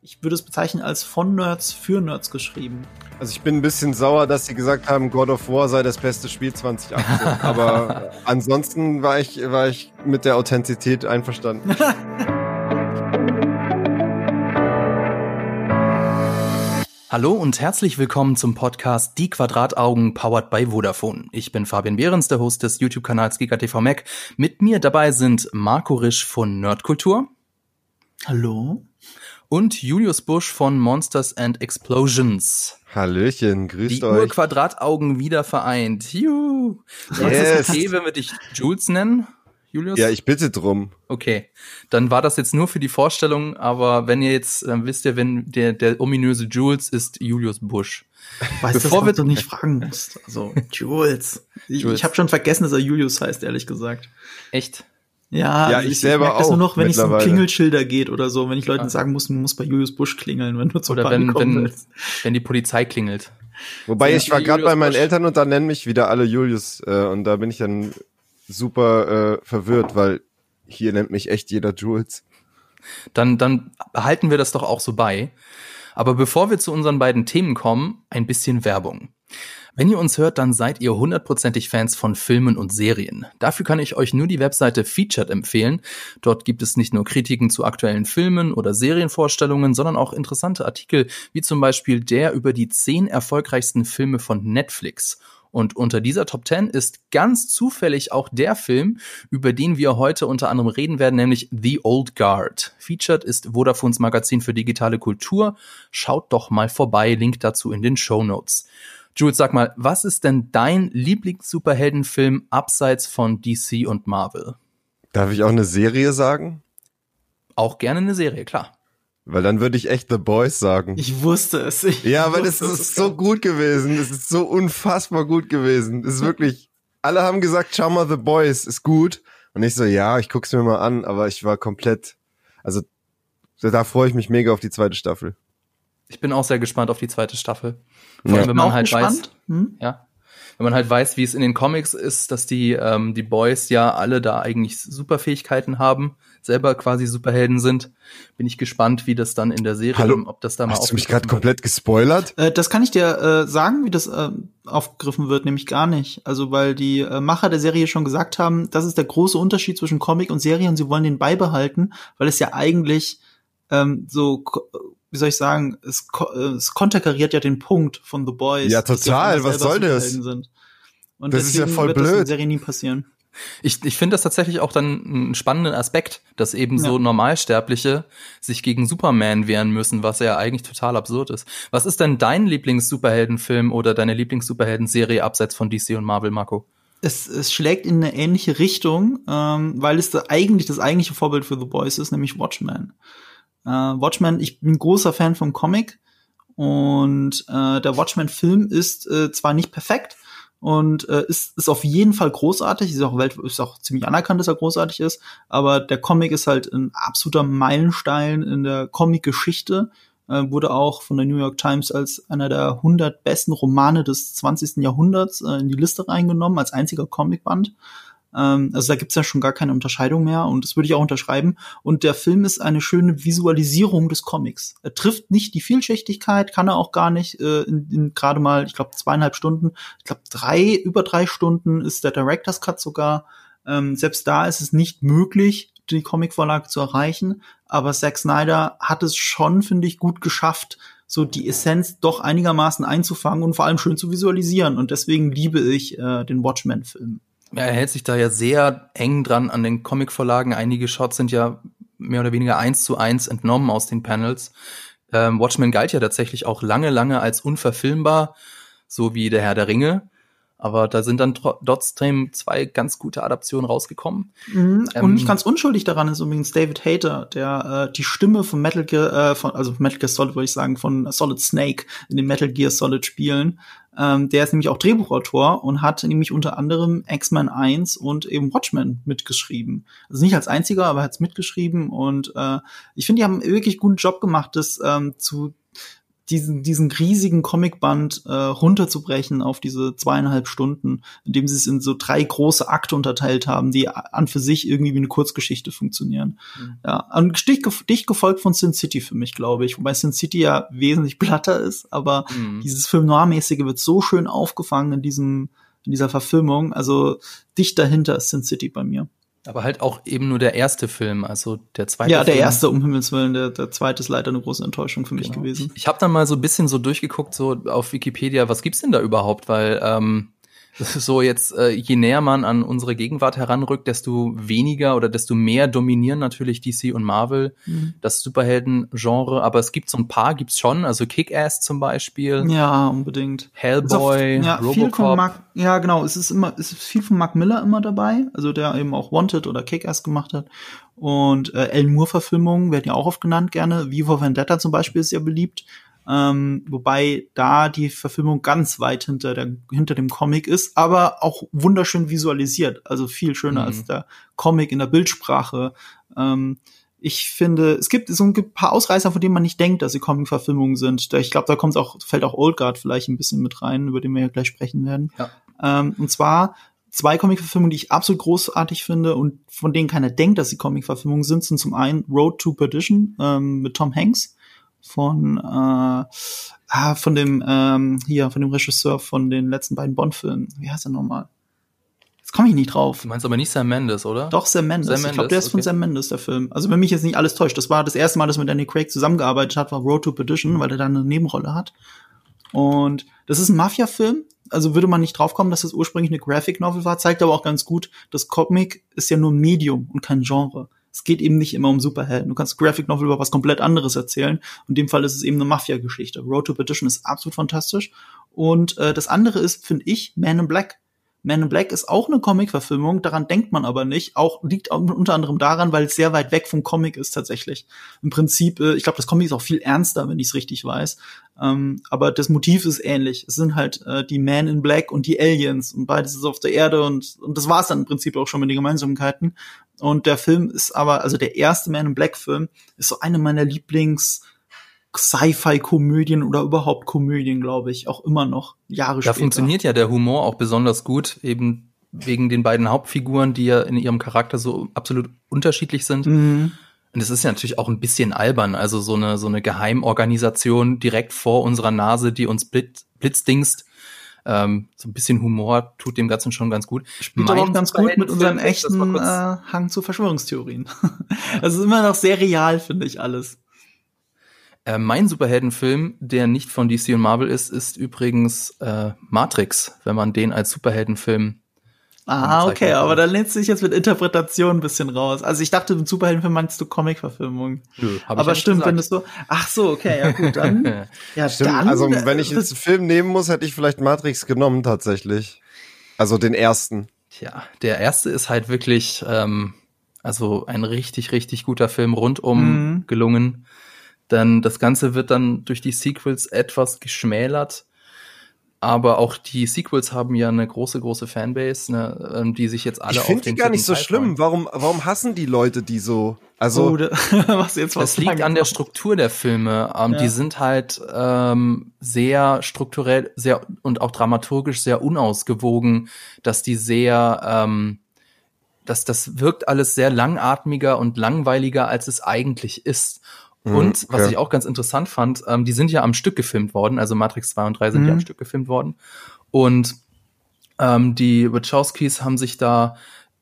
Ich würde es bezeichnen als von Nerds für Nerds geschrieben. Also ich bin ein bisschen sauer, dass sie gesagt haben, God of War sei das beste Spiel 2018. Aber ansonsten war ich mit der Authentizität einverstanden. Hallo und herzlich willkommen zum Podcast Die Quadrataugen, powered by Vodafone. Ich bin Fabian Behrens, der Host des YouTube-Kanals GigaTV Mac. Mit mir dabei sind Marco Risch von Nerdkultur. Hallo. Und Julius Busch von Monsters and Explosions. Hallöchen, grüßt euch. Die Urquadrataugen wieder vereint. Juhu. Yes. Ist es okay, wenn wir dich Jules nennen, Julius? Ja, ich bitte drum. Okay, dann war das jetzt nur für die Vorstellung, aber wenn ihr jetzt, dann wisst ihr, wenn der ominöse Jules ist Julius Busch. Weißt du, was du nicht fragen musst? Also, Jules. Ich habe schon vergessen, dass er Julius heißt, ehrlich gesagt. Echt? Ja, ich selber merke das nur noch, wenn es um Klingelschilder geht oder so, wenn ich Leuten sagen muss, man muss bei Julius Busch klingeln, wenn du zur Party kommen willst. Wenn die Polizei klingelt. Wobei ich war gerade bei meinen Eltern und da nennen mich wieder alle Julius und da bin ich dann super verwirrt, weil hier nennt mich echt jeder Jules. Dann behalten wir das doch auch so bei. Aber bevor wir zu unseren beiden Themen kommen, ein bisschen Werbung. Wenn ihr uns hört, dann seid ihr 100%ig Fans von Filmen und Serien. Dafür kann ich euch nur die Webseite Featured empfehlen. Dort gibt es nicht nur Kritiken zu aktuellen Filmen oder Serienvorstellungen, sondern auch interessante Artikel, wie zum Beispiel der über die 10 erfolgreichsten Filme von Netflix. Und unter dieser Top 10 ist ganz zufällig auch der Film, über den wir heute unter anderem reden werden, nämlich The Old Guard. Featured ist Vodafones Magazin für digitale Kultur. Schaut doch mal vorbei, Link dazu in den Shownotes. Jules, sag mal, was ist denn dein Lieblings-Superheldenfilm abseits von DC und Marvel? Darf ich auch eine Serie sagen? Auch gerne eine Serie, klar. Weil dann würde ich echt The Boys sagen. Ich wusste es. Weil es ist so gut gewesen. Es ist so unfassbar gut gewesen. Es ist wirklich, alle haben gesagt, schau mal, The Boys ist gut. Und ich so, ja, ich guck's mir mal an, aber ich war komplett, also da freue ich mich mega auf die zweite Staffel. Ich bin auch sehr gespannt auf die zweite Staffel. Vor allem, wenn man halt weiß, wenn man halt weiß, wie es in den Comics ist, dass die Boys ja alle da eigentlich Superfähigkeiten haben, selber quasi Superhelden sind. Bin ich gespannt, wie das dann in der Serie, ob das da mal aufgegriffen wird. Hast du mich gerade komplett gespoilert? Das kann ich dir sagen, wie das aufgegriffen wird, nämlich gar nicht. Also, weil die Macher der Serie schon gesagt haben, das ist der große Unterschied zwischen Comic und Serie und sie wollen den beibehalten, weil es ja eigentlich wie soll ich sagen, es konterkariert ja den Punkt von The Boys. Ja, total, was soll das? Sind. Und das ist ja voll wird blöd. Das in der Serie nie passieren. Ich finde das tatsächlich auch dann einen spannenden Aspekt, dass eben so Normalsterbliche sich gegen Superman wehren müssen, was ja eigentlich total absurd ist. Was ist denn dein Lieblings-Superheldenfilm oder deine Lieblings-Superhelden-Serie abseits von DC und Marvel, Marco? Es schlägt in eine ähnliche Richtung, weil es das eigentliche Vorbild für The Boys ist, nämlich Watchmen. Watchmen, ich bin großer Fan vom Comic und der Watchmen-Film ist zwar nicht perfekt und ist auf jeden Fall großartig, ist auch ziemlich anerkannt, dass er großartig ist, aber der Comic ist halt ein absoluter Meilenstein in der Comic-Geschichte, wurde auch von der New York Times als einer der 100 besten Romane des 20. Jahrhunderts in die Liste reingenommen, als einziger Comicband. Also da gibt's ja schon gar keine Unterscheidung mehr und das würde ich auch unterschreiben. Und der Film ist eine schöne Visualisierung des Comics. Er trifft nicht die Vielschichtigkeit, kann er auch gar nicht, in gerade mal, ich glaube, 2,5 Stunden. Ich glaube, über 3 Stunden ist der Director's Cut sogar. Selbst da ist es nicht möglich, die Comicvorlage zu erreichen. Aber Zack Snyder hat es schon, finde ich, gut geschafft, so die Essenz doch einigermaßen einzufangen und vor allem schön zu visualisieren. Und deswegen liebe ich den Watchmen-Film. Ja, er hält sich da ja sehr eng dran an den Comic-Vorlagen. Einige Shots sind ja mehr oder weniger 1:1 entnommen aus den Panels. Watchmen galt ja tatsächlich auch lange als unverfilmbar, so wie der Herr der Ringe. Aber da sind dann trotzdem 2 ganz gute Adaptionen rausgekommen. Und nicht ganz unschuldig daran ist übrigens David Hayter, der die Stimme von Metal Gear Solid, würde ich sagen, von Solid Snake in den Metal Gear Solid Spielen. Der ist nämlich auch Drehbuchautor und hat nämlich unter anderem X-Men 1 und eben Watchmen mitgeschrieben. Also nicht als einziger, aber hat es mitgeschrieben. Und ich finde, die haben einen wirklich guten Job gemacht, das diesen riesigen Comicband runterzubrechen auf diese 2,5 Stunden, indem sie es in so 3 große Akte unterteilt haben, die an für sich irgendwie wie eine Kurzgeschichte funktionieren. Ja, und dicht gefolgt von Sin City für mich, glaube ich, wobei Sin City ja wesentlich platter ist, aber dieses Film-Noir-mäßige wird so schön aufgefangen in dieser Verfilmung, also dicht dahinter ist Sin City bei mir. Aber halt auch eben nur der erste Film, also der zweite Ja, der Film. erste, um Himmels Willen, der zweite ist leider eine große Enttäuschung für mich gewesen. Ich habe dann mal so ein bisschen so durchgeguckt, so auf Wikipedia, was gibt's denn da überhaupt? Weil das ist so jetzt, je näher man an unsere Gegenwart heranrückt, desto weniger oder desto mehr dominieren natürlich DC und Marvel das Superhelden-Genre. Aber es gibt so ein paar, gibt's schon, also Kick-Ass zum Beispiel. Ja, unbedingt. Hellboy, Robocop. Ja, genau, es ist viel von Mark Miller immer dabei, also der eben auch Wanted oder Kick-Ass gemacht hat. Und Alan Moore-Verfilmungen werden ja auch oft genannt gerne. V for Vendetta zum Beispiel ist sehr beliebt. Wobei da die Verfilmung ganz weit hinter dem Comic ist, aber auch wunderschön visualisiert, also viel schöner als der Comic in der Bildsprache. Ich finde, es gibt so ein paar Ausreißer, von denen man nicht denkt, dass sie Comic-Verfilmungen sind. Ich glaube, fällt auch Old Guard vielleicht ein bisschen mit rein, über den wir ja gleich sprechen werden. Ja. Und zwar 2 Comic-Verfilmungen, die ich absolut großartig finde und von denen keiner denkt, dass sie Comic-Verfilmungen sind zum einen Road to Perdition mit Tom Hanks von dem Regisseur von den letzten beiden Bond-Filmen. Wie heißt er nochmal? Jetzt komme ich nicht drauf. Du meinst aber nicht Sam Mendes, oder? Doch, Sam Mendes. Ich glaube, der ist von Sam Mendes, der Film. Also wenn mich jetzt nicht alles täuscht, das war das erste Mal, dass mit Danny Craig zusammengearbeitet hat, war Road to Perdition, weil er da eine Nebenrolle hat. Und das ist ein Mafia-Film. Also würde man nicht draufkommen, dass das ursprünglich eine Graphic Novel war, zeigt aber auch ganz gut, das Comic ist ja nur ein Medium und kein Genre. Es geht eben nicht immer um Superhelden. Du kannst Graphic Novel über was komplett anderes erzählen. In dem Fall ist es eben eine Mafia-Geschichte. Road to Perdition ist absolut fantastisch. Und das andere ist, finde ich, Man in Black. Man in Black ist auch eine Comic-Verfilmung, daran denkt man aber nicht. Liegt auch unter anderem daran, weil es sehr weit weg vom Comic ist tatsächlich. Im Prinzip, ich glaube, das Comic ist auch viel ernster, wenn ich es richtig weiß. Aber das Motiv ist ähnlich. Es sind halt die Man in Black und die Aliens und beides ist auf der Erde und das war's dann im Prinzip auch schon mit den Gemeinsamkeiten. Und der Film ist aber, also der erste Man in Black Film ist so eine meiner Sci-Fi-Komödien oder überhaupt Komödien, glaube ich, auch immer noch, Jahre später. Da funktioniert ja der Humor auch besonders gut, eben wegen den beiden Hauptfiguren, die ja in ihrem Charakter so absolut unterschiedlich sind. Und es ist ja natürlich auch ein bisschen albern, also so eine Geheimorganisation direkt vor unserer Nase, die uns blitzdingst. So ein bisschen Humor tut dem Ganzen schon ganz gut. Spielt aber auch ganz gut mit unserem echten Hang zu Verschwörungstheorien. Also immer noch sehr real, finde ich alles. Mein Superheldenfilm, der nicht von DC und Marvel ist übrigens Matrix, wenn man den als Superheldenfilm okay, aber da lässt sich jetzt mit Interpretation ein bisschen raus. Also ich dachte, mit Superheldenfilm meinst du Comic-Verfilmung. Aber stimmt, wenn du so, ach so, okay, ja gut, dann. Ja, stimmt, dann, also wenn ich jetzt einen Film nehmen muss, hätte ich vielleicht Matrix genommen tatsächlich. Also den ersten. Tja, der erste ist halt wirklich, also ein richtig, richtig guter Film, rundum gelungen. Denn das Ganze wird dann durch die Sequels etwas geschmälert. Aber auch die Sequels haben ja eine große, große Fanbase, ne, die sich jetzt alle auf den Ich finde die gar nicht so schlimm. Warum hassen die Leute die so? Also das liegt an der Struktur der Filme. Die sind halt sehr strukturell, sehr und auch dramaturgisch sehr unausgewogen, dass die sehr das wirkt alles sehr langatmiger und langweiliger, als es eigentlich ist. Und was ich auch ganz interessant fand, die sind ja am Stück gefilmt worden, also Matrix 2 und 3 sind ja am Stück gefilmt worden. Und die Wachowskis haben sich da,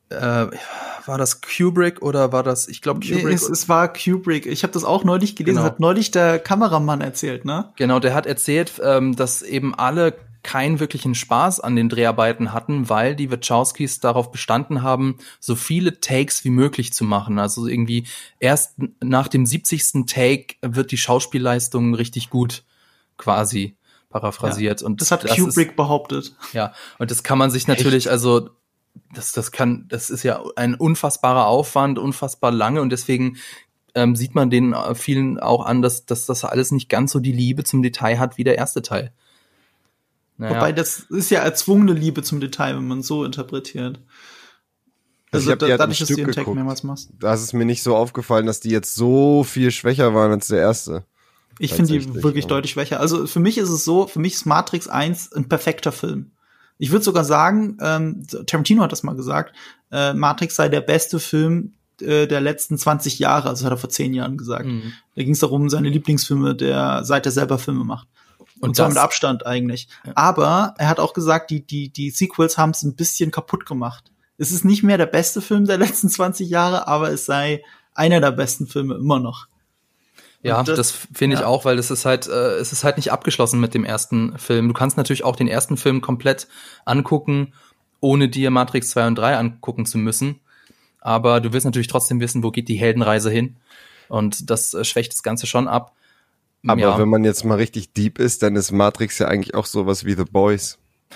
war das Kubrick oder war das, ich glaube Kubrick? Es war Kubrick. Ich habe das auch neulich gelesen, Genau. hat neulich der Kameramann erzählt, ne? Genau, der hat erzählt, dass eben alle keinen wirklichen Spaß an den Dreharbeiten hatten, weil die Wachowskis darauf bestanden haben, so viele Takes wie möglich zu machen. Also irgendwie erst nach dem 70. Take wird die Schauspielleistung richtig gut, quasi paraphrasiert. Ja, und das hat Kubrick behauptet. Ja, und das kann man sich natürlich, also das ist ja ein unfassbarer Aufwand, unfassbar lange und deswegen sieht man den vielen auch an, dass das alles nicht ganz so die Liebe zum Detail hat wie der erste Teil. Naja. Wobei, das ist ja erzwungene Liebe zum Detail, wenn man so interpretiert. Also dadurch, dass du den Tag mehrmals machst. Da ist es mir nicht so aufgefallen, dass die jetzt so viel schwächer waren als der erste. Ich finde die Tatsächlich, wirklich ja. deutlich schwächer. Also für mich ist Matrix 1 ein perfekter Film. Ich würde sogar sagen, Tarantino hat das mal gesagt, Matrix sei der beste Film der letzten 20 Jahre, also hat er vor 10 Jahren gesagt. Mhm. Da ging es darum, seine Lieblingsfilme, seit er selber Filme macht. Und zwar mit Abstand eigentlich. Ja. Aber er hat auch gesagt, die Sequels haben es ein bisschen kaputt gemacht. Es ist nicht mehr der beste Film der letzten 20 Jahre, aber es sei einer der besten Filme immer noch. Ja, das finde ich auch, weil es ist halt nicht abgeschlossen mit dem ersten Film. Du kannst natürlich auch den ersten Film komplett angucken, ohne dir Matrix 2 und 3 angucken zu müssen. Aber du willst natürlich trotzdem wissen, wo geht die Heldenreise hin. Und das schwächt das Ganze schon ab. Aber wenn man jetzt mal richtig deep ist, dann ist Matrix ja eigentlich auch sowas wie The Boys.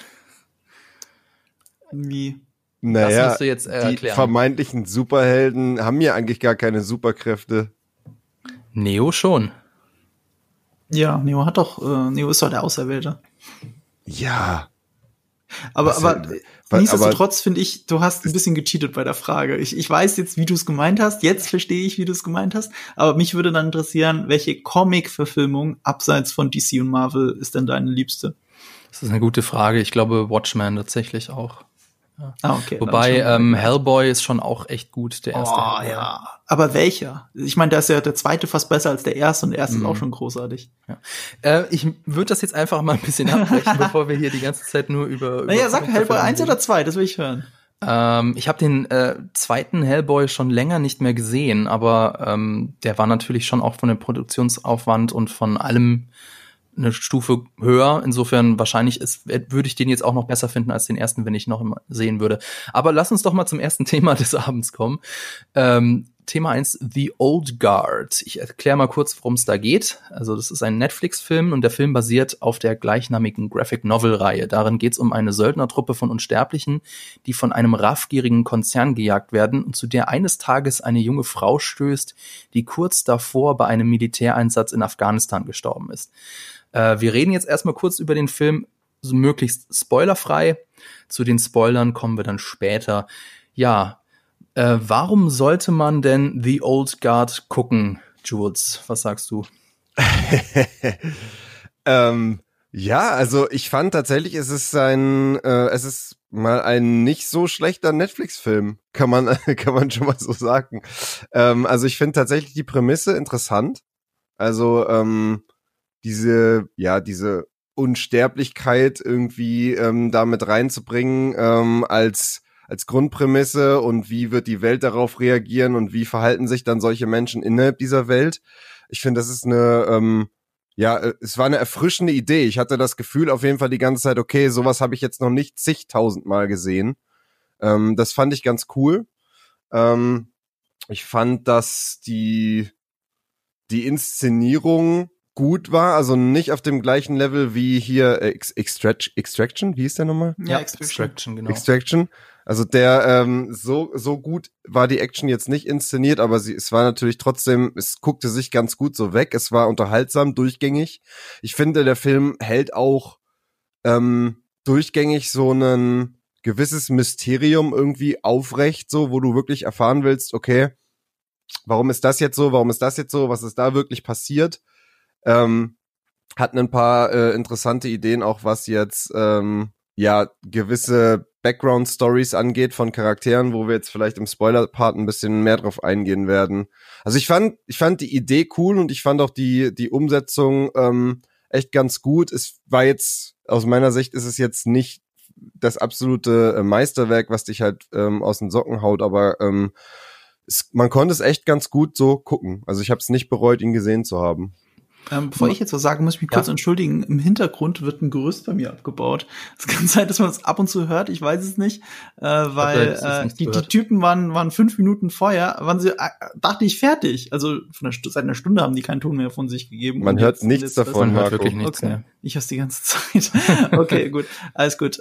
Wie? Naja, das musst du jetzt erklären. Die vermeintlichen Superhelden haben ja eigentlich gar keine Superkräfte. Neo schon. Ja, Neo ist doch der Auserwählte. Ja. Aber nichtsdestotrotz finde ich, du hast ein bisschen gecheatet bei der Frage. Ich weiß jetzt, wie du es gemeint hast. Jetzt verstehe ich, wie du es gemeint hast. Aber mich würde dann interessieren, welche Comic-Verfilmung abseits von DC und Marvel ist denn deine liebste? Das ist eine gute Frage. Ich glaube, Watchmen tatsächlich auch. Ja. Okay. Wobei Hellboy ist schon auch echt gut, der erste. Oh, ja. Aber welcher? Ich meine, da ist ja der zweite fast besser als der erste und der erste ist auch schon großartig. Ja. Ich würde das jetzt einfach mal ein bisschen abbrechen, bevor wir hier die ganze Zeit nur über naja, sag Hellboy 1 oder 2, das will ich hören. Ich habe den zweiten Hellboy schon länger nicht mehr gesehen, aber der war natürlich schon auch von dem Produktionsaufwand und von allem eine Stufe höher. Insofern wahrscheinlich würde ich den jetzt auch noch besser finden als den ersten, wenn ich noch mal sehen würde. Aber lass uns doch mal zum ersten Thema des Abends kommen. Thema 1, The Old Guard. Ich erkläre mal kurz, worum es da geht. Also das ist ein Netflix-Film und der Film basiert auf der gleichnamigen Graphic-Novel-Reihe. Darin geht es um eine Söldnertruppe von Unsterblichen, die von einem raffgierigen Konzern gejagt werden und zu der eines Tages eine junge Frau stößt, die kurz davor bei einem Militäreinsatz in Afghanistan gestorben ist. Wir reden jetzt erstmal kurz über den Film, so möglichst spoilerfrei. Zu den Spoilern kommen wir dann später. Ja, warum sollte man denn The Old Guard gucken, Jules? Was sagst du? Ja, also ich fand tatsächlich, es ist mal ein nicht so schlechter Netflix-Film, kann man schon mal so sagen. Also ich finde tatsächlich die Prämisse interessant. Also diese Unsterblichkeit irgendwie damit reinzubringen als Grundprämisse und wie wird die Welt darauf reagieren und wie verhalten sich dann solche Menschen innerhalb dieser Welt. Ich finde, das ist es war eine erfrischende Idee. Ich hatte das Gefühl auf jeden Fall die ganze Zeit, okay, sowas habe ich jetzt noch nicht zigtausendmal gesehen. Das fand ich ganz cool. Ich fand, dass die Inszenierung gut war, also nicht auf dem gleichen Level wie hier Extraction, wie hieß der nochmal? Ja, Extraction, genau. Extraction. Also der so gut war die Action jetzt nicht inszeniert, aber es war natürlich trotzdem, es guckte sich ganz gut so weg, es war unterhaltsam, durchgängig. Ich finde, der Film hält auch durchgängig so ein gewisses Mysterium irgendwie aufrecht, so, wo du wirklich erfahren willst, okay, warum ist das jetzt so, was ist da wirklich passiert? Hat ein paar interessante Ideen, auch was jetzt gewisse Background-Stories angeht von Charakteren, wo wir jetzt vielleicht im Spoiler-Part ein bisschen mehr drauf eingehen werden. Also ich fand die Idee cool und ich fand auch die Umsetzung echt ganz gut. Es war jetzt, aus meiner Sicht ist es jetzt nicht das absolute Meisterwerk, was dich halt aus den Socken haut, aber man konnte es echt ganz gut so gucken. Also ich habe es nicht bereut, ihn gesehen zu haben. Bevor ich jetzt was sage, muss ich mich kurz entschuldigen. Im Hintergrund wird ein Gerüst bei mir abgebaut. Es kann sein, dass man es ab und zu hört. Ich weiß es nicht, weil die Typen waren 5 Minuten vorher, dachte ich fertig. Also seit einer Stunde haben die keinen Ton mehr von sich gegeben. Man hört nichts davon, man hört wirklich nichts mehr. Ich hör's die ganze Zeit. Okay, gut, alles gut.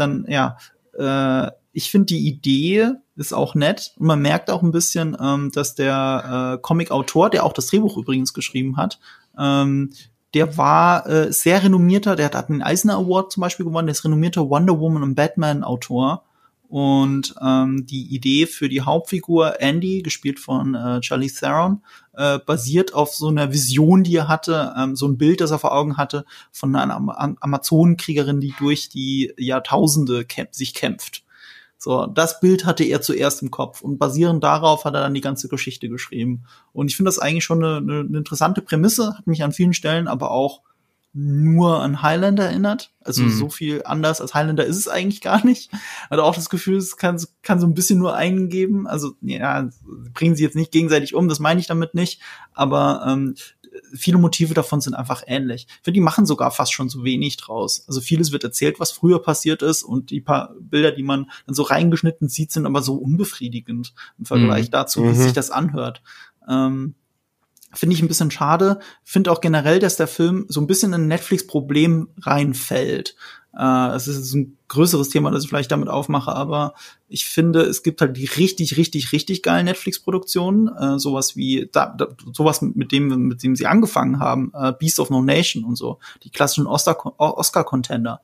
Ich finde die Idee ist auch nett und man merkt auch ein bisschen, dass der Comic-Autor, der auch das Drehbuch übrigens geschrieben hat, der war sehr renommierter, der hat den Eisner Award zum Beispiel gewonnen, der ist renommierter Wonder Woman und Batman Autor Und die Idee für die Hauptfigur Andy, gespielt von Charlize Theron, basiert auf so einer Vision, die er hatte, so ein Bild, das er vor Augen hatte, von einer Amazonenkriegerin, die durch die Jahrtausende sich kämpft. So, das Bild hatte er zuerst im Kopf und basierend darauf hat er dann die ganze Geschichte geschrieben. Und ich finde das eigentlich schon eine interessante Prämisse, hat mich an vielen Stellen aber auch nur an Highlander erinnert. Also so viel anders als Highlander ist es eigentlich gar nicht. Hatte auch das Gefühl, es kann so ein bisschen nur eingeben. Also ja, bringen sie jetzt nicht gegenseitig um, das meine ich damit nicht. Aber viele Motive davon sind einfach ähnlich. Ich finde, die machen sogar fast schon zu wenig draus. Also vieles wird erzählt, was früher passiert ist und die paar Bilder, die man dann so reingeschnitten sieht, sind aber so unbefriedigend im Vergleich dazu, wie sich das anhört. Finde ich ein bisschen schade. Finde auch generell, dass der Film so ein bisschen in ein Netflix-Problem reinfällt. Es ist ein größeres Thema, das ich vielleicht damit aufmache, aber ich finde, es gibt halt die richtig, richtig, richtig geilen Netflix-Produktionen, sowas wie sowas mit dem sie angefangen haben, Beast of No Nation und so, die klassischen Oscar-Contender,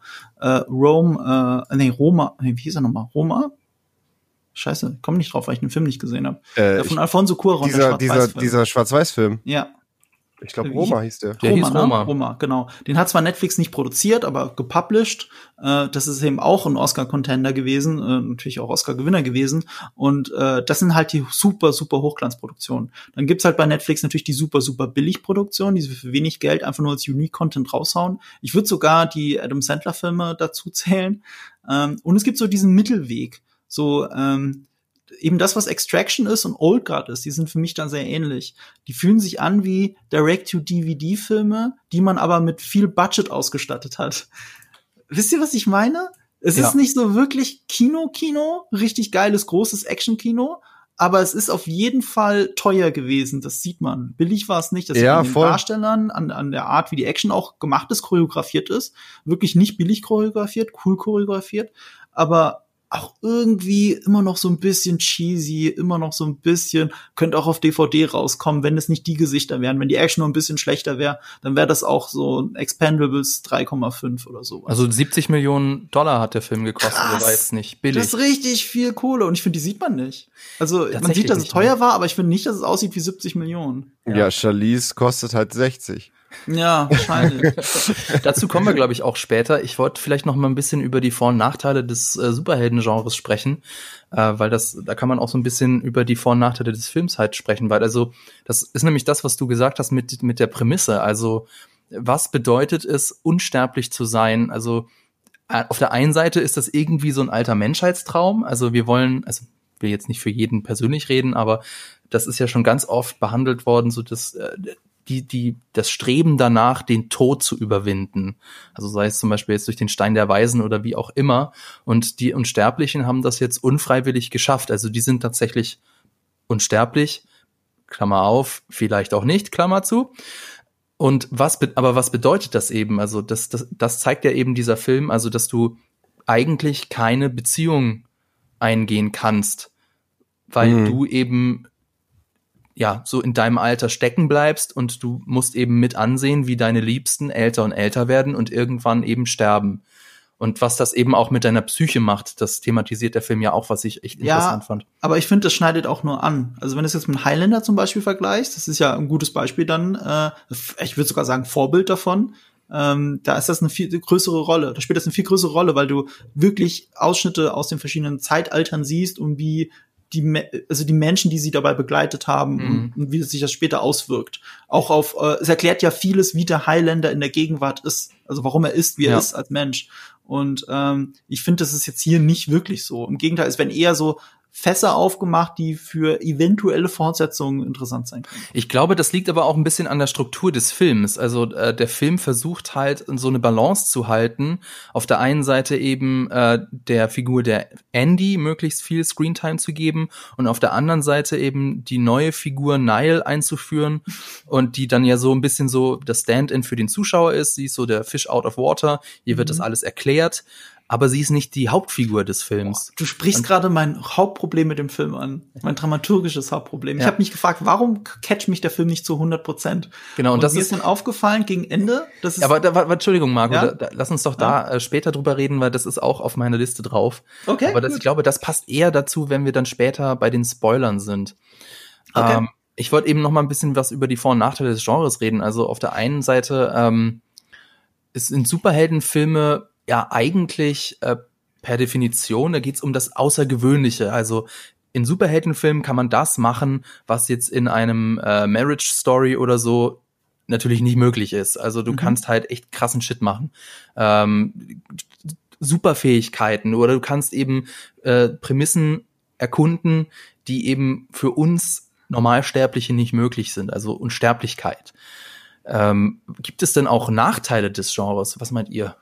Roma, wie hieß er nochmal? Roma? Scheiße, komm nicht drauf, weil ich den Film nicht gesehen habe. Von Alfonso Cuarón, dieser Schwarz-Weiß-Film. Ja. Ich glaube, Roma hieß der. Der hieß Roma. Roma, genau. Den hat zwar Netflix nicht produziert, aber gepublished. Das ist eben auch ein Oscar-Contender gewesen, natürlich auch Oscar-Gewinner gewesen. Und das sind halt die super, super Hochglanzproduktionen. Dann gibt's halt bei Netflix natürlich die super, super Billigproduktionen, die sie für wenig Geld einfach nur als Unique-Content raushauen. Ich würde sogar die Adam Sandler-Filme dazu zählen. Und es gibt so diesen Mittelweg. So, eben das, was Extraction ist und Old Guard ist, die sind für mich dann sehr ähnlich. Die fühlen sich an wie Direct-to-DVD-Filme, die man aber mit viel Budget ausgestattet hat. Wisst ihr, was ich meine? Es ist nicht so wirklich Kino, richtig geiles, großes Action-Kino, aber es ist auf jeden Fall teuer gewesen, das sieht man. Billig war es nicht, das sieht man an den Darstellern, an der Art, wie die Action auch gemacht ist, choreografiert ist. Wirklich nicht billig choreografiert, cool choreografiert, aber auch irgendwie immer noch so ein bisschen cheesy, immer noch so ein bisschen, könnte auch auf DVD rauskommen, wenn es nicht die Gesichter wären. Wenn die Action noch ein bisschen schlechter wäre, dann wäre das auch so ein Expendables 3,5 oder so. Also 70 Millionen Dollar hat der Film gekostet, der war jetzt nicht billig. Das ist richtig viel Kohle und ich finde, die sieht man nicht. Also man sieht, dass es teuer war, aber ich finde nicht, dass es aussieht wie 70 Millionen. Ja, Charlize kostet halt 60. Ja, wahrscheinlich. Dazu kommen wir, glaube ich, auch später. Ich wollte vielleicht noch mal ein bisschen über die Vor- und Nachteile des Superhelden-Genres sprechen, weil da kann man auch so ein bisschen über die Vor- und Nachteile des Films halt sprechen, weil also das ist nämlich das, was du gesagt hast mit der Prämisse. Also was bedeutet es, unsterblich zu sein? Also auf der einen Seite ist das irgendwie so ein alter Menschheitstraum. Also ich will jetzt nicht für jeden persönlich reden, aber das ist ja schon ganz oft behandelt worden, so dass das Streben danach, den Tod zu überwinden. Also sei es zum Beispiel jetzt durch den Stein der Weisen oder wie auch immer. Und die Unsterblichen haben das jetzt unfreiwillig geschafft. Also die sind tatsächlich unsterblich, Klammer auf, vielleicht auch nicht, Klammer zu. Und was bedeutet das eben? Also das zeigt ja eben dieser Film, also dass du eigentlich keine Beziehung eingehen kannst, weil du eben ja, so in deinem Alter stecken bleibst und du musst eben mit ansehen, wie deine Liebsten älter und älter werden und irgendwann eben sterben. Und was das eben auch mit deiner Psyche macht, das thematisiert der Film ja auch, was ich echt interessant fand. Aber ich finde, das schneidet auch nur an. Also wenn du es jetzt mit Highlander zum Beispiel vergleichst, das ist ja ein gutes Beispiel dann, ich würde sogar sagen Vorbild davon, da ist das eine viel größere Rolle. Da spielt das eine viel größere Rolle, weil du wirklich Ausschnitte aus den verschiedenen Zeitaltern siehst und wie die Menschen, die sie dabei begleitet haben und wie sich das später auswirkt. Auch es erklärt ja vieles, wie der Highlander in der Gegenwart ist. Also warum er ist, wie er ist als Mensch. Und ich finde, das ist jetzt hier nicht wirklich so. Im Gegenteil, es werden eher so Fässer aufgemacht, die für eventuelle Fortsetzungen interessant sein können. Ich glaube, das liegt aber auch ein bisschen an der Struktur des Films. Also der Film versucht halt so eine Balance zu halten. Auf der einen Seite eben der Figur der Andy möglichst viel Screentime zu geben und auf der anderen Seite eben die neue Figur Nile einzuführen und die dann ja so ein bisschen so das Stand-in für den Zuschauer ist. Sie ist so der Fish out of water. Hier wird das alles erklärt. aber sie ist nicht die Hauptfigur des Films. Du sprichst gerade mein Hauptproblem mit dem Film an. Mein dramaturgisches Hauptproblem. Ja. Ich habe mich gefragt, warum catcht mich der Film nicht zu 100%? Genau, und das mir ist ist dann aufgefallen gegen Ende, das ist aber Entschuldigung, Marco, Ja? lass uns doch da später drüber reden, weil das ist auch auf meiner Liste drauf. okay. Aber ich gut. glaube, das passt eher dazu, wenn wir dann später bei den Spoilern sind. Okay. Ich wollte eben noch mal ein bisschen was über die Vor- und Nachteile des Genres reden. Also auf der einen Seite sind Superheldenfilme ja eigentlich per Definition, da geht's um das Außergewöhnliche. Also in Superheldenfilmen kann man das machen, was jetzt in einem Marriage Story oder so natürlich nicht möglich ist. Also du kannst halt echt krassen Shit machen. Superfähigkeiten oder du kannst eben Prämissen erkunden, die eben für uns Normalsterbliche nicht möglich sind, also Unsterblichkeit. Gibt es denn auch Nachteile des Genres? Was meint ihr?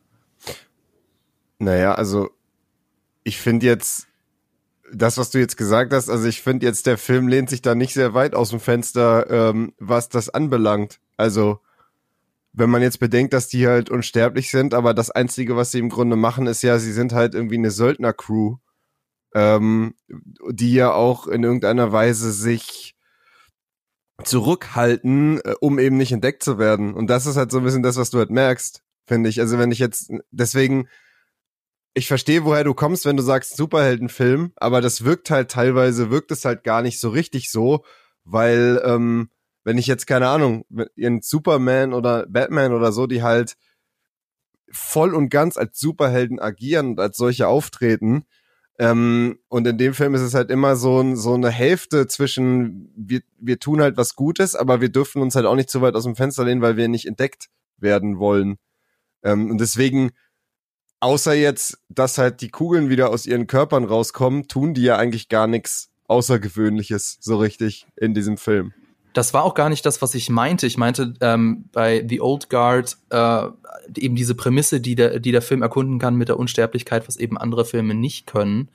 Naja, also ich finde jetzt, das, was du jetzt gesagt hast, also ich finde jetzt, der Film lehnt sich da nicht sehr weit aus dem Fenster, was das anbelangt. Also wenn man jetzt bedenkt, dass die halt unsterblich sind, aber das Einzige, was sie im Grunde machen, ist ja, sie sind halt irgendwie eine Söldner-Crew, die ja auch in irgendeiner Weise sich zurückhalten, um eben nicht entdeckt zu werden. Und das ist halt so ein bisschen das, was du halt merkst, finde ich. Also wenn ich jetzt, deswegen, ich verstehe, woher du kommst, wenn du sagst Superheldenfilm, aber das wirkt es halt gar nicht so richtig so, weil, wenn ich jetzt, keine Ahnung, in Superman oder Batman oder so, die halt voll und ganz als Superhelden agieren und als solche auftreten, und in dem Film ist es halt immer so eine Hälfte zwischen, wir tun halt was Gutes, aber wir dürfen uns halt auch nicht zu weit aus dem Fenster lehnen, weil wir nicht entdeckt werden wollen. Und deswegen, außer jetzt, dass halt die Kugeln wieder aus ihren Körpern rauskommen, tun die ja eigentlich gar nichts Außergewöhnliches so richtig in diesem Film. Das war auch gar nicht das, was ich meinte. Ich meinte bei The Old Guard eben diese Prämisse, die der Film erkunden kann mit der Unsterblichkeit, was eben andere Filme nicht können.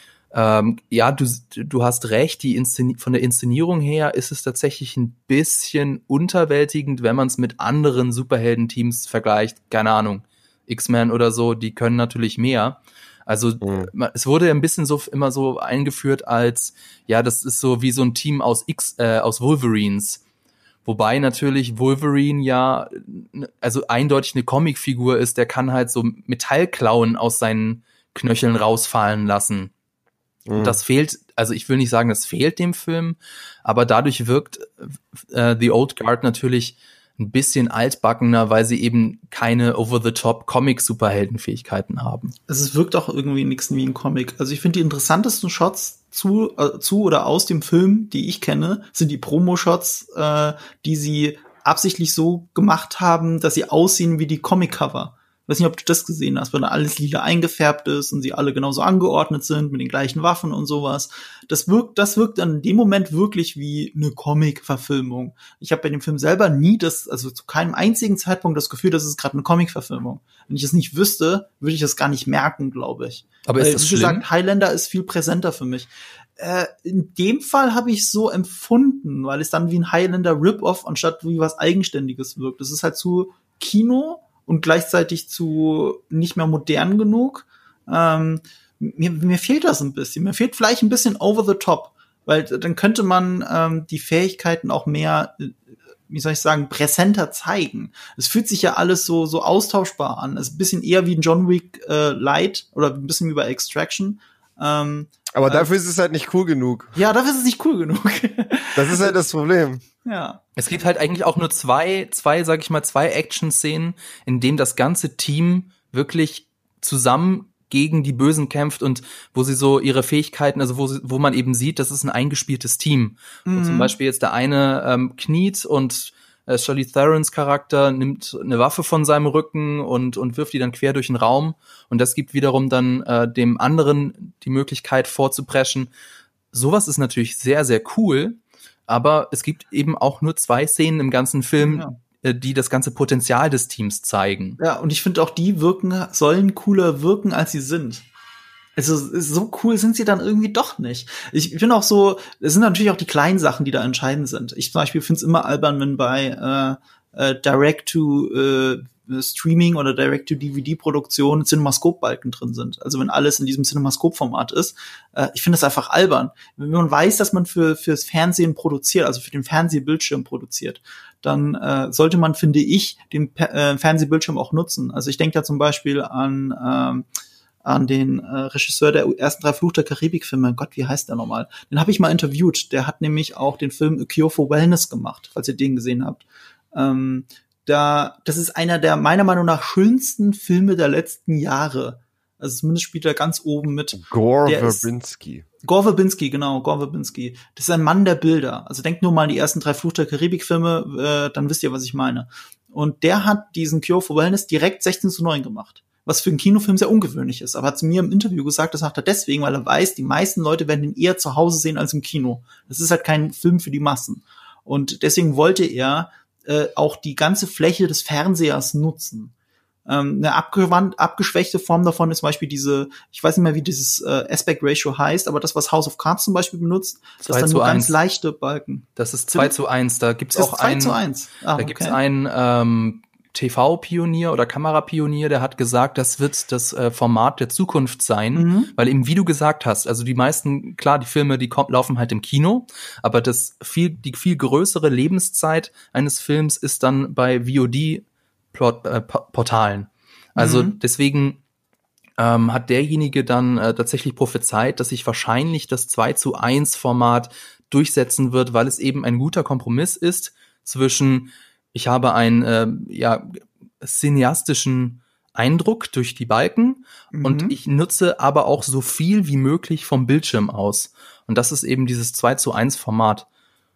Ja, du hast recht, von der Inszenierung her ist es tatsächlich ein bisschen unterwältigend, wenn man es mit anderen Superheldenteams vergleicht. Keine Ahnung, X-Men oder so, die können natürlich mehr. Also es wurde ein bisschen immer so eingeführt als, ja, das ist so wie so ein Team aus Wolverines. Wobei natürlich Wolverine ja also eindeutig eine Comicfigur ist, der kann halt so Metallklauen aus seinen Knöcheln rausfallen lassen. Und das fehlt, also ich will nicht sagen, das fehlt dem Film, aber dadurch wirkt The Old Guard natürlich ein bisschen altbackener, weil sie eben keine over-the-top-Comic-Superheldenfähigkeiten haben. Es wirkt auch irgendwie nix wie ein Comic. Also ich finde, die interessantesten Shots zu oder aus dem Film, die ich kenne, sind die Promo-Shots, die sie absichtlich so gemacht haben, dass sie aussehen wie die Comic-Cover. Ich weiß nicht, ob du das gesehen hast, weil da alles lila eingefärbt ist und sie alle genauso angeordnet sind mit den gleichen Waffen und sowas. Das wirkt dann in dem Moment wirklich wie eine Comic-Verfilmung. Ich habe bei dem Film selber also zu keinem einzigen Zeitpunkt das Gefühl, das ist gerade eine Comic-Verfilmung. Wenn ich es nicht wüsste, würde ich das gar nicht merken, glaube ich. Aber ist das wie schlimm? gesagt, Highlander ist viel präsenter für mich. In dem Fall habe ich es so empfunden, weil es dann wie ein Highlander-Rip-Off anstatt wie was Eigenständiges wirkt. Es ist halt zu Kino und gleichzeitig zu nicht mehr modern genug. Mir fehlt das ein bisschen. Mir fehlt vielleicht ein bisschen over the top, weil dann könnte man die Fähigkeiten auch mehr, wie soll ich sagen, präsenter zeigen. Es fühlt sich ja alles so austauschbar an. Es ist ein bisschen eher wie ein John Wick Light oder ein bisschen wie bei Extraction. Aber dafür ist es halt nicht cool genug. Ja, dafür ist es nicht cool genug. Das ist halt das Problem. Ja. Es gibt halt eigentlich auch nur zwei Action-Szenen, in denen das ganze Team wirklich zusammen gegen die Bösen kämpft und wo sie so ihre Fähigkeiten, also wo man eben sieht, das ist ein eingespieltes Team. Und zum Beispiel jetzt der eine kniet und Charlize Therons Charakter nimmt eine Waffe von seinem Rücken und wirft die dann quer durch den Raum. Und das gibt wiederum dann dem anderen die Möglichkeit vorzupreschen. Sowas ist natürlich sehr, sehr cool. Aber es gibt eben auch nur 2 Szenen im ganzen Film, die das ganze Potenzial des Teams zeigen. Ja, und ich finde auch, die sollen cooler wirken, als sie sind. Also so cool sind sie dann irgendwie doch nicht. Ich finde auch so, es sind natürlich auch die kleinen Sachen, die da entscheidend sind. Ich zum Beispiel finde es immer albern, wenn bei Direct-to-Streaming oder Direct-to-DVD-Produktion CinemaScope-Balken drin sind. Also wenn alles in diesem CinemaScope-Format ist. Ich finde das einfach albern. Wenn man weiß, dass man fürs Fernsehen produziert, also für den Fernsehbildschirm produziert, dann sollte man, finde ich, den Fernsehbildschirm auch nutzen. Also ich denke da zum Beispiel an den Regisseur der ersten 3 Fluch der Karibik-Filme. Gott, wie heißt der nochmal? Den habe ich mal interviewt. Der hat nämlich auch den Film A Cure for Wellness gemacht, falls ihr den gesehen habt. Das ist einer der meiner Meinung nach schönsten Filme der letzten Jahre. Also zumindest spielt er ganz oben mit. Gore Verbinski. Gore Verbinski, genau, Gore Verbinski. Das ist ein Mann der Bilder. Also denkt nur mal an die ersten 3 Fluch der Karibik-Filme, dann wisst ihr, was ich meine. Und der hat diesen Cure for Wellness direkt 16:9 gemacht. Was für einen Kinofilm sehr ungewöhnlich ist. Aber hat zu mir im Interview gesagt, das sagt er deswegen, weil er weiß, die meisten Leute werden ihn eher zu Hause sehen als im Kino. Das ist halt kein Film für die Massen. Und deswegen wollte er auch die ganze Fläche des Fernsehers nutzen. Eine abgeschwächte Form davon ist zum Beispiel diese, ich weiß nicht mehr, wie dieses Aspect Ratio heißt, aber das, was House of Cards zum Beispiel benutzt, das ist dann nur ganz leichte Balken. Das ist 2:1. Da gibt's auch einen. 2:1. Da gibt's einen TV-Pionier oder Kamerapionier, der hat gesagt, das wird das Format der Zukunft sein, weil eben, wie du gesagt hast, also die meisten, klar, die Filme, die laufen halt im Kino, aber die viel größere Lebenszeit eines Films ist dann bei VOD-Portalen. Also deswegen hat derjenige dann tatsächlich prophezeit, dass sich wahrscheinlich das 2:1-Format durchsetzen wird, weil es eben ein guter Kompromiss ist zwischen ich habe einen cineastischen Eindruck durch die Balken und ich nutze aber auch so viel wie möglich vom Bildschirm aus. Und das ist eben dieses 2:1-Format.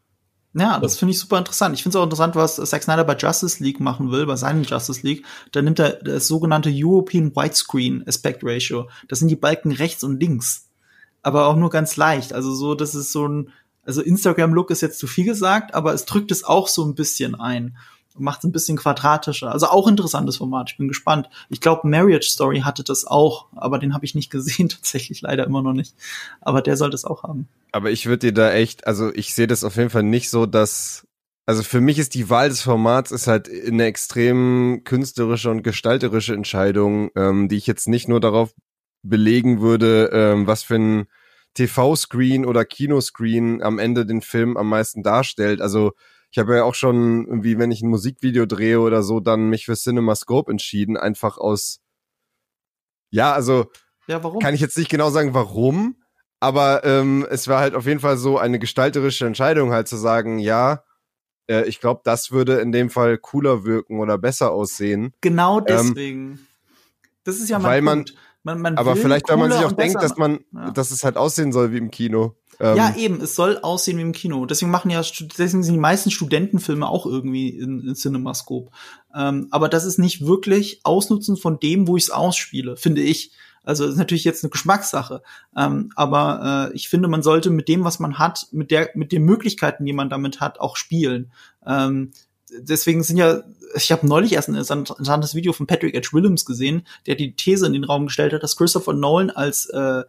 Ja, das finde ich super interessant. Ich finde es auch interessant, was Zack Snyder bei Justice League machen will, bei seinem Justice League. Da nimmt er das sogenannte European Widescreen Aspect Ratio. Das sind die Balken rechts und links. Aber auch nur ganz leicht. Also so, das ist so ein Also Instagram-Look ist jetzt zu viel gesagt, aber es drückt es auch so ein bisschen ein und macht es ein bisschen quadratischer. Also auch interessantes Format. Ich bin gespannt. Ich glaube, Marriage Story hatte das auch, aber den habe ich nicht gesehen, tatsächlich leider immer noch nicht. Aber der sollte es auch haben. Aber ich würde dir da echt, also ich sehe das auf jeden Fall nicht so, dass, also für mich ist die Wahl des Formats ist halt eine extrem künstlerische und gestalterische Entscheidung, die ich jetzt nicht nur darauf belegen würde, was für ein TV-Screen oder Kinoscreen am Ende den Film am meisten darstellt. Also ich habe ja auch schon irgendwie, wenn ich ein Musikvideo drehe oder so, dann mich für CinemaScope entschieden, einfach aus, ja, also warum? Kann ich jetzt nicht genau sagen, warum, aber es war halt auf jeden Fall so eine gestalterische Entscheidung, halt zu sagen, ja, ich glaube, das würde in dem Fall cooler wirken oder besser aussehen. Genau deswegen. Das ist ja mein Punkt. Man aber vielleicht, weil man sich auch denkt, dass dass es halt aussehen soll wie im Kino. Ja, eben, es soll aussehen wie im Kino. Deswegen sind die meisten Studentenfilme auch irgendwie in CinemaScope. Aber das ist nicht wirklich Ausnutzen von dem, wo ich es ausspiele, finde ich. Also das ist natürlich jetzt eine Geschmackssache. Aber ich finde, man sollte mit dem, was man hat, mit den Möglichkeiten, die man damit hat, auch spielen. Deswegen ich habe neulich erst ein interessantes Video von Patrick H. Willems gesehen, der die These in den Raum gestellt hat, dass Christopher Nolan als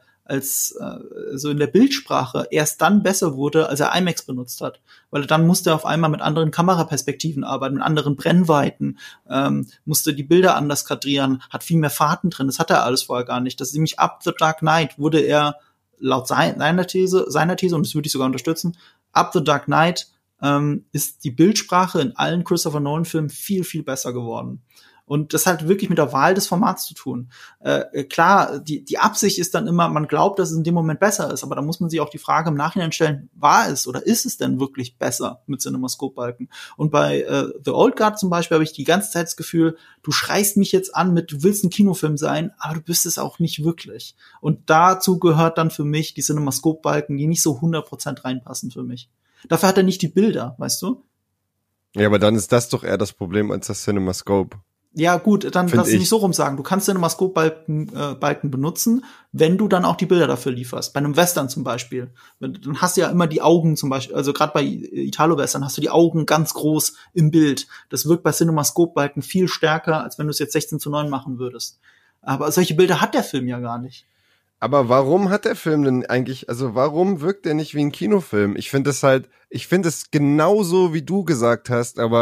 so in der Bildsprache erst dann besser wurde, als er IMAX benutzt hat. Weil dann musste er auf einmal mit anderen Kameraperspektiven arbeiten, mit anderen Brennweiten, musste die Bilder anders kadrieren, hat viel mehr Fahrten drin. Das hat er alles vorher gar nicht. Das ist nämlich ab The Dark Knight wurde er laut seiner These, und das würde ich sogar unterstützen, ab The Dark Knight ist die Bildsprache in allen Christopher Nolan-Filmen viel, viel besser geworden. Und das hat wirklich mit der Wahl des Formats zu tun. Klar, die Absicht ist dann immer, man glaubt, dass es in dem Moment besser ist, aber da muss man sich auch die Frage im Nachhinein stellen, war es oder ist es denn wirklich besser mit CinemaScope-Balken? Und bei The Old Guard zum Beispiel habe ich die ganze Zeit das Gefühl, du schreist mich jetzt an du willst ein Kinofilm sein, aber du bist es auch nicht wirklich. Und dazu gehört dann für mich die CinemaScope-Balken, die nicht so 100% reinpassen für mich. Dafür hat er nicht die Bilder, weißt du? Ja, aber dann ist das doch eher das Problem als das CinemaScope. Ja, gut, dann lass es nicht so rum sagen. Du kannst CinemaScope-Balken benutzen, wenn du dann auch die Bilder dafür lieferst. Bei einem Western zum Beispiel. Dann hast du ja immer die Augen zum Beispiel, also gerade bei Italo-Western hast du die Augen ganz groß im Bild. Das wirkt bei CinemaScope-Balken viel stärker, als wenn du es jetzt 16:9 machen würdest. Aber solche Bilder hat der Film ja gar nicht. Aber warum hat der Film denn eigentlich, also warum wirkt der nicht wie ein Kinofilm? Ich finde es genauso, wie du gesagt hast, aber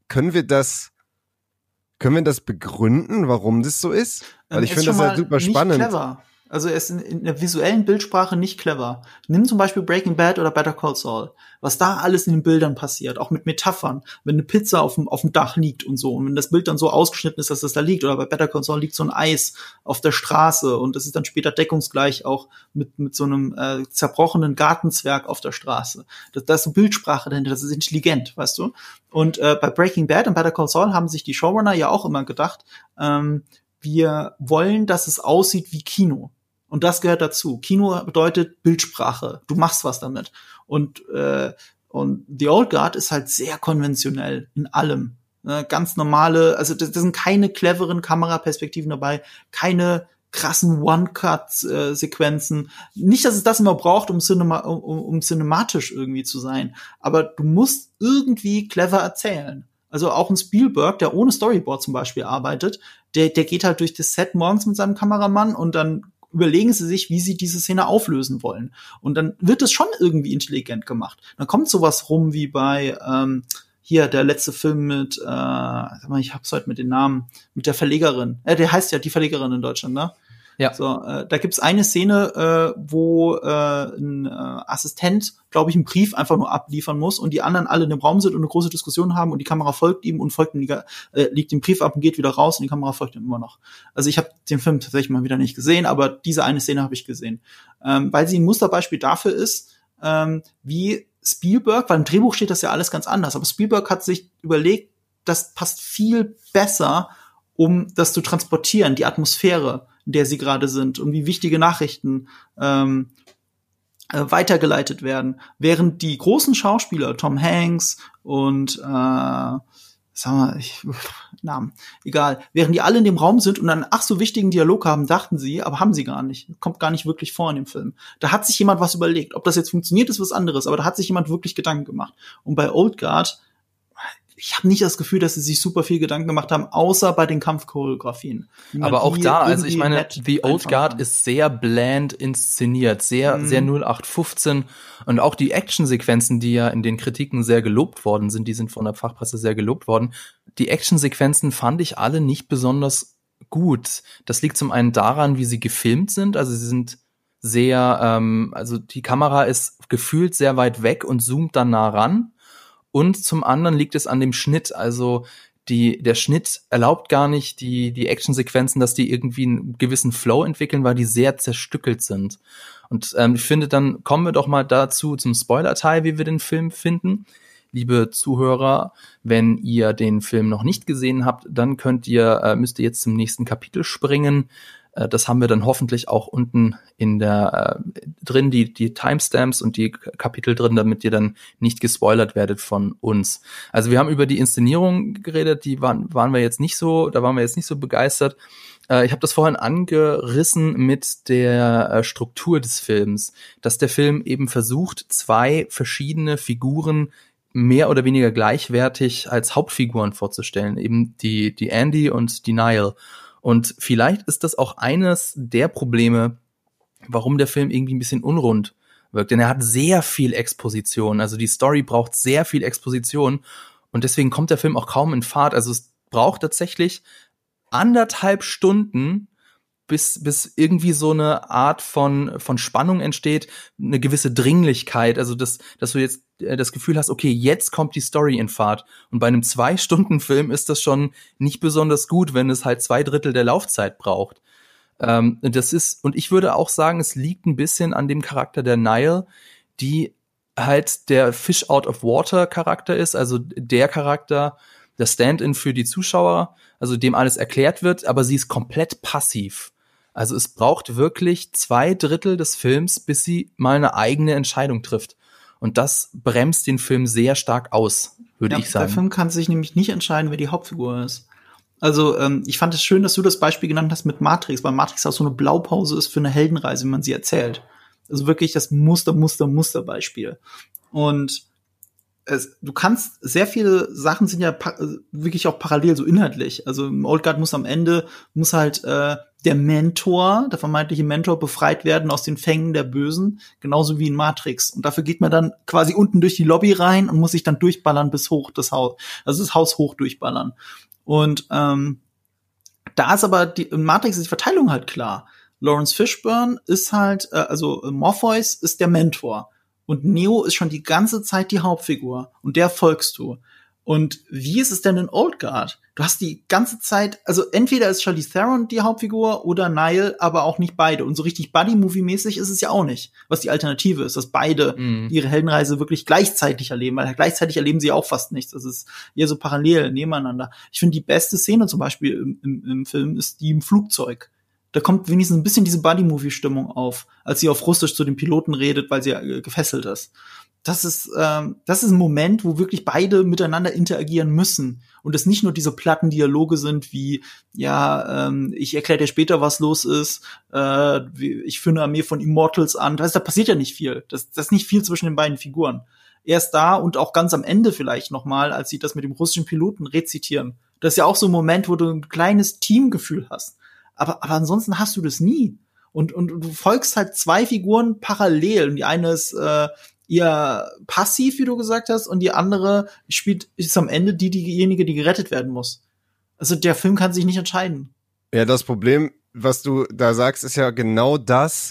können wir das begründen, warum das so ist? Weil ich finde das ja super spannend. Clever. Also er ist in der visuellen Bildsprache nicht clever. Nimm zum Beispiel Breaking Bad oder Better Call Saul. Was da alles in den Bildern passiert, auch mit Metaphern. Wenn eine Pizza auf dem Dach liegt und so, und wenn das Bild dann so ausgeschnitten ist, dass das da liegt, oder bei Better Call Saul liegt so ein Eis auf der Straße und das ist dann später deckungsgleich auch mit so einem zerbrochenen Gartenzwerg auf der Straße. Da ist so Bildsprache dahinter, das ist intelligent, weißt du? Und bei Breaking Bad und Better Call Saul haben sich die Showrunner ja auch immer gedacht, wir wollen, dass es aussieht wie Kino. Und das gehört dazu. Kino bedeutet Bildsprache. Du machst was damit. Und The Old Guard ist halt sehr konventionell in allem. Ganz normale, also das sind keine cleveren Kameraperspektiven dabei, keine krassen One-Cut-Sequenzen. Nicht, dass es das immer braucht, um cinematisch irgendwie zu sein. Aber du musst irgendwie clever erzählen. Also auch ein Spielberg, der ohne Storyboard zum Beispiel arbeitet, der geht halt durch das Set morgens mit seinem Kameramann und dann überlegen sie sich, wie sie diese Szene auflösen wollen. Und dann wird es schon irgendwie intelligent gemacht. Dann kommt sowas rum wie bei hier der letzte Film mit, sag mal, ich hab's heute mit den Namen, mit der Verlegerin. Der heißt ja Die Verlegerin in Deutschland, ne? Ja. So, da gibt's eine Szene, wo ein Assistent, glaube ich, einen Brief einfach nur abliefern muss und die anderen alle in dem Raum sind und eine große Diskussion haben und die Kamera folgt ihm und legt den Brief ab und geht wieder raus und die Kamera folgt ihm immer noch. Also ich habe den Film tatsächlich mal wieder nicht gesehen, aber diese eine Szene habe ich gesehen. Weil sie ein Musterbeispiel dafür ist, wie Spielberg, weil im Drehbuch steht das ja alles ganz anders, aber Spielberg hat sich überlegt, das passt viel besser, um das zu transportieren, die Atmosphäre, in der sie gerade sind und wie wichtige Nachrichten weitergeleitet werden. Während die großen Schauspieler, Tom Hanks und Namen, egal, während die alle in dem Raum sind und einen ach so wichtigen Dialog haben, dachten sie, aber haben sie gar nicht. Kommt gar nicht wirklich vor in dem Film. Da hat sich jemand was überlegt. Ob das jetzt funktioniert, ist was anderes, aber da hat sich jemand wirklich Gedanken gemacht. Und bei Old Guard, ich habe nicht das Gefühl, dass sie sich super viel Gedanken gemacht haben, außer bei den Kampfchoreografien. Aber auch da, also ich meine, The Old Guard ist sehr bland inszeniert, sehr 0815 und auch die Actionsequenzen, die ja in den Kritiken sehr gelobt worden sind, die sind von der Fachpresse sehr gelobt worden. Die Actionsequenzen fand ich alle nicht besonders gut. Das liegt zum einen daran, wie sie gefilmt sind, also sie sind sehr, also die Kamera ist gefühlt sehr weit weg und zoomt dann nah ran. Und zum anderen liegt es an dem Schnitt, also der Schnitt erlaubt gar nicht die Actionsequenzen, dass die irgendwie einen gewissen Flow entwickeln, weil die sehr zerstückelt sind. Und ich finde, dann kommen wir doch mal dazu zum Spoiler-Teil, wie wir den Film finden. Liebe Zuhörer, wenn ihr den Film noch nicht gesehen habt, dann müsst ihr jetzt zum nächsten Kapitel springen. Das haben wir dann hoffentlich auch unten in der drin, die Timestamps und die Kapitel drin, damit ihr dann nicht gespoilert werdet von uns. Also wir haben über die Inszenierung geredet, da waren wir jetzt nicht so begeistert. Ich habe das vorhin angerissen mit der Struktur des Films, dass der Film eben versucht, zwei verschiedene Figuren mehr oder weniger gleichwertig als Hauptfiguren vorzustellen, eben die Andy und die Niall. Und vielleicht ist das auch eines der Probleme, warum der Film irgendwie ein bisschen unrund wirkt. Denn er hat sehr viel Exposition. Also die Story braucht sehr viel Exposition. Und deswegen kommt der Film auch kaum in Fahrt. Also es braucht tatsächlich 1,5 Stunden, bis irgendwie so eine Art von Spannung entsteht, eine gewisse Dringlichkeit, also dass du jetzt das Gefühl hast, okay, jetzt kommt die Story in Fahrt. Und bei einem 2-Stunden-Film ist das schon nicht besonders gut, wenn es halt 2/3 der Laufzeit braucht. Und ich würde auch sagen, es liegt ein bisschen an dem Charakter der Niall, die halt der Fish out of water Charakter ist, also der Charakter, der Stand-in für die Zuschauer, also dem alles erklärt wird, aber sie ist komplett passiv. Also es braucht wirklich 2/3 des Films, bis sie mal eine eigene Entscheidung trifft. Und das bremst den Film sehr stark aus, würde ich sagen. Der Film kann sich nämlich nicht entscheiden, wer die Hauptfigur ist. Also ich fand es schön, dass du das Beispiel genannt hast mit Matrix, weil Matrix auch so eine Blaupause ist für eine Heldenreise, wie man sie erzählt. Also wirklich das Musterbeispiel. Und du kannst, sehr viele Sachen sind ja wirklich auch parallel, so inhaltlich. Also im Old Guard muss am Ende, der Mentor, der vermeintliche Mentor, befreit werden aus den Fängen der Bösen, genauso wie in Matrix. Und dafür geht man dann quasi unten durch die Lobby rein und muss sich dann durchballern bis hoch das Haus, also das Haus hoch durchballern. Und da ist aber in Matrix ist die Verteilung halt klar. Lawrence Fishburne ist halt, also Morpheus ist der Mentor und Neo ist schon die ganze Zeit die Hauptfigur und der folgst du. Und wie ist es denn in Old Guard? Du hast die ganze Zeit, also entweder ist Charlize Theron die Hauptfigur oder Nile, aber auch nicht beide. Und so richtig Buddy-Movie-mäßig ist es ja auch nicht. Was die Alternative ist, dass beide ihre Heldenreise wirklich gleichzeitig erleben, weil gleichzeitig erleben sie auch fast nichts. Das ist eher so parallel nebeneinander. Ich finde, die beste Szene zum Beispiel im Film ist die im Flugzeug. Da kommt wenigstens ein bisschen diese Buddy-Movie-Stimmung auf, als sie auf Russisch zu den Piloten redet, weil sie gefesselt ist. Das ist ein Moment, wo wirklich beide miteinander interagieren müssen und es nicht nur diese platten Dialoge sind wie ich erkläre dir später, was los ist, ich führe eine Armee von Immortals an. Da passiert ja nicht viel. Das ist nicht viel zwischen den beiden Figuren. Erst da und auch ganz am Ende vielleicht noch mal, als sie das mit dem russischen Piloten rezitieren. Das ist ja auch so ein Moment, wo du ein kleines Teamgefühl hast. Aber ansonsten hast du das nie. Und du folgst halt zwei Figuren parallel. Und die eine ist eher passiv, wie du gesagt hast, und die andere ist am Ende diejenige, die gerettet werden muss. Also der Film kann sich nicht entscheiden. Ja, das Problem, was du da sagst, ist ja genau das,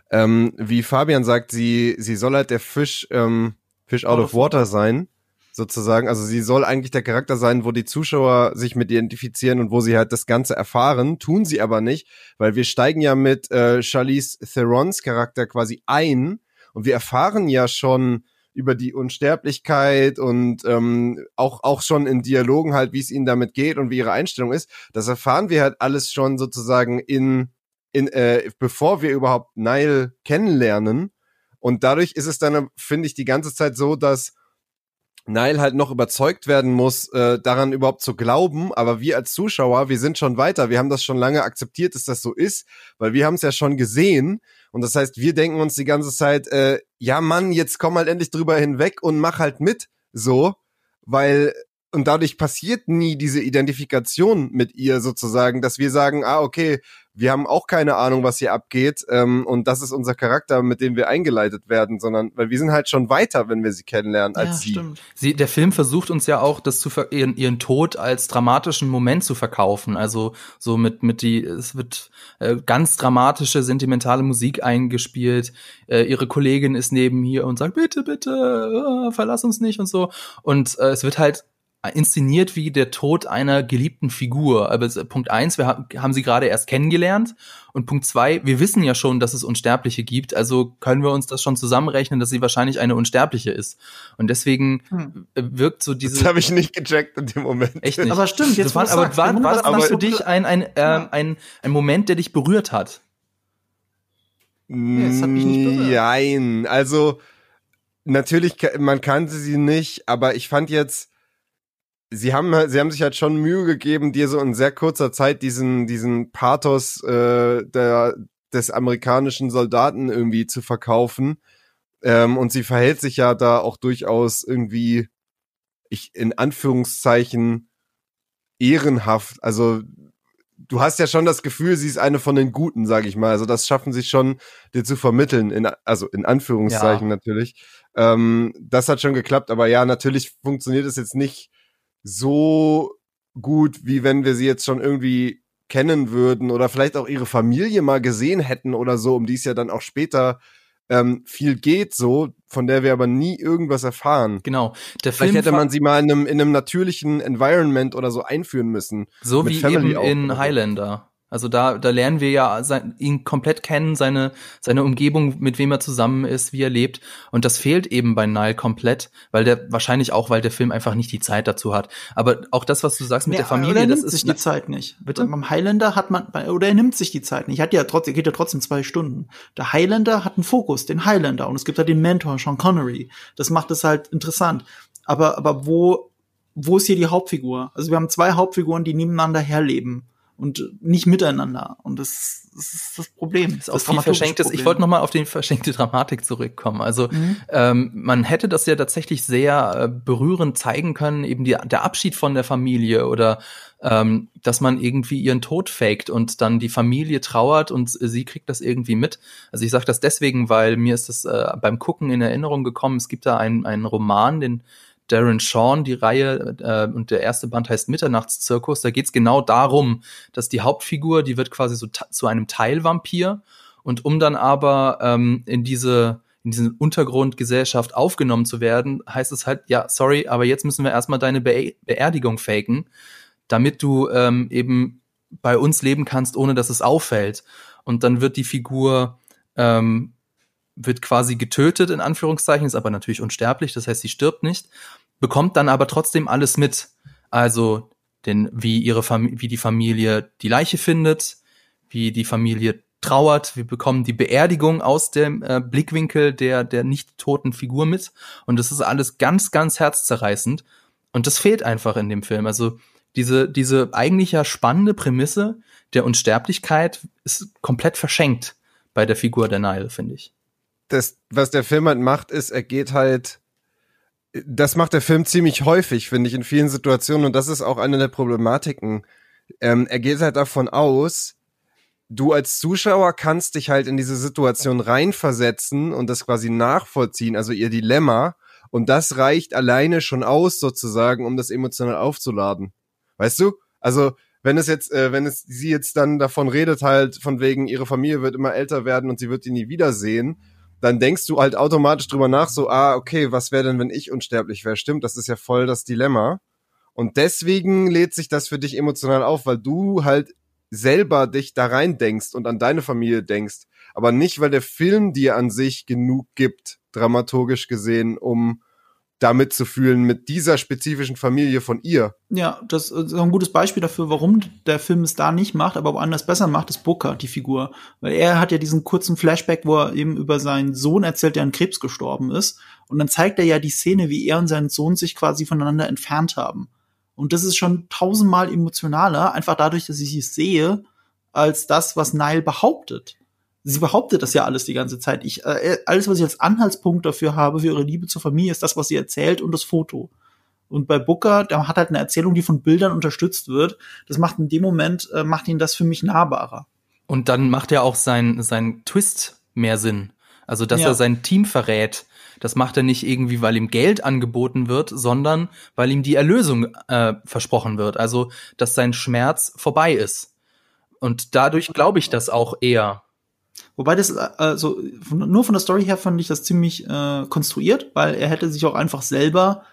wie Fabian sagt, sie soll halt der Fish out of water sein, sozusagen. Also sie soll eigentlich der Charakter sein, wo die Zuschauer sich mit identifizieren und wo sie halt das Ganze erfahren, tun sie aber nicht, weil wir steigen ja mit Charlize Therons Charakter quasi ein. Und wir erfahren ja schon über die Unsterblichkeit und auch schon in Dialogen halt, wie es ihnen damit geht und wie ihre Einstellung ist. Das erfahren wir halt alles schon sozusagen bevor wir überhaupt Nile kennenlernen. Und dadurch ist es dann, finde ich, die ganze Zeit so, dass Nile halt noch überzeugt werden muss, daran überhaupt zu glauben. Aber wir als Zuschauer, wir sind schon weiter. Wir haben das schon lange akzeptiert, dass das so ist, weil wir haben es ja schon gesehen. Und das heißt, wir denken uns die ganze Zeit, ja Mann, jetzt komm halt endlich drüber hinweg und mach halt mit, so, und dadurch passiert nie diese Identifikation mit ihr sozusagen, dass wir sagen, okay, wir haben auch keine Ahnung, was hier abgeht, und das ist unser Charakter, mit dem wir eingeleitet werden, sondern, weil wir sind halt schon weiter, wenn wir sie kennenlernen, als sie. Stimmt. Der Film versucht uns ja auch, ihren Tod als dramatischen Moment zu verkaufen, also so es wird ganz dramatische, sentimentale Musik eingespielt, ihre Kollegin ist neben hier und sagt, bitte, bitte, verlass uns nicht und so, und es wird halt inszeniert wie der Tod einer geliebten Figur. Aber Punkt 1, wir haben sie gerade erst kennengelernt. Und Punkt 2, wir wissen ja schon, dass es Unsterbliche gibt. Also können wir uns das schon zusammenrechnen, dass sie wahrscheinlich eine Unsterbliche ist. Und deswegen wirkt so diese... Das habe ich nicht gecheckt in dem Moment. Echt nicht. Aber stimmt, jetzt war das für dich ein Moment, der dich berührt hat? Ja, das hat mich nicht berührt. Nein, also natürlich, man kannte sie nicht, aber ich fand jetzt, Sie haben sich halt schon Mühe gegeben, dir so in sehr kurzer Zeit diesen Pathos des amerikanischen Soldaten irgendwie zu verkaufen. Und sie verhält sich ja da auch durchaus irgendwie, in Anführungszeichen, ehrenhaft. Also du hast ja schon das Gefühl, sie ist eine von den Guten, sag ich mal. Also das schaffen sie schon, dir zu vermitteln, in Anführungszeichen natürlich. Das hat schon geklappt, aber ja, natürlich funktioniert es jetzt nicht so gut, wie wenn wir sie jetzt schon irgendwie kennen würden oder vielleicht auch ihre Familie mal gesehen hätten oder so, um die es ja dann auch später viel geht, so, von der wir aber nie irgendwas erfahren. Genau. Vielleicht hätte man sie mal in einem natürlichen Environment oder so einführen müssen. So wie eben in Highlander. Also da lernen wir ja ihn komplett kennen, seine Umgebung, mit wem er zusammen ist, wie er lebt. Und das fehlt eben bei Nile komplett, weil der Film einfach nicht die Zeit dazu hat. Aber auch das, was du sagst mit der Familie, er das nimmt ist sich die Zeit nicht. Bitte? Beim Highlander er nimmt sich die Zeit nicht. Er geht ja trotzdem 2 Stunden. Der Highlander hat einen Fokus, den Highlander. Und es gibt ja den Mentor, Sean Connery. Das macht es halt interessant. Aber wo ist hier die Hauptfigur? Also wir haben 2 Hauptfiguren, die nebeneinander herleben. und nicht miteinander. Und das ist das Problem. Das ist auch viel Verschenktes. Ich wollte nochmal auf die verschenkte Dramatik zurückkommen. Also man hätte das ja tatsächlich sehr berührend zeigen können, eben der Abschied von der Familie oder dass man irgendwie ihren Tod faked und dann die Familie trauert und sie kriegt das irgendwie mit. Also ich sage das deswegen, weil mir ist das beim Gucken in Erinnerung gekommen. Es gibt da einen Roman, den Darren Shawn, die Reihe, und der erste Band heißt Mitternachtszirkus. Da geht's genau darum, dass die Hauptfigur, die wird quasi so zu einem Teilvampir und um dann aber in diese Untergrundgesellschaft aufgenommen zu werden, heißt es halt, ja, sorry, aber jetzt müssen wir erstmal deine Beerdigung faken, damit du eben bei uns leben kannst, ohne dass es auffällt. Und dann wird die Figur wird quasi getötet, in Anführungszeichen, ist aber natürlich unsterblich, das heißt, sie stirbt nicht, bekommt dann aber trotzdem alles mit. Also wie die Familie die Leiche findet, wie die Familie trauert, wir bekommen die Beerdigung aus dem Blickwinkel der nicht toten Figur mit. Und das ist alles ganz, ganz herzzerreißend. Und das fehlt einfach in dem Film. Also diese eigentlich ja spannende Prämisse der Unsterblichkeit ist komplett verschenkt bei der Figur der Nile, finde ich. Das, was der Film halt macht, ist, das macht der Film ziemlich häufig, finde ich, in vielen Situationen, und das ist auch eine der Problematiken. Er geht halt davon aus, du als Zuschauer kannst dich halt in diese Situation reinversetzen und das quasi nachvollziehen, also ihr Dilemma, und das reicht alleine schon aus, sozusagen, um das emotional aufzuladen. Weißt du? Also, wenn sie jetzt dann davon redet halt, von wegen, ihre Familie wird immer älter werden und sie wird ihn nie wiedersehen, dann denkst du halt automatisch drüber nach, so, okay, was wäre denn, wenn ich unsterblich wäre? Stimmt, das ist ja voll das Dilemma. Und deswegen lädt sich das für dich emotional auf, weil du halt selber dich da rein denkst und an deine Familie denkst. Aber nicht, weil der Film dir an sich genug gibt, dramaturgisch gesehen, um da mitzufühlen mit dieser spezifischen Familie von ihr. Ja, das ist ein gutes Beispiel dafür, warum der Film es da nicht macht, aber woanders besser macht, ist Booker, die Figur. Weil er hat ja diesen kurzen Flashback, wo er eben über seinen Sohn erzählt, der an Krebs gestorben ist. Und dann zeigt er ja die Szene, wie er und sein Sohn sich quasi voneinander entfernt haben. Und das ist schon 1000-mal emotionaler, einfach dadurch, dass ich es sehe, als das, was Nile behauptet. Sie behauptet das ja alles die ganze Zeit. Alles, was ich als Anhaltspunkt dafür habe, für ihre Liebe zur Familie, ist das, was sie erzählt und das Foto. Und bei Booker, der hat halt eine Erzählung, die von Bildern unterstützt wird. Das macht in dem Moment, macht ihn das für mich nahbarer. Und dann macht ja auch sein Twist mehr Sinn. Also, dass er sein Team verrät. Das macht er nicht irgendwie, weil ihm Geld angeboten wird, sondern weil ihm die Erlösung versprochen wird. Also, dass sein Schmerz vorbei ist. Und dadurch glaube ich das auch eher. Wobei das, nur von der Story her fand ich das ziemlich konstruiert, weil er hätte sich auch einfach selber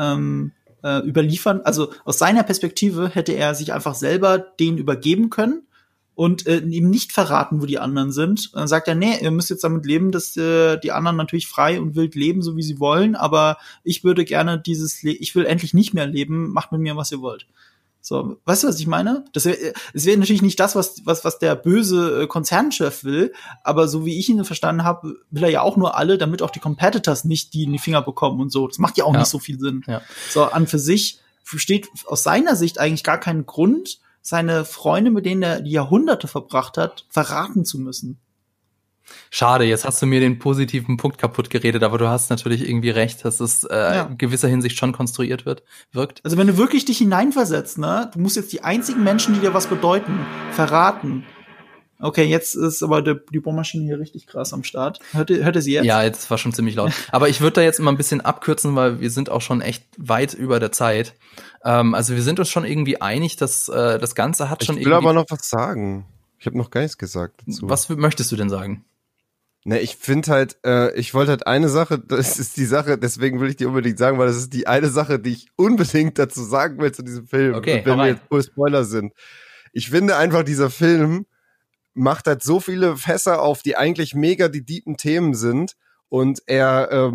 überliefern, also aus seiner Perspektive hätte er sich einfach selber denen übergeben können und ihm nicht verraten, wo die anderen sind. Dann sagt er, nee, ihr müsst jetzt damit leben, dass die anderen natürlich frei und wild leben, so wie sie wollen, aber ich würde gerne ich will endlich nicht mehr leben, macht mit mir, was ihr wollt. So, weißt du, was ich meine? Es wäre natürlich nicht das, was der böse Konzernchef will, aber so wie ich ihn verstanden habe, will er ja auch nur alle, damit auch die Competitors nicht die in die Finger bekommen und so. Das macht ja auch nicht so viel Sinn. Ja. So, an für sich besteht aus seiner Sicht eigentlich gar keinen Grund, seine Freunde, mit denen er die Jahrhunderte verbracht hat, verraten zu müssen. Schade, jetzt hast du mir den positiven Punkt kaputt geredet, aber du hast natürlich irgendwie recht, dass es in gewisser Hinsicht schon konstruiert wirkt. Also wenn du wirklich dich hineinversetzt, ne, du musst jetzt die einzigen Menschen, die dir was bedeuten, verraten. Okay, jetzt ist aber die Bohrmaschine hier richtig krass am Start. Hört ihr sie jetzt? Ja, jetzt war schon ziemlich laut. Aber ich würde da jetzt immer ein bisschen abkürzen, weil wir sind auch schon echt weit über der Zeit. Also wir sind uns schon irgendwie einig, dass das Ganze hat schon irgendwie... Ich will aber noch was sagen. Ich habe noch gar nichts gesagt dazu. Was möchtest du denn sagen? Ne, ich finde halt, ich wollte halt eine Sache, das ist die Sache, deswegen will ich die unbedingt sagen, weil das ist die eine Sache, die ich unbedingt dazu sagen will zu diesem Film. Okay, wenn wir jetzt voll Spoiler sind. Ich finde einfach, dieser Film macht halt so viele Fässer auf, die eigentlich mega die deepen Themen sind, und er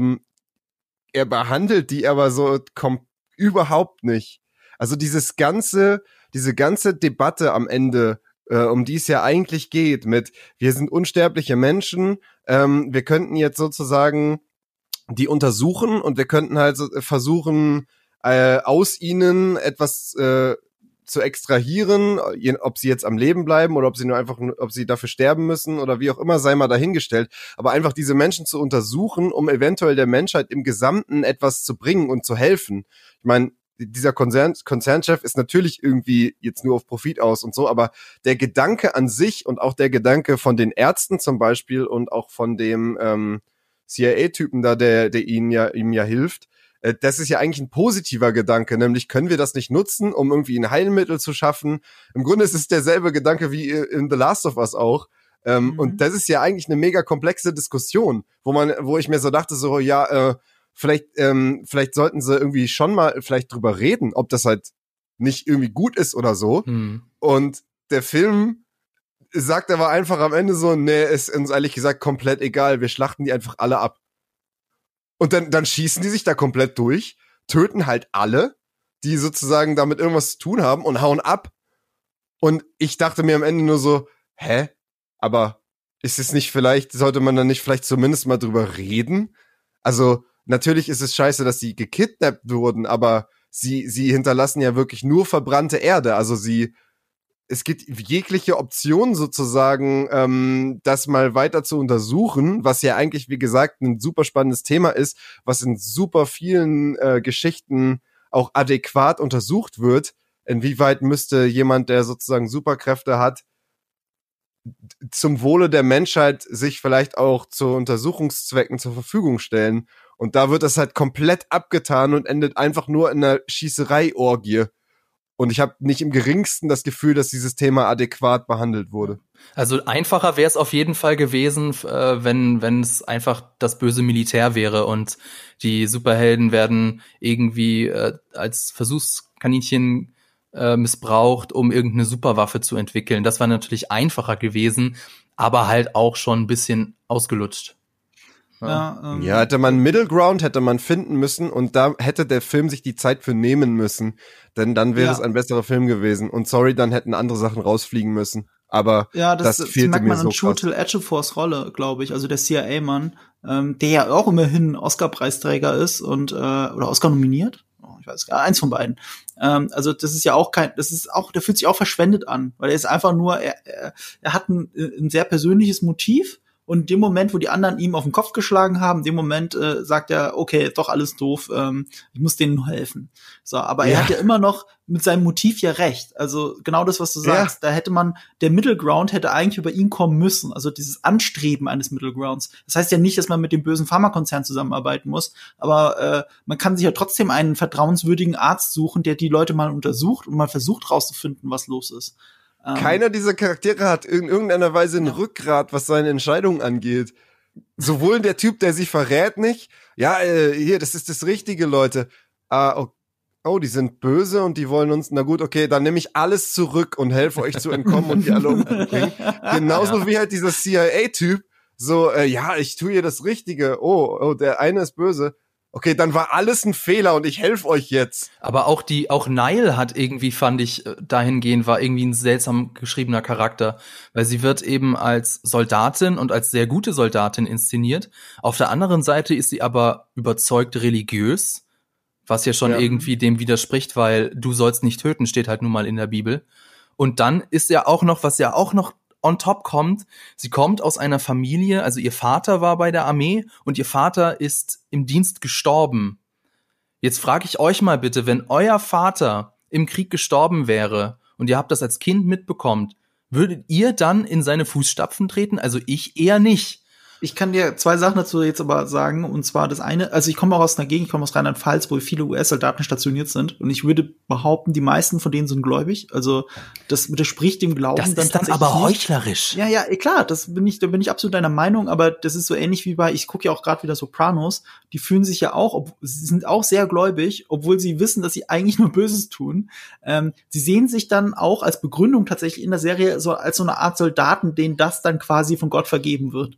behandelt die aber so überhaupt nicht. Also diese ganze Debatte am Ende, um die es ja eigentlich geht, mit wir sind unsterbliche Menschen, wir könnten jetzt sozusagen die untersuchen und wir könnten halt versuchen, aus ihnen etwas zu extrahieren, ob sie jetzt am Leben bleiben oder ob sie dafür sterben müssen oder wie auch immer, sei mal dahingestellt. Aber einfach diese Menschen zu untersuchen, um eventuell der Menschheit im Gesamten etwas zu bringen und zu helfen. Ich meine, dieser Konzernchef ist natürlich irgendwie jetzt nur auf Profit aus und so, aber der Gedanke an sich und auch der Gedanke von den Ärzten zum Beispiel und auch von dem CIA-Typen da, der ihm ja hilft, das ist ja eigentlich ein positiver Gedanke, nämlich können wir das nicht nutzen, um irgendwie ein Heilmittel zu schaffen. Im Grunde ist es derselbe Gedanke wie in The Last of Us auch. Und das ist ja eigentlich eine mega komplexe Diskussion, wo ich mir so dachte, so ja, vielleicht sollten sie irgendwie schon mal vielleicht drüber reden, ob das halt nicht irgendwie gut ist oder so. Und der Film sagt aber einfach am Ende so, nee, ist uns ehrlich gesagt komplett egal, wir schlachten die einfach alle ab. Und dann schießen die sich da komplett durch, töten halt alle, die sozusagen damit irgendwas zu tun haben und hauen ab. Und ich dachte mir am Ende nur so, aber ist es nicht sollte man dann nicht vielleicht zumindest mal drüber reden? Also, natürlich ist es scheiße, dass sie gekidnappt wurden, aber sie hinterlassen ja wirklich nur verbrannte Erde. Also es gibt jegliche Option sozusagen, das mal weiter zu untersuchen, was ja eigentlich, wie gesagt, ein super spannendes Thema ist, was in super vielen Geschichten auch adäquat untersucht wird. Inwieweit müsste jemand, der sozusagen Superkräfte hat, zum Wohle der Menschheit sich vielleicht auch zu Untersuchungszwecken zur Verfügung stellen? Und da wird das halt komplett abgetan und endet einfach nur in einer Schießerei-Orgie. Und ich habe nicht im geringsten das Gefühl, dass dieses Thema adäquat behandelt wurde. Also einfacher wäre es auf jeden Fall gewesen, wenn es einfach das böse Militär wäre und die Superhelden werden irgendwie als Versuchskaninchen missbraucht, um irgendeine Superwaffe zu entwickeln. Das war natürlich einfacher gewesen, aber halt auch schon ein bisschen ausgelutscht. Ja, hätte man Middle Ground finden müssen und da hätte der Film sich die Zeit für nehmen müssen, denn dann wäre es ein besserer Film gewesen. Und sorry, dann hätten andere Sachen rausfligen müssen. Aber das fehlte merkt mir man so an Chiwetel Ejiofor's Rolle, glaube ich, also der CIA-Mann, der ja auch immerhin Oscar-Preisträger ist und oder Oscar nominiert. Ich weiß gar nicht, eins von beiden. Also das ist ja auch der fühlt sich auch verschwendet an, weil er ist einfach nur, er hat ein sehr persönliches Motiv. Und in dem Moment, wo die anderen ihm auf den Kopf geschlagen haben, in dem Moment sagt er, okay, doch alles doof, ich muss denen nur helfen. So, aber er hat ja immer noch mit seinem Motiv ja recht. Also genau das, was du sagst, da der Middle Ground hätte eigentlich über ihn kommen müssen. Also dieses Anstreben eines Middle Grounds. Das heißt ja nicht, dass man mit dem bösen Pharmakonzern zusammenarbeiten muss, aber man kann sich ja trotzdem einen vertrauenswürdigen Arzt suchen, der die Leute mal untersucht und mal versucht rauszufinden, was los ist. Keiner dieser Charaktere hat in irgendeiner Weise ein Rückgrat, was seine Entscheidungen angeht. Sowohl der Typ, der sich verrät nicht, hier, das ist das Richtige, Leute. Oh, die sind böse und die wollen uns, na gut, okay, dann nehme ich alles zurück und helfe euch zu entkommen und die alle umbringen. Genauso wie halt dieser CIA-Typ, so, ich tue hier das Richtige. Oh, der eine ist böse. Okay, dann war alles ein Fehler und ich helfe euch jetzt. Aber auch Nile hat irgendwie, fand ich, dahingehend war irgendwie ein seltsam geschriebener Charakter, weil sie wird eben als Soldatin und als sehr gute Soldatin inszeniert. Auf der anderen Seite ist sie aber überzeugt religiös, was ja schon irgendwie dem widerspricht, weil du sollst nicht töten, steht halt nun mal in der Bibel. Und dann ist ja auch noch, was ja auch noch on top kommt, sie kommt aus einer Familie, also ihr Vater war bei der Armee und ihr Vater ist im Dienst gestorben. Jetzt frage ich euch mal bitte, wenn euer Vater im Krieg gestorben wäre und ihr habt das als Kind mitbekommen, würdet ihr dann in seine Fußstapfen treten? Also ich eher nicht. Ich kann dir zwei Sachen dazu jetzt aber sagen, und zwar das eine, also ich komme auch aus einer Gegend, ich komme aus Rheinland-Pfalz, wo viele US-Soldaten stationiert sind, und ich würde behaupten, die meisten von denen sind gläubig, also das widerspricht dem Glauben. Das ist dann aber heuchlerisch. Ja, klar, da bin ich absolut deiner Meinung, aber das ist so ähnlich wie ich gucke ja auch gerade wieder Sopranos, die fühlen sich ja auch, sie sind auch sehr gläubig, obwohl sie wissen, dass sie eigentlich nur Böses tun. Sie sehen sich dann auch als Begründung tatsächlich in der Serie so als so eine Art Soldaten, denen das dann quasi von Gott vergeben wird.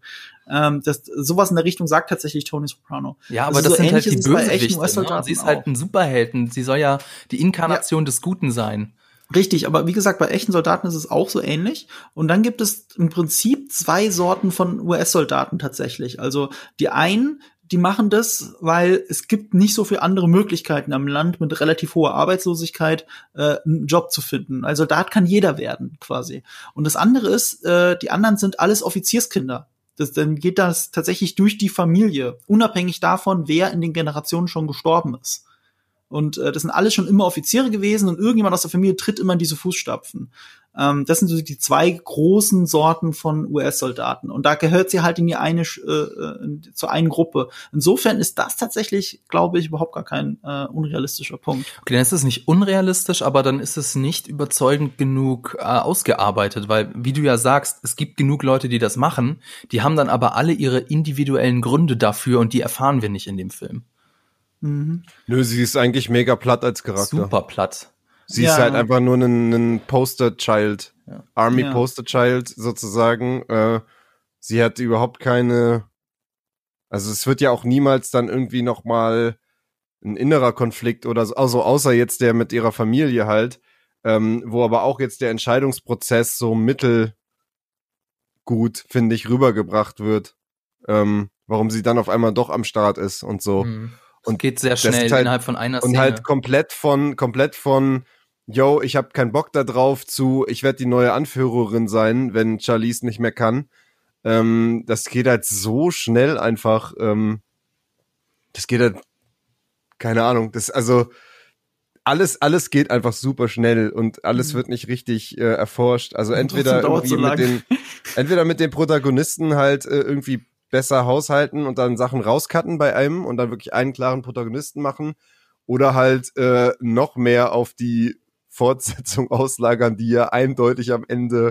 Sowas in der Richtung sagt tatsächlich Tony Soprano. Ja, aber das sind halt die Bösewichte, ne? Sie ist halt ein Superhelden. Sie soll ja die Inkarnation des Guten sein. Richtig, aber wie gesagt, bei echten Soldaten ist es auch so ähnlich. Und dann gibt es im Prinzip zwei Sorten von US-Soldaten tatsächlich. Also die einen, die machen das, weil es gibt nicht so viele andere Möglichkeiten am Land mit relativ hoher Arbeitslosigkeit, einen Job zu finden. Ein Soldat kann jeder werden, quasi. Und das andere ist, die anderen sind alles Offizierskinder. Dann geht das tatsächlich durch die Familie, unabhängig davon, wer in den Generationen schon gestorben ist. Und das sind alles schon immer Offiziere gewesen und irgendjemand aus der Familie tritt immer in diese Fußstapfen. Das sind so die zwei großen Sorten von US-Soldaten. Und da gehört sie halt in die zur einen Gruppe. Insofern ist das tatsächlich, glaube ich, überhaupt gar kein unrealistischer Punkt. Okay, dann ist es nicht unrealistisch, aber dann ist es nicht überzeugend genug ausgearbeitet, weil, wie du ja sagst, es gibt genug Leute, die das machen, die haben dann aber alle ihre individuellen Gründe dafür und die erfahren wir nicht in dem Film. Mhm. Nö, sie ist eigentlich mega platt als Charakter. Super platt. Sie ist halt einfach nur ein Poster-Child. Ja. Army-Poster-Child sozusagen. Sie hat überhaupt keine, also es wird ja auch niemals dann irgendwie nochmal ein innerer Konflikt oder so, also außer jetzt der mit ihrer Familie halt, wo aber auch jetzt der Entscheidungsprozess so mittelgut, finde ich, rübergebracht wird. Warum sie dann auf einmal doch am Start ist und so. Mhm. Und geht sehr schnell halt, innerhalb von einer Szene. Und halt komplett von yo, ich hab keinen Bock da drauf zu, ich werde die neue Anführerin sein, wenn Charlize nicht mehr kann. Das geht halt so schnell einfach. Das geht halt, keine Ahnung, alles geht einfach super schnell und alles wird nicht richtig erforscht. Also entweder mit den Protagonisten halt irgendwie besser haushalten und dann Sachen rauscutten bei einem und dann wirklich einen klaren Protagonisten machen oder halt noch mehr auf die Fortsetzung auslagern, die ja eindeutig am Ende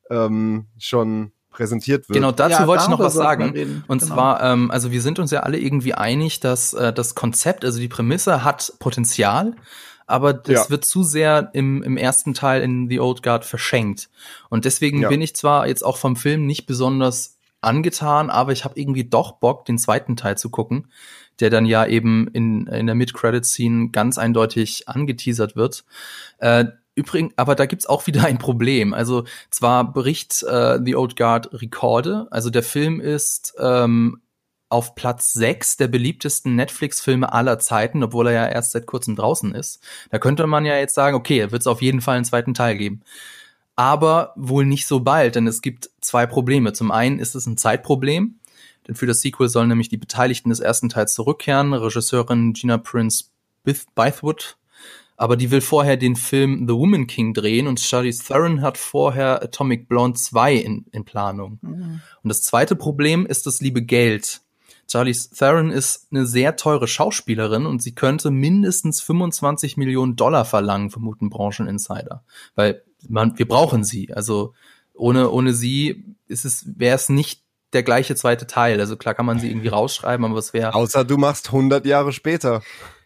schon präsentiert wird. Genau, dazu wollte ich noch was sagen. Und genau. zwar, also wir sind uns ja alle irgendwie einig, dass das Konzept, also die Prämisse hat Potenzial, aber das wird zu sehr im ersten Teil in The Old Guard verschenkt. Und deswegen bin ich zwar jetzt auch vom Film nicht besonders angetan, aber ich habe irgendwie doch Bock, den zweiten Teil zu gucken, der dann ja eben in der Mid-Credit-Scene ganz eindeutig angeteasert wird. Übrigens, aber da gibt's auch wieder ein Problem. Also zwar bricht The Old Guard Rekorde, also der Film ist auf Platz 6 der beliebtesten Netflix-Filme aller Zeiten, obwohl er ja erst seit kurzem draußen ist. Da könnte man ja jetzt sagen, okay, da wird es auf jeden Fall einen zweiten Teil geben. Aber wohl nicht so bald, denn es gibt zwei Probleme. Zum einen ist es ein Zeitproblem, denn für das Sequel sollen nämlich die Beteiligten des ersten Teils zurückkehren, Regisseurin Gina Prince Bythewood, aber die will vorher den Film The Woman King drehen und Charlize Theron hat vorher Atomic Blonde 2 in Planung. Mhm. Und das zweite Problem ist das liebe Geld. Charlize Theron ist eine sehr teure Schauspielerin und sie könnte mindestens $25 Millionen verlangen, vermuten Brancheninsider. Weil wir brauchen sie. Also ohne sie wäre es nicht der gleiche zweite Teil. Also klar kann man sie irgendwie rausschreiben, aber es wäre... Außer du machst 100 Jahre später.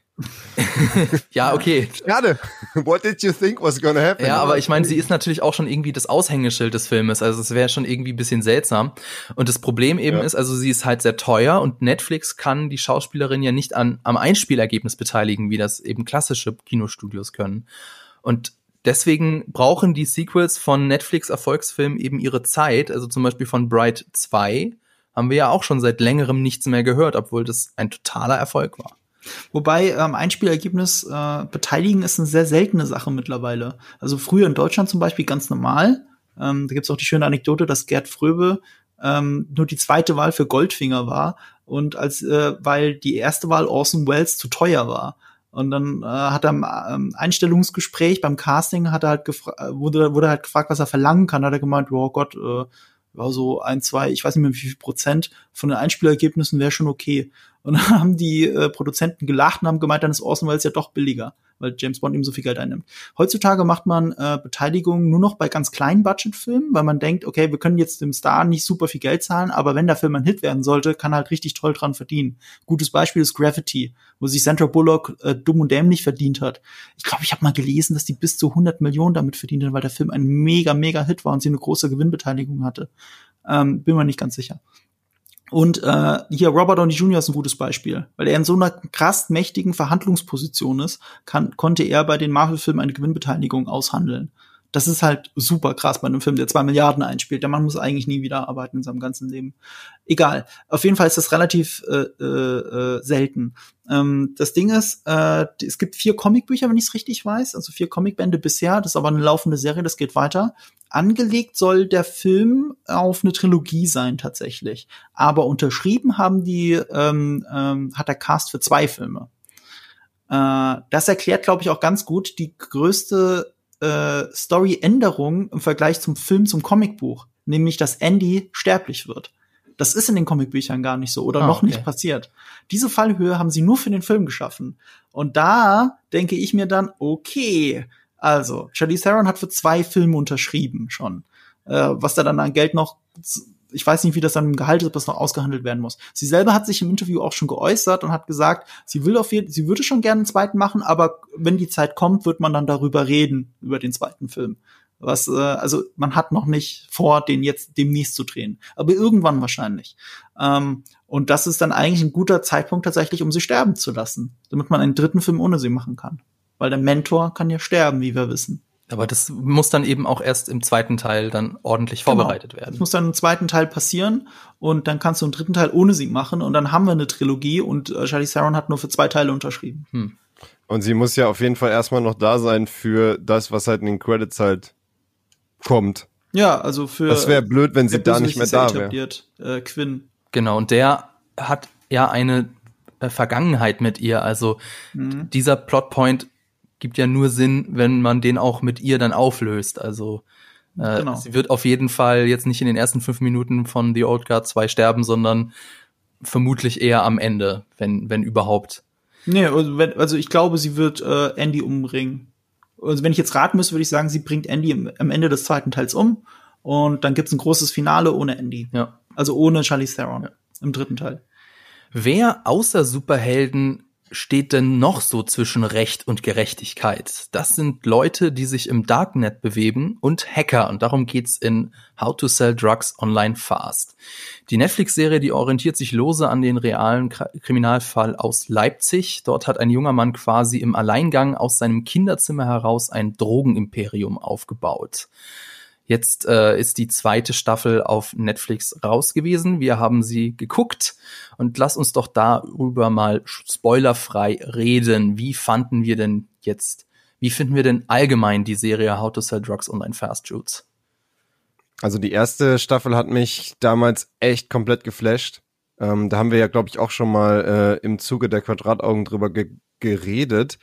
Ja, okay. Schade. What did you think was gonna happen? Ja, aber ich meine, sie ist natürlich auch schon irgendwie das Aushängeschild des Filmes. Also es wäre schon irgendwie ein bisschen seltsam. Und das Problem eben ist, also sie ist halt sehr teuer und Netflix kann die Schauspielerin ja nicht am Einspielergebnis beteiligen, wie das eben klassische Kinostudios können. Und deswegen brauchen die Sequels von Netflix-Erfolgsfilmen eben ihre Zeit. Also zum Beispiel von Bright 2 haben wir ja auch schon seit längerem nichts mehr gehört, obwohl das ein totaler Erfolg war. Wobei Einspielergebnis beteiligen ist eine sehr seltene Sache mittlerweile. Also früher in Deutschland zum Beispiel ganz normal. Da gibt's auch die schöne Anekdote, dass Gerd Fröbe nur die zweite Wahl für Goldfinger war und weil die erste Wahl Orson Welles zu teuer war. Und dann hat er im Einstellungsgespräch beim Casting wurde halt gefragt, was er verlangen kann. Hat er gemeint, oh Gott, so 1, 2, ich weiß nicht mehr wie viel Prozent von den Einspielergebnissen wäre schon okay. Und dann haben die Produzenten gelacht und haben gemeint, dann ist Orson Welles ja doch billiger, weil James Bond ihm so viel Geld einnimmt. Heutzutage macht man Beteiligung nur noch bei ganz kleinen Budgetfilmen, weil man denkt, okay, wir können jetzt dem Star nicht super viel Geld zahlen, aber wenn der Film ein Hit werden sollte, kann er halt richtig toll dran verdienen. Gutes Beispiel ist Gravity, wo sich Sandra Bullock dumm und dämlich verdient hat. Ich glaube, ich habe mal gelesen, dass die bis zu 100 Millionen damit verdient hat, weil der Film ein mega, mega Hit war und sie eine große Gewinnbeteiligung hatte. Bin mir nicht ganz sicher. Und hier Robert Downey Jr. ist ein gutes Beispiel, weil er in so einer krass mächtigen Verhandlungsposition ist, konnte er bei den Marvel-Filmen eine Gewinnbeteiligung aushandeln. Das ist halt super krass bei einem Film, der 2 Milliarden einspielt. Der Mann muss eigentlich nie wieder arbeiten in seinem ganzen Leben. Egal. Auf jeden Fall ist das relativ selten. Das Ding ist, es gibt 4 Comicbücher, wenn ich es richtig weiß. Also 4 Comicbände bisher. Das ist aber eine laufende Serie, das geht weiter. Angelegt soll der Film auf eine Trilogie sein tatsächlich. Aber unterschrieben hat der Cast für 2 Filme. Das erklärt, glaube ich, auch ganz gut die größte Story-Änderung im Vergleich zum Film, zum Comicbuch. Nämlich, dass Andy sterblich wird. Das ist in den Comicbüchern gar nicht so oder noch nicht passiert. Diese Fallhöhe haben sie nur für den Film geschaffen. Und da denke ich mir dann, okay, also Charlize Theron hat für 2 Filme unterschrieben schon. Was da dann an Geld noch, ich weiß nicht, wie das dann im Gehalt ist, was noch ausgehandelt werden muss. Sie selber hat sich im Interview auch schon geäußert und hat gesagt, sie würde schon gerne einen zweiten machen, aber wenn die Zeit kommt, wird man dann darüber reden, über den zweiten Film. Also man hat noch nicht vor, den jetzt demnächst zu drehen. Aber irgendwann wahrscheinlich. Und das ist dann eigentlich ein guter Zeitpunkt tatsächlich, um sie sterben zu lassen. Damit man einen 3. Film ohne sie machen kann. Weil der Mentor kann ja sterben, wie wir wissen. Aber das muss dann eben auch erst im 2. Teil dann ordentlich vorbereitet werden. Das muss dann im 2. Teil passieren und dann kannst du einen 3. Teil ohne sie machen und dann haben wir eine Trilogie und Charlize Theron hat nur für 2 Teile unterschrieben. Und sie muss ja auf jeden Fall erstmal noch da sein für das, was halt in den Credits halt kommt. Ja, also für das wäre blöd, wenn sie da nicht mehr da wäre. Quinn. Genau, und der hat ja eine Vergangenheit mit ihr. Also dieser Plotpoint gibt ja nur Sinn, wenn man den auch mit ihr dann auflöst. Also sie wird auf jeden Fall jetzt nicht in den ersten 5 Minuten von The Old Guard 2 sterben, sondern vermutlich eher am Ende, wenn überhaupt. Nee, also ich glaube, sie wird Andy umbringen. Also wenn ich jetzt raten müsste, würde ich sagen, sie bringt Andy am Ende des 2. Teils um und dann gibt's ein großes Finale ohne Andy. Ja. Also ohne Charlize Theron im 3. Teil. Wer außer Superhelden steht denn noch so zwischen Recht und Gerechtigkeit? Das sind Leute, die sich im Darknet bewegen und Hacker. Und darum geht's in How to Sell Drugs Online Fast. Die Netflix-Serie, die orientiert sich lose an den realen Kriminalfall aus Leipzig. Dort hat ein junger Mann quasi im Alleingang aus seinem Kinderzimmer heraus ein Drogenimperium aufgebaut. Jetzt ist die 2. Staffel auf Netflix raus gewesen. Wir haben sie geguckt und lass uns doch darüber mal spoilerfrei reden. Wie finden wir denn allgemein die Serie How to Sell Drugs Online Fast, Jules? Also die erste Staffel hat mich damals echt komplett geflasht. Da haben wir ja, glaube ich, auch schon mal im Zuge der Quadrataugen drüber geredet.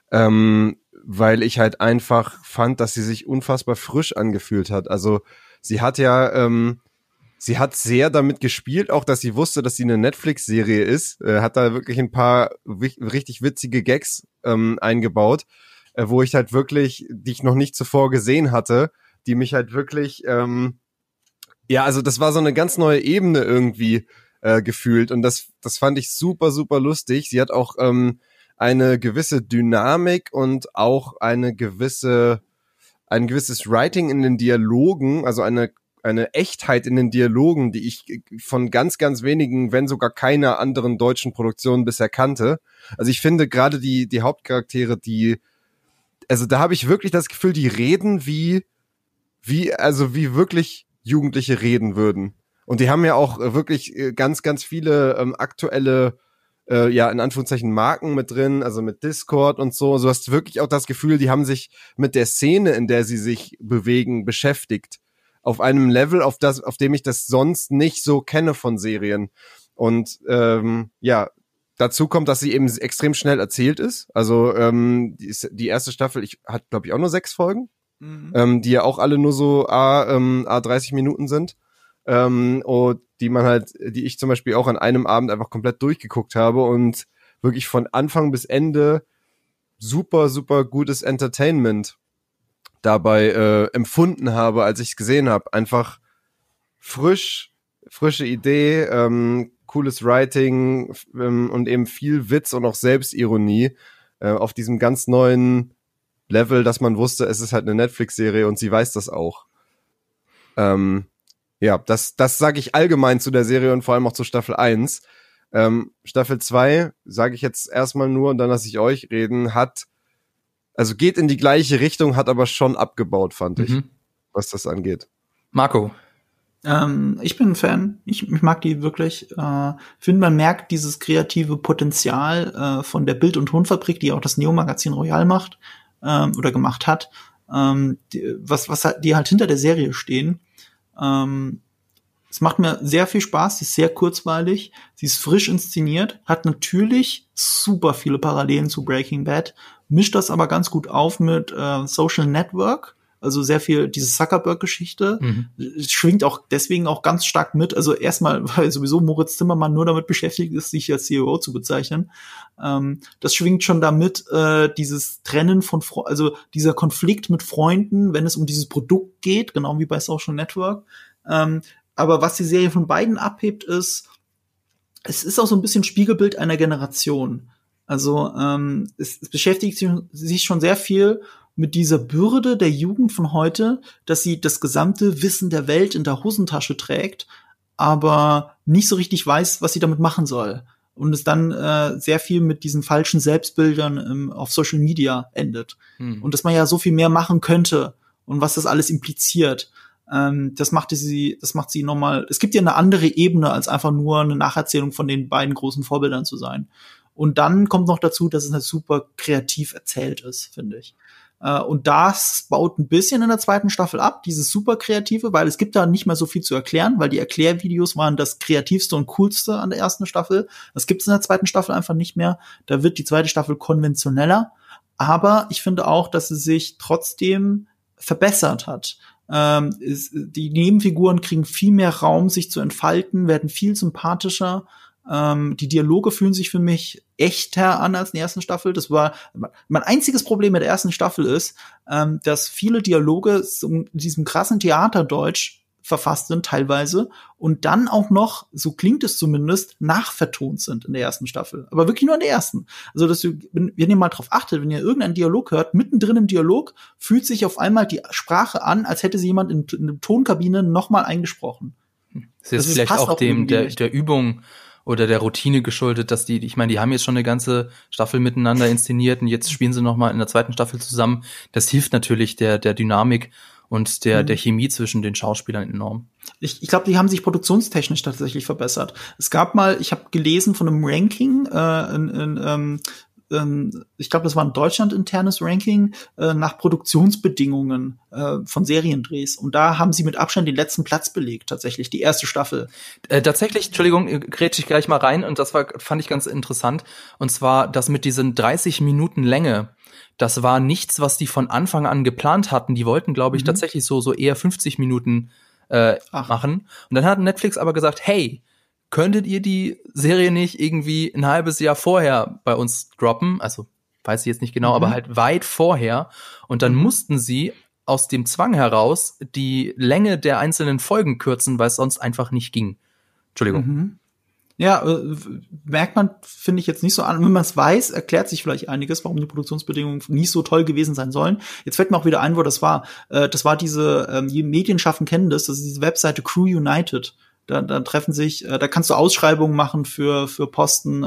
Weil ich halt einfach fand, dass sie sich unfassbar frisch angefühlt hat. Also sie hat ja, sie hat sehr damit gespielt, auch dass sie wusste, dass sie eine Netflix-Serie ist, hat da wirklich ein paar richtig witzige Gags eingebaut, wo ich halt wirklich, die ich noch nicht zuvor gesehen hatte, die mich halt wirklich, also das war so eine ganz neue Ebene irgendwie gefühlt und das fand ich super, super lustig. Sie hat auch eine gewisse Dynamik und auch ein gewisses Writing in den Dialogen, also eine Echtheit in den Dialogen, die ich von ganz, ganz wenigen, wenn sogar keiner anderen deutschen Produktion bisher kannte. Also ich finde gerade die Hauptcharaktere, also da habe ich wirklich das Gefühl, die reden wie wirklich Jugendliche reden würden. Und die haben ja auch wirklich ganz, ganz viele aktuelle in Anführungszeichen Marken mit drin, also mit Discord und so. Du hast wirklich auch das Gefühl, die haben sich mit der Szene, in der sie sich bewegen, beschäftigt. Auf einem Level, auf dem ich das sonst nicht so kenne von Serien. Und dazu kommt, dass sie eben extrem schnell erzählt ist. Also die erste Staffel hat, glaube ich, auch nur 6 Folgen, die ja auch alle nur so 30 Minuten sind. Und die ich zum Beispiel auch an einem Abend einfach komplett durchgeguckt habe und wirklich von Anfang bis Ende super, super gutes Entertainment dabei empfunden habe, als ich es gesehen habe. Einfach frische Idee, cooles Writing und eben viel Witz und auch Selbstironie auf diesem ganz neuen Level, dass man wusste, es ist halt eine Netflix-Serie und sie weiß das auch. Das sage ich allgemein zu der Serie und vor allem auch zu Staffel 1. Staffel 2, sage ich jetzt erstmal nur und dann lasse ich euch reden, hat also geht in die gleiche Richtung, hat aber schon abgebaut, fand ich, was das angeht. Marco? Ich bin ein Fan. Ich mag die wirklich. Finde, man merkt dieses kreative Potenzial von der Bild- und Tonfabrik, die auch das Neo-Magazin Royal macht oder gemacht hat, die halt hinter der Serie stehen. Es macht mir sehr viel Spaß, sie ist sehr kurzweilig, sie ist frisch inszeniert, hat natürlich super viele Parallelen zu Breaking Bad, mischt das aber ganz gut auf mit Social Network, also sehr viel diese Zuckerberg-Geschichte, schwingt auch deswegen auch ganz stark mit, also erstmal, weil sowieso Moritz Zimmermann nur damit beschäftigt ist, sich als CEO zu bezeichnen, das schwingt schon damit, dieses Trennen von, also dieser Konflikt mit Freunden, wenn es um dieses Produkt geht, genau wie bei Social Network, aber was die Serie von beiden abhebt, ist, es ist auch so ein bisschen Spiegelbild einer Generation. Also es beschäftigt sich schon sehr viel mit dieser Bürde der Jugend von heute, dass sie das gesamte Wissen der Welt in der Hosentasche trägt, aber nicht so richtig weiß, was sie damit machen soll. Und es dann sehr viel mit diesen falschen Selbstbildern auf Social Media endet. Und dass man ja so viel mehr machen könnte und was das alles impliziert. Das macht sie nochmal, es gibt ja eine andere Ebene, als einfach nur eine Nacherzählung von den beiden großen Vorbildern zu sein. Und dann kommt noch dazu, dass es halt super kreativ erzählt ist, finde ich. Und das baut ein bisschen in der zweiten Staffel ab, dieses super Kreative, weil es gibt da nicht mehr so viel zu erklären, weil die Erklärvideos waren das Kreativste und Coolste an der ersten Staffel. Das gibt es in der zweiten Staffel einfach nicht mehr. Da wird die zweite Staffel konventioneller. Aber ich finde auch, dass sie sich trotzdem verbessert hat. Die Nebenfiguren kriegen viel mehr Raum, sich zu entfalten, werden viel sympathischer. Die Dialoge fühlen sich für mich echter an als in der ersten Staffel. Das war mein einziges Problem mit der ersten Staffel ist, dass viele Dialoge in diesem krassen Theaterdeutsch verfasst sind teilweise und dann auch noch, so klingt es zumindest, nachvertont sind in der ersten Staffel. Aber wirklich nur in der ersten. Also, wenn ihr mal drauf achtet, wenn ihr irgendeinen Dialog hört, mittendrin im Dialog fühlt sich auf einmal die Sprache an, als hätte sie jemand in der Tonkabine nochmal eingesprochen. Ist jetzt vielleicht auch der Übung oder der Routine geschuldet, dass ich meine, die haben jetzt schon eine ganze Staffel miteinander inszeniert und jetzt spielen sie nochmal in der zweiten Staffel zusammen. Das hilft natürlich der Dynamik und der Chemie zwischen den Schauspielern enorm. Ich glaube, die haben sich produktionstechnisch tatsächlich verbessert. Es gab mal, ich habe gelesen von einem Ranking, ich glaube, das war ein deutschlandinternes Ranking nach Produktionsbedingungen von Seriendrehs. Und da haben sie mit Abstand den letzten Platz belegt, tatsächlich, die erste Staffel. Tatsächlich, Entschuldigung, grätsch ich gleich mal rein und fand ich ganz interessant. Und zwar, das mit diesen 30 Minuten Länge, das war nichts, was die von Anfang an geplant hatten. Die wollten, glaube ich, tatsächlich so eher 50 Minuten machen. Und dann hat Netflix aber gesagt, hey, könntet ihr die Serie nicht irgendwie ein halbes Jahr vorher bei uns droppen? Also, weiß ich jetzt nicht genau, aber halt weit vorher. Und dann mussten sie aus dem Zwang heraus die Länge der einzelnen Folgen kürzen, weil es sonst einfach nicht ging. Entschuldigung. Ja, merkt man, finde ich jetzt nicht so an. Wenn man es weiß, erklärt sich vielleicht einiges, warum die Produktionsbedingungen nicht so toll gewesen sein sollen. Jetzt fällt mir auch wieder ein, wo das war. Das war diese, die Medienschaffen kennen das ist diese Webseite Crew United. Da treffen sich, da kannst du Ausschreibungen machen für Posten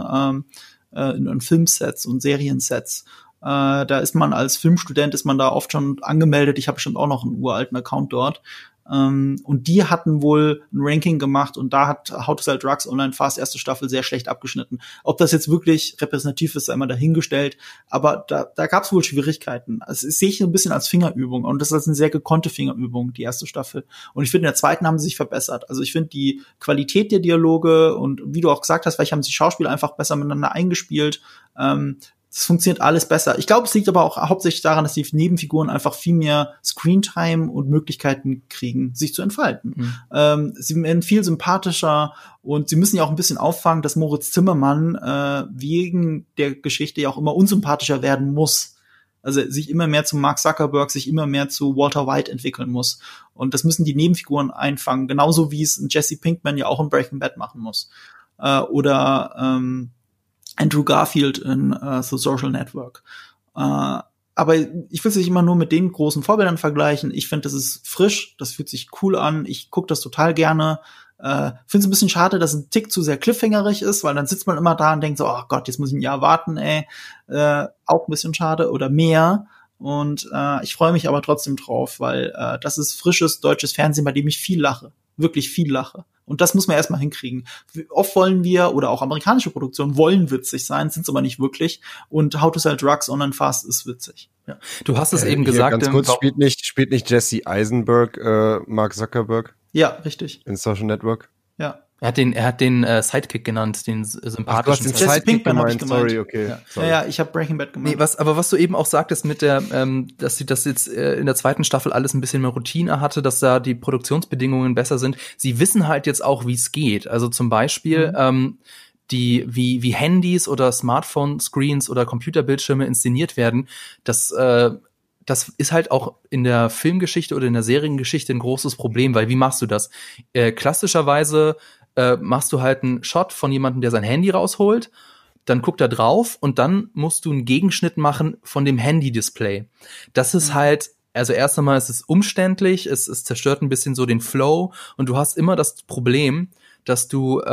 in Filmsets und Seriensets. Da ist man als Filmstudent, ist man da oft schon angemeldet. Ich habe schon auch noch einen uralten Account dort. Und die hatten wohl ein Ranking gemacht und da hat How to Sell Drugs Online Fast erste Staffel sehr schlecht abgeschnitten. Ob das jetzt wirklich repräsentativ ist, sei mal dahingestellt. Aber da gab es wohl Schwierigkeiten. Also das sehe ich ein bisschen als Fingerübung und das ist eine sehr gekonnte Fingerübung, die erste Staffel. Und ich finde, in der zweiten haben sie sich verbessert. Also ich finde die Qualität der Dialoge und wie du auch gesagt hast, vielleicht haben die Schauspieler einfach besser miteinander eingespielt. Es funktioniert alles besser. Ich glaube, es liegt aber auch hauptsächlich daran, dass die Nebenfiguren einfach viel mehr Screentime und Möglichkeiten kriegen, sich zu entfalten. Sie werden viel sympathischer und sie müssen ja auch ein bisschen auffangen, dass Moritz Zimmermann wegen der Geschichte ja auch immer unsympathischer werden muss. Also sich immer mehr zu Mark Zuckerberg, sich immer mehr zu Walter White entwickeln muss. Und das müssen die Nebenfiguren einfangen, genauso wie es ein Jesse Pinkman ja auch in Breaking Bad machen muss. Oder Andrew Garfield in The Social Network. Aber ich will es nicht immer nur mit den großen Vorbildern vergleichen. Ich finde, das ist frisch, das fühlt sich cool an. Ich gucke das total gerne. Finde es ein bisschen schade, dass ein Tick zu sehr cliffhangerig ist, weil dann sitzt man immer da und denkt so, oh Gott, jetzt muss ich ein Jahr warten, ey. Auch ein bisschen schade oder mehr. Und ich freue mich aber trotzdem drauf, weil das ist frisches deutsches Fernsehen, bei dem ich viel lache. Wirklich viel lache. Und das muss man erstmal hinkriegen. Oft wollen wir, oder auch amerikanische Produktionen wollen witzig sein, sind es aber nicht wirklich. Und How to Sell Drugs Online Fast ist witzig. Ja. Du hast es eben gesagt. Ganz kurz, spielt nicht Jesse Eisenberg Mark Zuckerberg? Ja, richtig. In Social Network? Ja. Er hat den Sidekick genannt, den sympathischen. Ach, du hast den Jesse Sidekick Pinkman hab ich gemeint, sorry, okay. Ja, sorry. ja, ich habe Breaking Bad gemeint. Nee, was du eben auch sagtest mit der, dass sie das jetzt in der zweiten Staffel alles ein bisschen mehr Routine hatte, dass da die Produktionsbedingungen besser sind. Sie wissen halt jetzt auch, wie es geht. Also zum Beispiel wie Handys oder Smartphone-Screens oder Computerbildschirme inszeniert werden, das ist halt auch in der Filmgeschichte oder in der Seriengeschichte ein großes Problem, weil wie machst du das? Klassischerweise machst du halt einen Shot von jemandem, der sein Handy rausholt, dann guckt er drauf und dann musst du einen Gegenschnitt machen von dem Handy-Display. Das ist halt, also erst einmal ist es umständlich, es zerstört ein bisschen so den Flow und du hast immer das Problem, dass du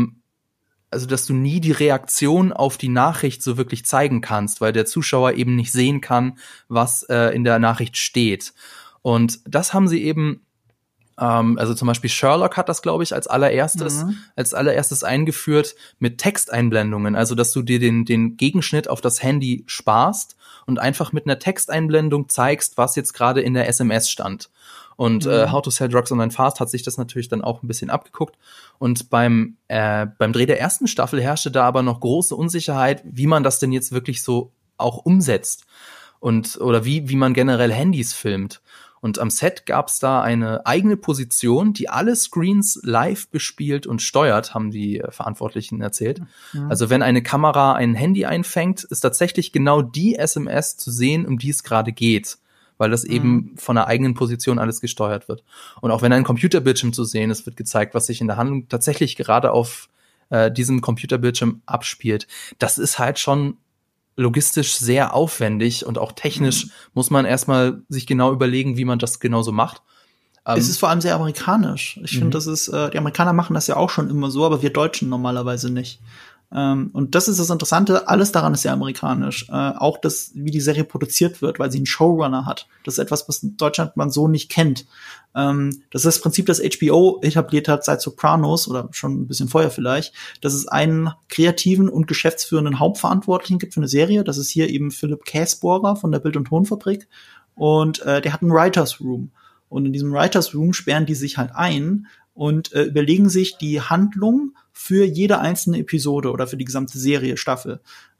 nie die Reaktion auf die Nachricht so wirklich zeigen kannst, weil der Zuschauer eben nicht sehen kann, was in der Nachricht steht. Und das haben sie eben, also zum Beispiel Sherlock hat das, glaube ich, als allererstes eingeführt mit Texteinblendungen, also dass du dir den Gegenschnitt auf das Handy sparst und einfach mit einer Texteinblendung zeigst, was jetzt gerade in der SMS stand. Und How to Sell Drugs Online Fast hat sich das natürlich dann auch ein bisschen abgeguckt. Und beim Dreh der ersten Staffel herrschte da aber noch große Unsicherheit, wie man das denn jetzt wirklich so auch umsetzt oder wie man generell Handys filmt. Und am Set gab es da eine eigene Position, die alle Screens live bespielt und steuert, haben die Verantwortlichen erzählt. Mhm. Also wenn eine Kamera ein Handy einfängt, ist tatsächlich genau die SMS zu sehen, um die es gerade geht, weil das eben von der eigenen Position alles gesteuert wird. Und auch wenn ein Computerbildschirm zu sehen ist, wird gezeigt, was sich in der Handlung tatsächlich gerade auf diesem Computerbildschirm abspielt. Das ist halt schon logistisch sehr aufwendig und auch technisch muss man erstmal sich genau überlegen, wie man das genauso macht. Es ist vor allem sehr amerikanisch. Ich finde, das ist, die Amerikaner machen das ja auch schon immer so, aber wir Deutschen normalerweise nicht. Und das ist das Interessante, alles daran ist sehr amerikanisch. Auch das, wie die Serie produziert wird, weil sie einen Showrunner hat. Das ist etwas, was in Deutschland man so nicht kennt. Das ist das Prinzip, das HBO etabliert hat seit Sopranos oder schon ein bisschen vorher vielleicht, dass es einen kreativen und geschäftsführenden Hauptverantwortlichen gibt für eine Serie. Das ist hier eben Philipp Käsbohrer von der Bild- und Tonfabrik. Und der hat einen Writers Room. Und in diesem Writers Room sperren die sich halt ein und überlegen sich die Handlung für jede einzelne Episode oder für die gesamte Serie, Staffel.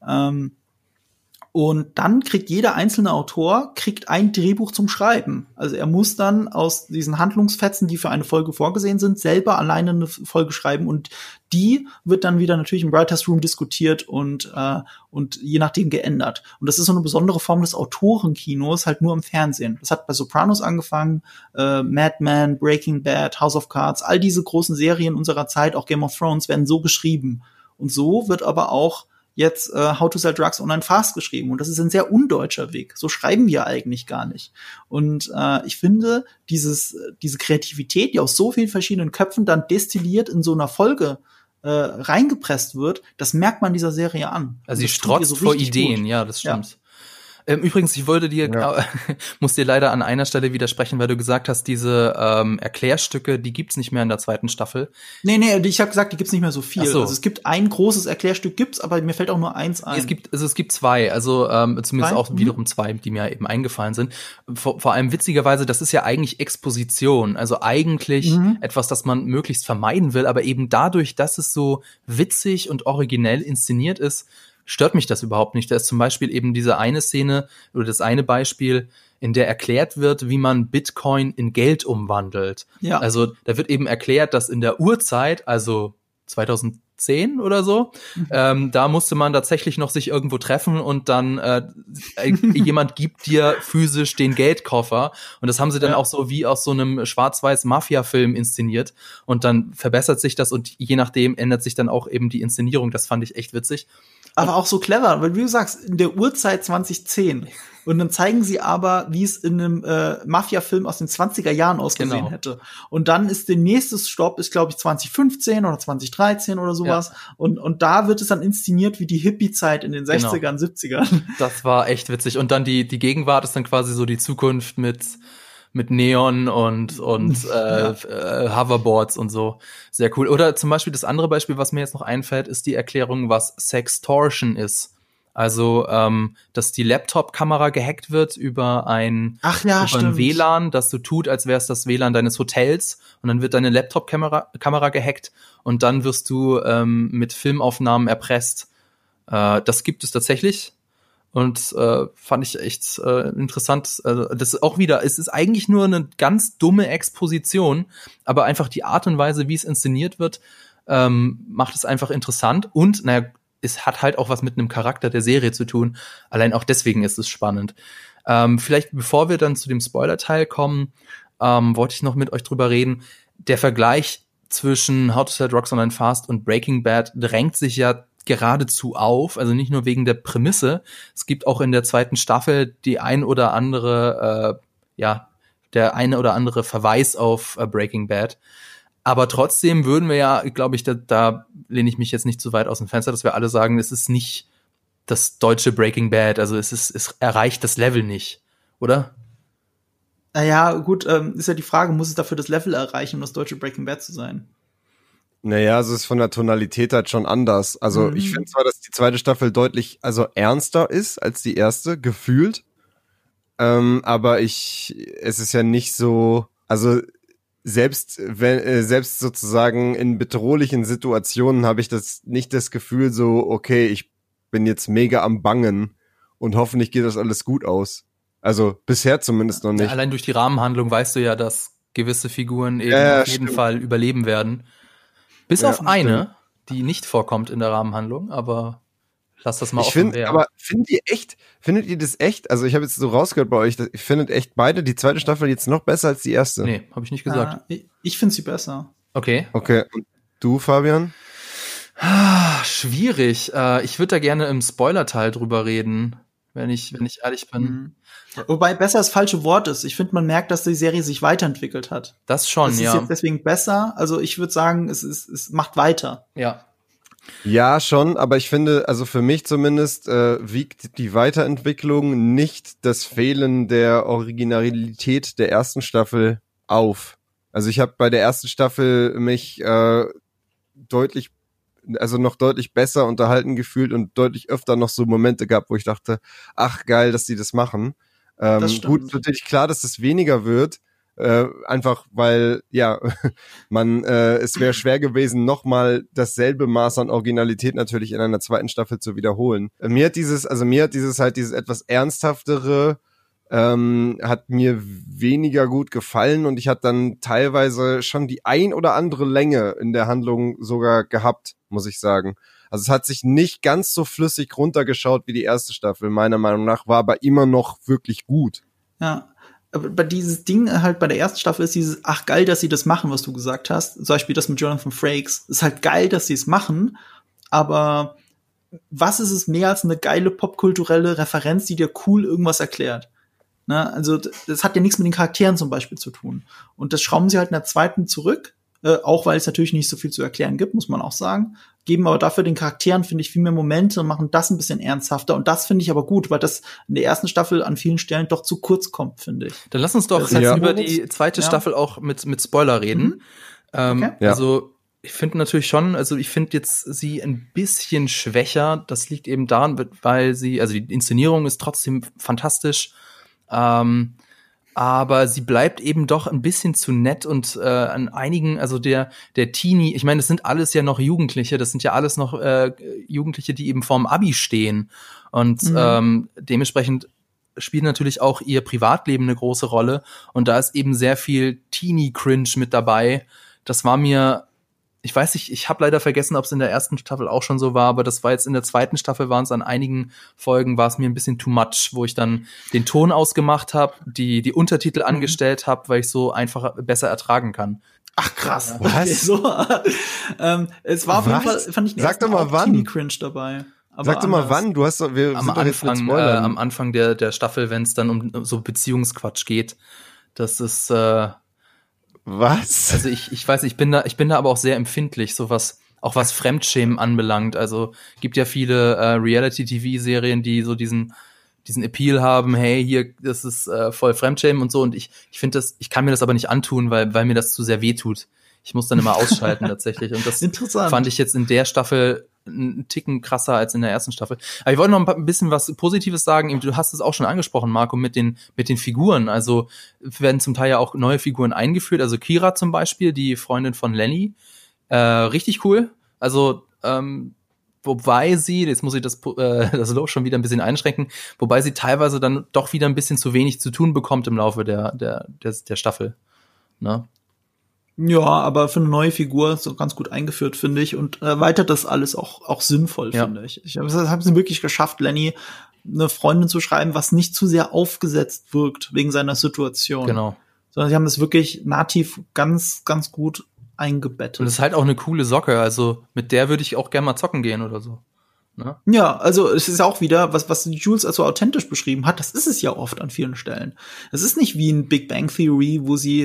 Und dann kriegt jeder einzelne Autor ein Drehbuch zum Schreiben. Also er muss dann aus diesen Handlungsfetzen, die für eine Folge vorgesehen sind, selber alleine eine Folge schreiben und die wird dann wieder natürlich im Writers Room diskutiert und je nachdem geändert. Und das ist so eine besondere Form des Autorenkinos, halt nur im Fernsehen. Das hat bei Sopranos angefangen, Mad Men, Breaking Bad, House of Cards, all diese großen Serien unserer Zeit, auch Game of Thrones, werden so geschrieben. Und so wird aber auch jetzt How to Sell Drugs Online Fast geschrieben. Und das ist ein sehr undeutscher Weg. So schreiben wir eigentlich gar nicht. Und ich finde, diese Kreativität, die aus so vielen verschiedenen Köpfen dann destilliert in so einer Folge reingepresst wird, das merkt man dieser Serie an. Also sie strotzt so vor Ideen, gut. Ja, das stimmt. Ja. Übrigens, ich wollte muss dir leider an einer Stelle widersprechen, weil du gesagt hast, diese Erklärstücke, die gibt's nicht mehr in der zweiten Staffel. Nee, ich habe gesagt, die gibt's nicht mehr so viel. So. Also es gibt ein großes Erklärstück, gibt's, aber mir fällt auch nur eins ein. Es gibt zwei, also zumindest auch wiederum zwei, die mir eben eingefallen sind. Vor allem witzigerweise, das ist ja eigentlich Exposition, also eigentlich etwas, das man möglichst vermeiden will, aber eben dadurch, dass es so witzig und originell inszeniert ist, stört mich das überhaupt nicht. Da ist zum Beispiel eben diese eine Szene oder das eine Beispiel, in der erklärt wird, wie man Bitcoin in Geld umwandelt. Ja. Also da wird eben erklärt, dass in der Urzeit, also 2010 oder so, da musste man tatsächlich noch sich irgendwo treffen und dann jemand gibt dir physisch den Geldkoffer und das haben sie dann auch so wie aus so einem Schwarz-Weiß-Mafia-Film inszeniert und dann verbessert sich das und je nachdem ändert sich dann auch eben die Inszenierung. Das fand ich echt witzig. aber auch so clever, weil wie du sagst, in der Uhrzeit 2010. Und dann zeigen sie aber, wie es in einem Mafia-Film aus den 20er Jahren ausgesehen hätte. Und dann ist der nächste Stopp, ist glaube ich 2015 oder 2013 oder sowas. Ja. Und da wird es dann inszeniert wie die Hippie-Zeit in den 60ern, 70ern. Das war echt witzig. Und dann die Gegenwart ist dann quasi so die Zukunft mit Neon und Hoverboards und so. Sehr cool. Oder zum Beispiel das andere Beispiel, was mir jetzt noch einfällt, ist die Erklärung, was Sextortion ist. Also, dass die Laptop-Kamera gehackt wird über ein WLAN, dass du tut, als wäre es das WLAN deines Hotels, und dann wird deine Laptop-Kamera gehackt und dann wirst du mit Filmaufnahmen erpresst. Das gibt es tatsächlich und fand ich echt interessant. Also, das ist auch wieder, es ist eigentlich nur eine ganz dumme Exposition, aber einfach die Art und Weise, wie es inszeniert wird, macht es einfach interessant und, es hat halt auch was mit einem Charakter der Serie zu tun. Allein auch deswegen ist es spannend. Vielleicht, bevor wir dann zu dem Spoiler-Teil kommen, wollte ich noch mit euch drüber reden. Der Vergleich zwischen How to Sell Drugs Online Fast und Breaking Bad drängt sich ja geradezu auf. Also nicht nur wegen der Prämisse. Es gibt auch in der zweiten Staffel der ein oder andere Verweis auf Breaking Bad. Aber trotzdem würden wir ja, glaube ich, da lehne ich mich jetzt nicht zu weit aus dem Fenster, dass wir alle sagen, es ist nicht das deutsche Breaking Bad, also es erreicht das Level nicht, oder? Naja, gut, ist ja die Frage, muss es dafür das Level erreichen, um das deutsche Breaking Bad zu sein? Naja, also es ist von der Tonalität halt schon anders. Also ich finde zwar, dass die zweite Staffel deutlich ernster ist als die erste, gefühlt, aber es ist ja nicht so, also selbst sozusagen in bedrohlichen Situationen habe ich nicht das Gefühl so, okay, ich bin jetzt mega am Bangen und hoffentlich geht das alles gut aus. Also bisher zumindest noch nicht. Ja, allein durch die Rahmenhandlung weißt du ja, dass gewisse Figuren eben auf jeden Fall überleben werden. Bis auf eine, die nicht vorkommt in der Rahmenhandlung, aber lass das mal offen werden. Aber findet ihr das echt? Also ich habe jetzt so rausgehört bei euch, ich finde echt beide die zweite Staffel jetzt noch besser als die erste. Nee, habe ich nicht gesagt. Ich finde sie besser. Okay. Und du, Fabian? Schwierig. Ich würde da gerne im Spoiler-Teil drüber reden, wenn ich ehrlich bin. Wobei besser das falsche Wort ist. Ich finde, man merkt, dass die Serie sich weiterentwickelt hat. Das schon, das ist jetzt deswegen besser. Also ich würde sagen, es macht weiter. Ja. Ja, schon, aber ich finde, also für mich zumindest wiegt die Weiterentwicklung nicht das Fehlen der Originalität der ersten Staffel auf. Also ich habe bei der ersten Staffel mich noch deutlich besser unterhalten gefühlt und deutlich öfter noch so Momente gehabt, wo ich dachte, ach geil, dass die das machen. Gut, ist natürlich klar, dass es weniger wird, einfach weil, es wäre schwer gewesen, nochmal dasselbe Maß an Originalität natürlich in einer zweiten Staffel zu wiederholen. Mir hat dieses etwas ernsthaftere, hat mir weniger gut gefallen und ich hatte dann teilweise schon die ein oder andere Länge in der Handlung sogar gehabt, muss ich sagen. Also es hat sich nicht ganz so flüssig runtergeschaut wie die erste Staffel, meiner Meinung nach, war aber immer noch wirklich gut. Ja. Aber bei dieses Ding halt bei der ersten Staffel ist dieses, ach geil, dass sie das machen, was du gesagt hast. Zum Beispiel das mit Jonathan Frakes. Ist halt geil, dass sie es machen, aber was ist es mehr als eine geile popkulturelle Referenz, die dir cool irgendwas erklärt? Ne? Also das hat ja nichts mit den Charakteren zum Beispiel zu tun. Und das schrauben sie halt in der zweiten zurück, auch weil es natürlich nicht so viel zu erklären gibt, muss man auch sagen. Geben aber dafür den Charakteren, finde ich, viel mehr Momente und machen das ein bisschen ernsthafter. Und das finde ich aber gut, weil das in der ersten Staffel an vielen Stellen doch zu kurz kommt, finde ich. Dann lass uns doch über die zweite Staffel auch mit Spoiler reden. Okay. Also ich finde natürlich schon, also ich finde jetzt sie ein bisschen schwächer. Das liegt eben daran, weil die Inszenierung ist trotzdem fantastisch. Aber sie bleibt eben doch ein bisschen zu nett und an einigen, also der Teenie, ich meine, das sind alles ja noch Jugendliche, das sind ja alles noch Jugendliche, die eben vorm Abi stehen und dementsprechend spielt natürlich auch ihr Privatleben eine große Rolle und da ist eben sehr viel Teenie-Cringe mit dabei. Das war mir, ich weiß nicht, ich habe leider vergessen, ob es in der ersten Staffel auch schon so war, aber das war jetzt in der zweiten Staffel, waren es an einigen Folgen, war es mir ein bisschen too much, wo ich dann den Ton ausgemacht habe, die Untertitel angestellt habe, weil ich so einfach besser ertragen kann. Ach krass. Was? Okay, so, es war auf jeden Fall, fand ich, Sag doch mal wann. Teenie-Cringe dabei. Aber Sag doch mal, anders. wann? Wir sind doch jetzt mit Spoilern. Am Anfang der Staffel, wenn es dann um so Beziehungsquatsch geht. Das ist, Was? also ich weiß, ich bin da aber auch sehr empfindlich, auch was Fremdschämen anbelangt. Also gibt ja viele Reality-TV-Serien, die so diesen Appeal haben, hey, hier, das ist voll Fremdschämen und so. Und ich finde ich kann mir das aber nicht antun, weil mir das zu sehr wehtut. Ich muss dann immer ausschalten tatsächlich. Und das Interessant. fand ich jetzt in der Staffel einen Ticken krasser als in der ersten Staffel. Aber ich wollte noch ein bisschen was Positives sagen. Du hast es auch schon angesprochen, Marco, mit den Figuren. Also werden zum Teil ja auch neue Figuren eingeführt. Also Kira zum Beispiel, die Freundin von Lenny. Richtig cool. Also wobei sie, jetzt muss ich das Lob schon wieder ein bisschen einschränken, wobei sie teilweise dann doch wieder ein bisschen zu wenig zu tun bekommt im Laufe der Staffel. Ne? Ja, aber für eine neue Figur so ganz gut eingeführt, finde ich, und erweitert das alles auch sinnvoll, finde ich. Ich habe sie wirklich geschafft, Lenny eine Freundin zu schreiben, was nicht zu sehr aufgesetzt wirkt wegen seiner Situation. Genau. Sondern sie haben es wirklich nativ ganz, ganz gut eingebettet. Und das ist halt auch eine coole Socke, also mit der würde ich auch gerne mal zocken gehen oder so. Ne? Ja, also es ist auch wieder, was Jules als so authentisch beschrieben hat, das ist es ja oft an vielen Stellen. Es ist nicht wie in Big Bang Theory, wo sie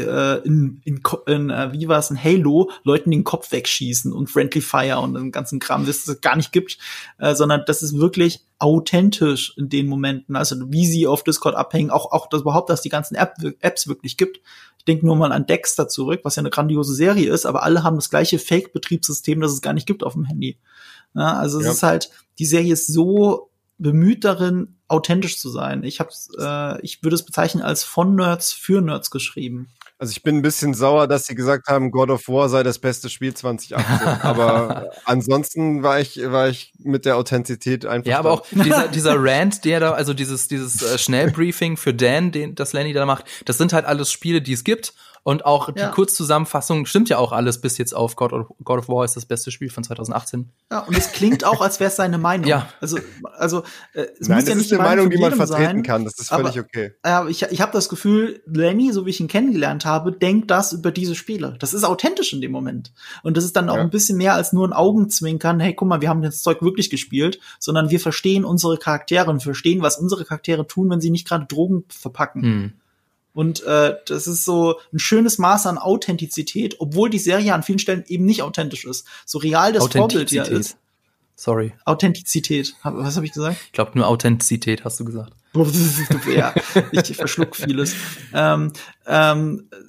wie war es, in Halo Leuten den Kopf wegschießen und Friendly Fire und den ganzen Kram, das es gar nicht gibt, sondern das ist wirklich authentisch in den Momenten, also wie sie auf Discord abhängen, auch das überhaupt, dass die ganzen Apps wirklich gibt. Ich denke nur mal an Dexter zurück, was ja eine grandiose Serie ist, aber alle haben das gleiche Fake-Betriebssystem, das es gar nicht gibt auf dem Handy. Ja, also es ist halt, die Serie ist so bemüht darin, authentisch zu sein. Ich würde es bezeichnen als von Nerds für Nerds geschrieben. Also ich bin ein bisschen sauer, dass sie gesagt haben, God of War sei das beste Spiel 2018. Aber ansonsten war ich mit der Authentizität einfach. Ja, aber auch dieser Rant, der da, also dieses Schnellbriefing für Dan, das Lenny da macht, das sind halt alles Spiele, die es gibt. Und auch die Kurzzusammenfassung stimmt ja auch alles bis jetzt auf God of War ist das beste Spiel von 2018. Ja, und es klingt auch, als wäre es seine Meinung. Ja. Also es Nein, muss ja das nicht ist eine Meinung, die man jedem vertreten sein, kann. Das ist völlig aber, okay. Ich habe das Gefühl, Lenny, so wie ich ihn kennengelernt habe, denkt das über diese Spiele. Das ist authentisch in dem Moment. Und das ist dann auch ein bisschen mehr als nur ein Augenzwinkern. Hey, guck mal, wir haben das Zeug wirklich gespielt, sondern wir verstehen unsere Charaktere und verstehen, was unsere Charaktere tun, wenn sie nicht gerade Drogen verpacken. Und das ist so ein schönes Maß an Authentizität, obwohl die Serie an vielen Stellen eben nicht authentisch ist. So real das Vorbild ja ist. Sorry. Authentizität. Was habe ich gesagt? Ich glaube, nur Authentizität hast du gesagt. Ja, ich verschluck vieles. Das hat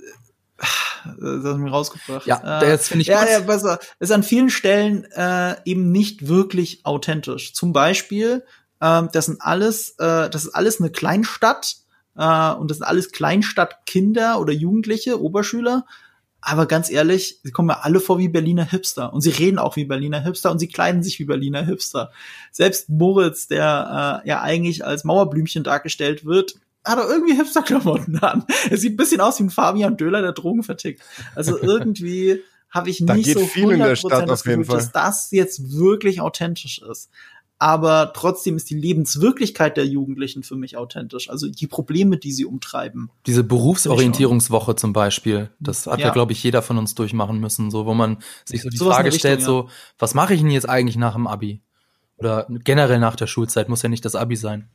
mich rausgebracht. Ja, jetzt finde ich besser. Es ist an vielen Stellen eben nicht wirklich authentisch. Zum Beispiel, das ist alles eine Kleinstadt. Und das sind alles Kleinstadtkinder oder Jugendliche, Oberschüler. Aber ganz ehrlich, sie kommen ja alle vor wie Berliner Hipster. Und sie reden auch wie Berliner Hipster und sie kleiden sich wie Berliner Hipster. Selbst Moritz, der ja eigentlich als Mauerblümchen dargestellt wird, hat er irgendwie Hipster-Klamotten an. Er sieht ein bisschen aus wie ein Fabian Döhler, der Drogen vertickt. Also irgendwie habe ich nicht so 100% das Gefühl, dass das jetzt wirklich authentisch ist. Aber trotzdem ist die Lebenswirklichkeit der Jugendlichen für mich authentisch. Also die Probleme, die sie umtreiben. Diese Berufsorientierungswoche zum Beispiel, das hat ja, glaube ich, jeder von uns durchmachen müssen, so wo man sich so die Frage stellt, so, was mache ich denn jetzt eigentlich nach dem Abi? Oder generell nach der Schulzeit, muss ja nicht das Abi sein.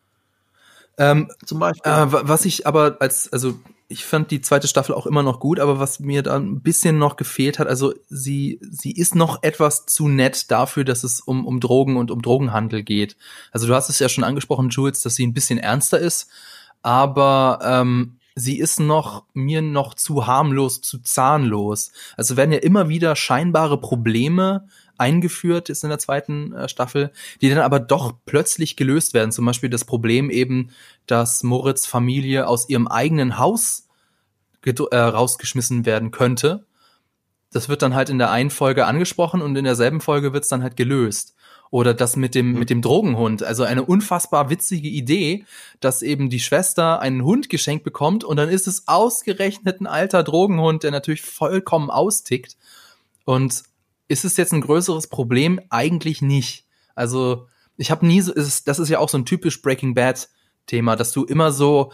Zum Beispiel. Was ich aber ich fand die zweite Staffel auch immer noch gut, aber was mir da ein bisschen noch gefehlt hat, also sie ist noch etwas zu nett dafür, dass es um Drogen und um Drogenhandel geht. Also du hast es ja schon angesprochen, Jules, dass sie ein bisschen ernster ist, aber sie ist mir noch zu harmlos, zu zahnlos. Also werden ja immer wieder scheinbare Probleme eingeführt ist in der zweiten Staffel, die dann aber doch plötzlich gelöst werden. Zum Beispiel das Problem eben, dass Moritz' Familie aus ihrem eigenen Haus rausgeschmissen werden könnte. Das wird dann halt in der einen Folge angesprochen und in derselben Folge wird es dann halt gelöst. Oder das mit dem Drogenhund. Also eine unfassbar witzige Idee, dass eben die Schwester einen Hund geschenkt bekommt und dann ist es ausgerechnet ein alter Drogenhund, der natürlich vollkommen austickt. Und ist es jetzt ein größeres Problem? Eigentlich nicht. Also ich habe das ist ja auch so ein typisch Breaking Bad Thema, dass du immer so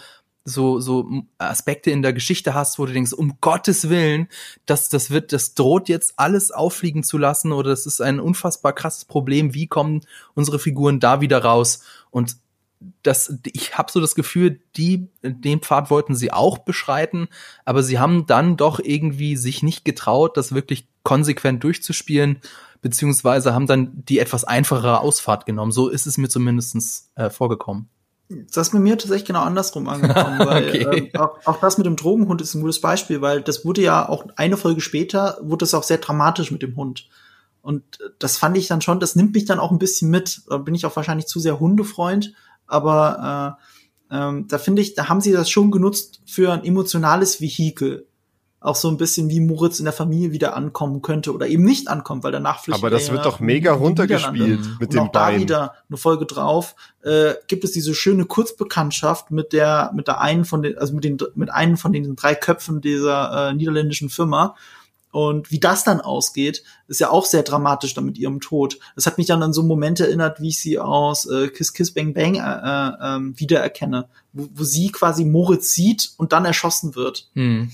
so Aspekte in der Geschichte hast, wo du denkst, um Gottes Willen, das droht jetzt alles auffliegen zu lassen oder das ist ein unfassbar krasses Problem, wie kommen unsere Figuren da wieder raus? Und ich habe so das Gefühl, den Pfad wollten sie auch beschreiten, aber sie haben dann doch irgendwie sich nicht getraut, das wirklich konsequent durchzuspielen, beziehungsweise haben dann die etwas einfachere Ausfahrt genommen. So ist es mir zumindest vorgekommen. Das ist bei mir tatsächlich genau andersrum angekommen, weil Okay. auch das mit dem Drogenhund ist ein gutes Beispiel, weil das wurde ja auch eine Folge später, wurde es auch sehr dramatisch mit dem Hund. Und das fand ich dann schon, das nimmt mich dann auch ein bisschen mit. Da bin ich auch wahrscheinlich zu sehr Hundefreund, aber da finde ich, da haben sie das schon genutzt für ein emotionales Vehikel. Auch so ein bisschen wie Moritz in der Familie wieder ankommen könnte oder eben nicht ankommt, weil danach flüchtet Aber das er wird doch in mega die runtergespielt Niederlande. mit Und dem auch da Bein. wieder eine Folge drauf, gibt es diese schöne Kurzbekanntschaft mit der einen von den, also mit einem von den 3 Köpfen dieser niederländischen Firma. Und wie das dann ausgeht, ist ja auch sehr dramatisch dann mit ihrem Tod. Das hat mich dann an so einen Moment erinnert, wie ich sie aus Kiss Kiss Bang Bang wiedererkenne, wo sie quasi Moritz sieht und dann erschossen wird.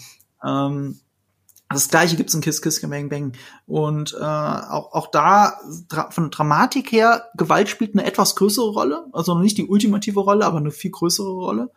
Das Gleiche gibt's in Kiss Kiss Bang Bang. Und auch da, von der Dramatik her, Gewalt spielt eine etwas größere Rolle. Also noch nicht die ultimative Rolle, aber eine viel größere Rolle.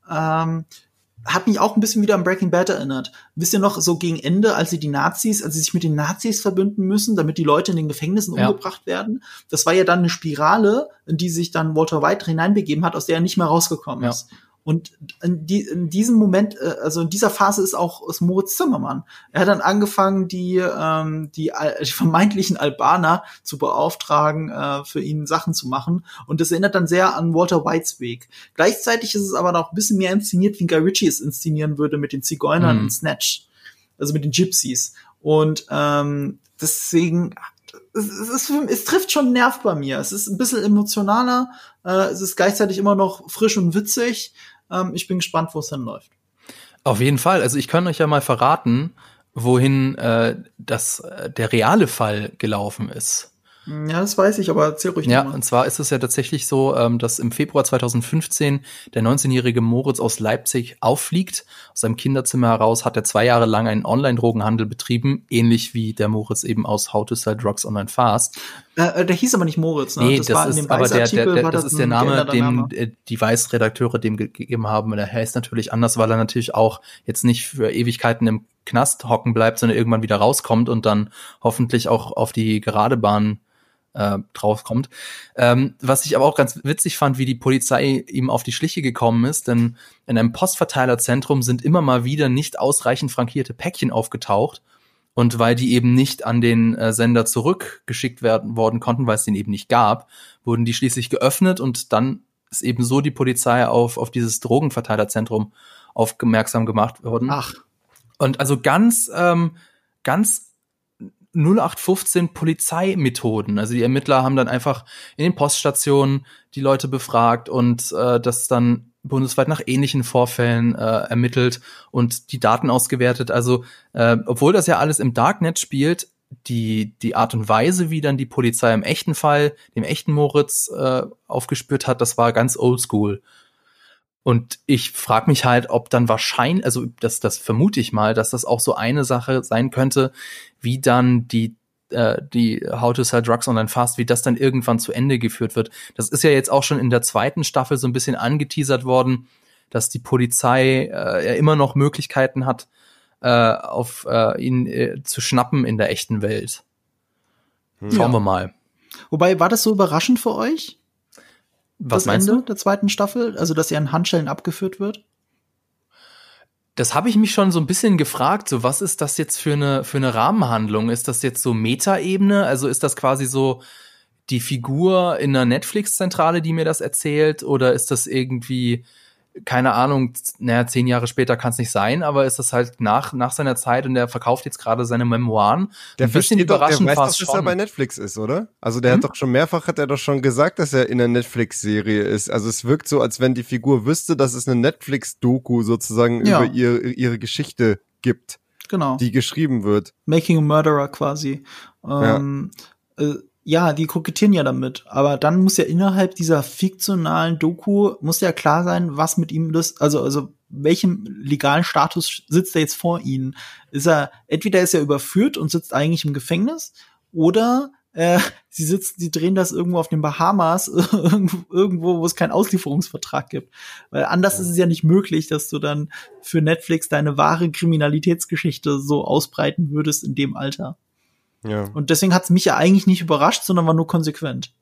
Hat mich auch ein bisschen wieder an Breaking Bad erinnert. Wisst ihr noch, so gegen Ende, als sie sich mit den Nazis verbünden müssen, damit die Leute in den Gefängnissen umgebracht werden? Das war ja dann eine Spirale, in die sich dann Walter White hineinbegeben hat, aus der er nicht mehr rausgekommen ist. Und in diesem Moment, also in dieser Phase ist Moritz Zimmermann. Er hat dann angefangen, die vermeintlichen Albaner zu beauftragen, für ihn Sachen zu machen. Und das erinnert dann sehr an Walter Whites Weg. Gleichzeitig ist es aber noch ein bisschen mehr inszeniert, wie Guy Ritchie es inszenieren würde mit den Zigeunern in Snatch. Also mit den Gypsies. Und deswegen, es trifft schon einen Nerv bei mir. Es ist ein bisschen emotionaler. Es ist gleichzeitig immer noch frisch und witzig. Ich bin gespannt, wo es hinläuft. Auf jeden Fall. Also ich kann euch ja mal verraten, wohin der reale Fall gelaufen ist. Ja, das weiß ich, aber erzähl ruhig Ja, mal. und zwar ist es ja tatsächlich so, dass im Februar 2015 der 19-jährige Moritz aus Leipzig auffliegt. Aus seinem Kinderzimmer heraus hat er 2 Jahre lang einen Online-Drogenhandel betrieben, ähnlich wie der Moritz eben aus How to Sell Drugs Online Fast. Der hieß aber nicht Moritz, ne? Nee, das das war in ist dem aber Weiß-Artikel, das ist der Name, dem die Weiß-Redakteure dem gegeben haben. Und er heißt natürlich anders, weil er natürlich auch jetzt nicht für Ewigkeiten im Knast hocken bleibt, sondern irgendwann wieder rauskommt und dann hoffentlich auch auf die gerade Bahn draufkommt. Was ich aber auch ganz witzig fand, wie die Polizei ihm auf die Schliche gekommen ist, denn in einem Postverteilerzentrum sind immer mal wieder nicht ausreichend frankierte Päckchen aufgetaucht. Und weil die eben nicht an den Sender zurückgeschickt worden konnten, weil es den eben nicht gab, wurden die schließlich geöffnet und dann ist eben so die Polizei auf dieses Drogenverteilerzentrum aufmerksam gemacht worden. Ach. Und also ganz 0815 Polizeimethoden. Also die Ermittler haben dann einfach in den Poststationen die Leute befragt und das dann bundesweit nach ähnlichen Vorfällen ermittelt und die Daten ausgewertet. Also obwohl das ja alles im Darknet spielt, die Art und Weise, wie dann die Polizei im echten Fall, dem echten Moritz aufgespürt hat, das war ganz oldschool. Und ich frage mich halt, ob dann wahrscheinlich, also das vermute ich mal, dass das auch so eine Sache sein könnte, wie dann die How to Sell Drugs Online Fast, wie das dann irgendwann zu Ende geführt wird. Das ist ja jetzt auch schon in der 2. Staffel so ein bisschen angeteasert worden, dass die Polizei ja immer noch Möglichkeiten hat, auf ihn zu schnappen in der echten Welt. Schauen wir mal. Wobei, war das so überraschend für euch? Was das meinst Ende du? der 2. Staffel? Also, dass er in Handschellen abgeführt wird? Das habe ich mich schon so ein bisschen gefragt, so was ist das jetzt für eine Rahmenhandlung? Ist das jetzt so Metaebene? Also ist das quasi so die Figur in einer Netflix-Zentrale, die mir das erzählt? Oder ist das irgendwie, keine Ahnung, 10 Jahre später kann es nicht sein, aber ist das halt nach seiner Zeit und der verkauft jetzt gerade seine Memoiren? Der ein bisschen versteht doch, der überraschend weiß doch, fast dass er schon. bei Netflix ist, oder? Also der hat doch schon mehrfach, hat er doch schon gesagt, dass er in einer Netflix-Serie ist. Also es wirkt so, als wenn die Figur wüsste, dass es eine Netflix-Doku sozusagen über ihre Geschichte gibt, Genau. die geschrieben wird. Making a Murderer quasi. Ja, die kokettieren ja damit. Aber dann muss ja innerhalb dieser fiktionalen Doku, muss ja klar sein, was mit ihm das, also welchem legalen Status sitzt er jetzt vor ihnen? Entweder ist er überführt und sitzt eigentlich im Gefängnis, oder sie drehen das irgendwo auf den Bahamas, irgendwo, wo es keinen Auslieferungsvertrag gibt. Weil anders ist es ja nicht möglich, dass du dann für Netflix deine wahre Kriminalitätsgeschichte so ausbreiten würdest in dem Alter. Ja. Und deswegen hat's mich ja eigentlich nicht überrascht, sondern war nur konsequent.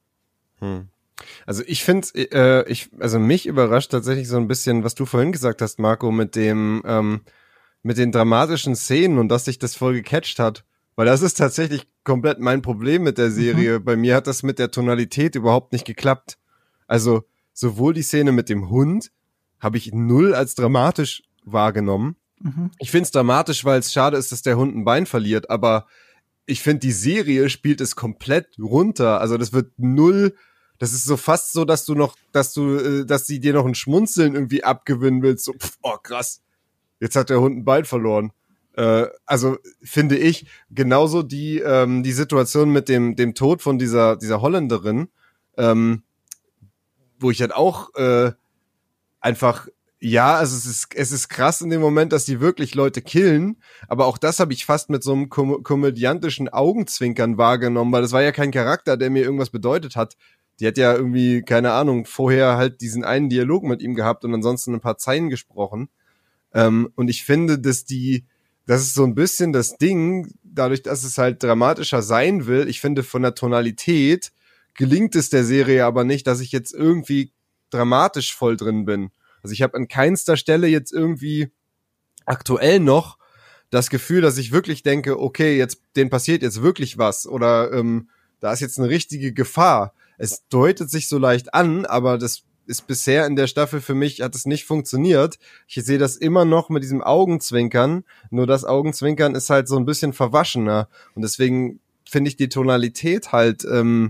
Also ich finde, also mich überrascht tatsächlich so ein bisschen, was du vorhin gesagt hast, Marco, mit den dramatischen Szenen und dass sich das voll gecatcht hat. Weil das ist tatsächlich komplett mein Problem mit der Serie. Bei mir hat das mit der Tonalität überhaupt nicht geklappt. Also sowohl die Szene mit dem Hund habe ich null als dramatisch wahrgenommen. Ich finde es dramatisch, weil es schade ist, dass der Hund ein Bein verliert, aber ich finde, die Serie spielt es komplett runter. Also das wird null, das ist so fast so, dass sie dir noch ein Schmunzeln irgendwie abgewinnen willst. So, oh krass, jetzt hat der Hund ein Bein verloren. Also finde ich, genauso die Situation mit dem Tod von dieser Holländerin, wo ich halt auch einfach, ja, also es ist krass in dem Moment, dass die wirklich Leute killen, aber auch das habe ich fast mit so einem komödiantischen Augenzwinkern wahrgenommen, weil das war ja kein Charakter, der mir irgendwas bedeutet hat. Die hat ja irgendwie, keine Ahnung, vorher halt diesen einen Dialog mit ihm gehabt und ansonsten ein paar Zeilen gesprochen. Und ich finde, das ist so ein bisschen das Ding, dadurch, dass es halt dramatischer sein will. Ich finde, von der Tonalität gelingt es der Serie aber nicht, dass ich jetzt irgendwie dramatisch voll drin bin. Also ich habe an keinster Stelle jetzt irgendwie aktuell noch das Gefühl, dass ich wirklich denke, okay, denen passiert jetzt wirklich was oder da ist jetzt eine richtige Gefahr. Es deutet sich so leicht an, aber das ist bisher in der Staffel für mich, hat es nicht funktioniert. Ich sehe das immer noch mit diesem Augenzwinkern, nur das Augenzwinkern ist halt so ein bisschen verwaschener und deswegen finde ich die Tonalität halt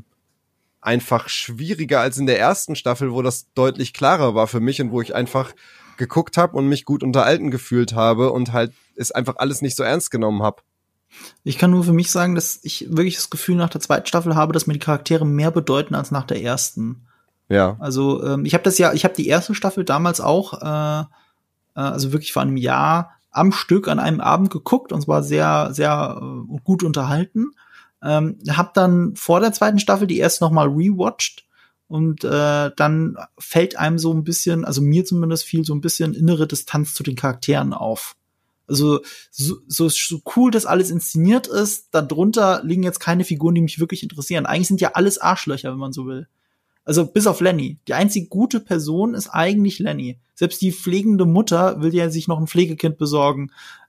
einfach schwieriger als in der ersten Staffel, wo das deutlich klarer war für mich und wo ich einfach geguckt habe und mich gut unterhalten gefühlt habe und halt es einfach alles nicht so ernst genommen habe. Ich kann nur für mich sagen, dass ich wirklich das Gefühl nach der zweiten Staffel habe, dass mir die Charaktere mehr bedeuten als nach der ersten. Ja. Also ich habe die erste Staffel damals auch, also wirklich vor einem Jahr am Stück an einem Abend geguckt und zwar sehr, sehr gut unterhalten. Hab dann vor der zweiten Staffel die erst noch mal rewatcht und dann fällt einem so ein bisschen, also mir zumindest fiel so ein bisschen innere Distanz zu den Charakteren auf. Also so cool das alles inszeniert ist, darunter liegen jetzt keine Figuren, die mich wirklich interessieren. Eigentlich sind ja alles Arschlöcher, wenn man so will. Also bis auf Lenny. Die einzige gute Person ist eigentlich Lenny. Selbst die pflegende Mutter will ja sich noch ein Pflegekind besorgen.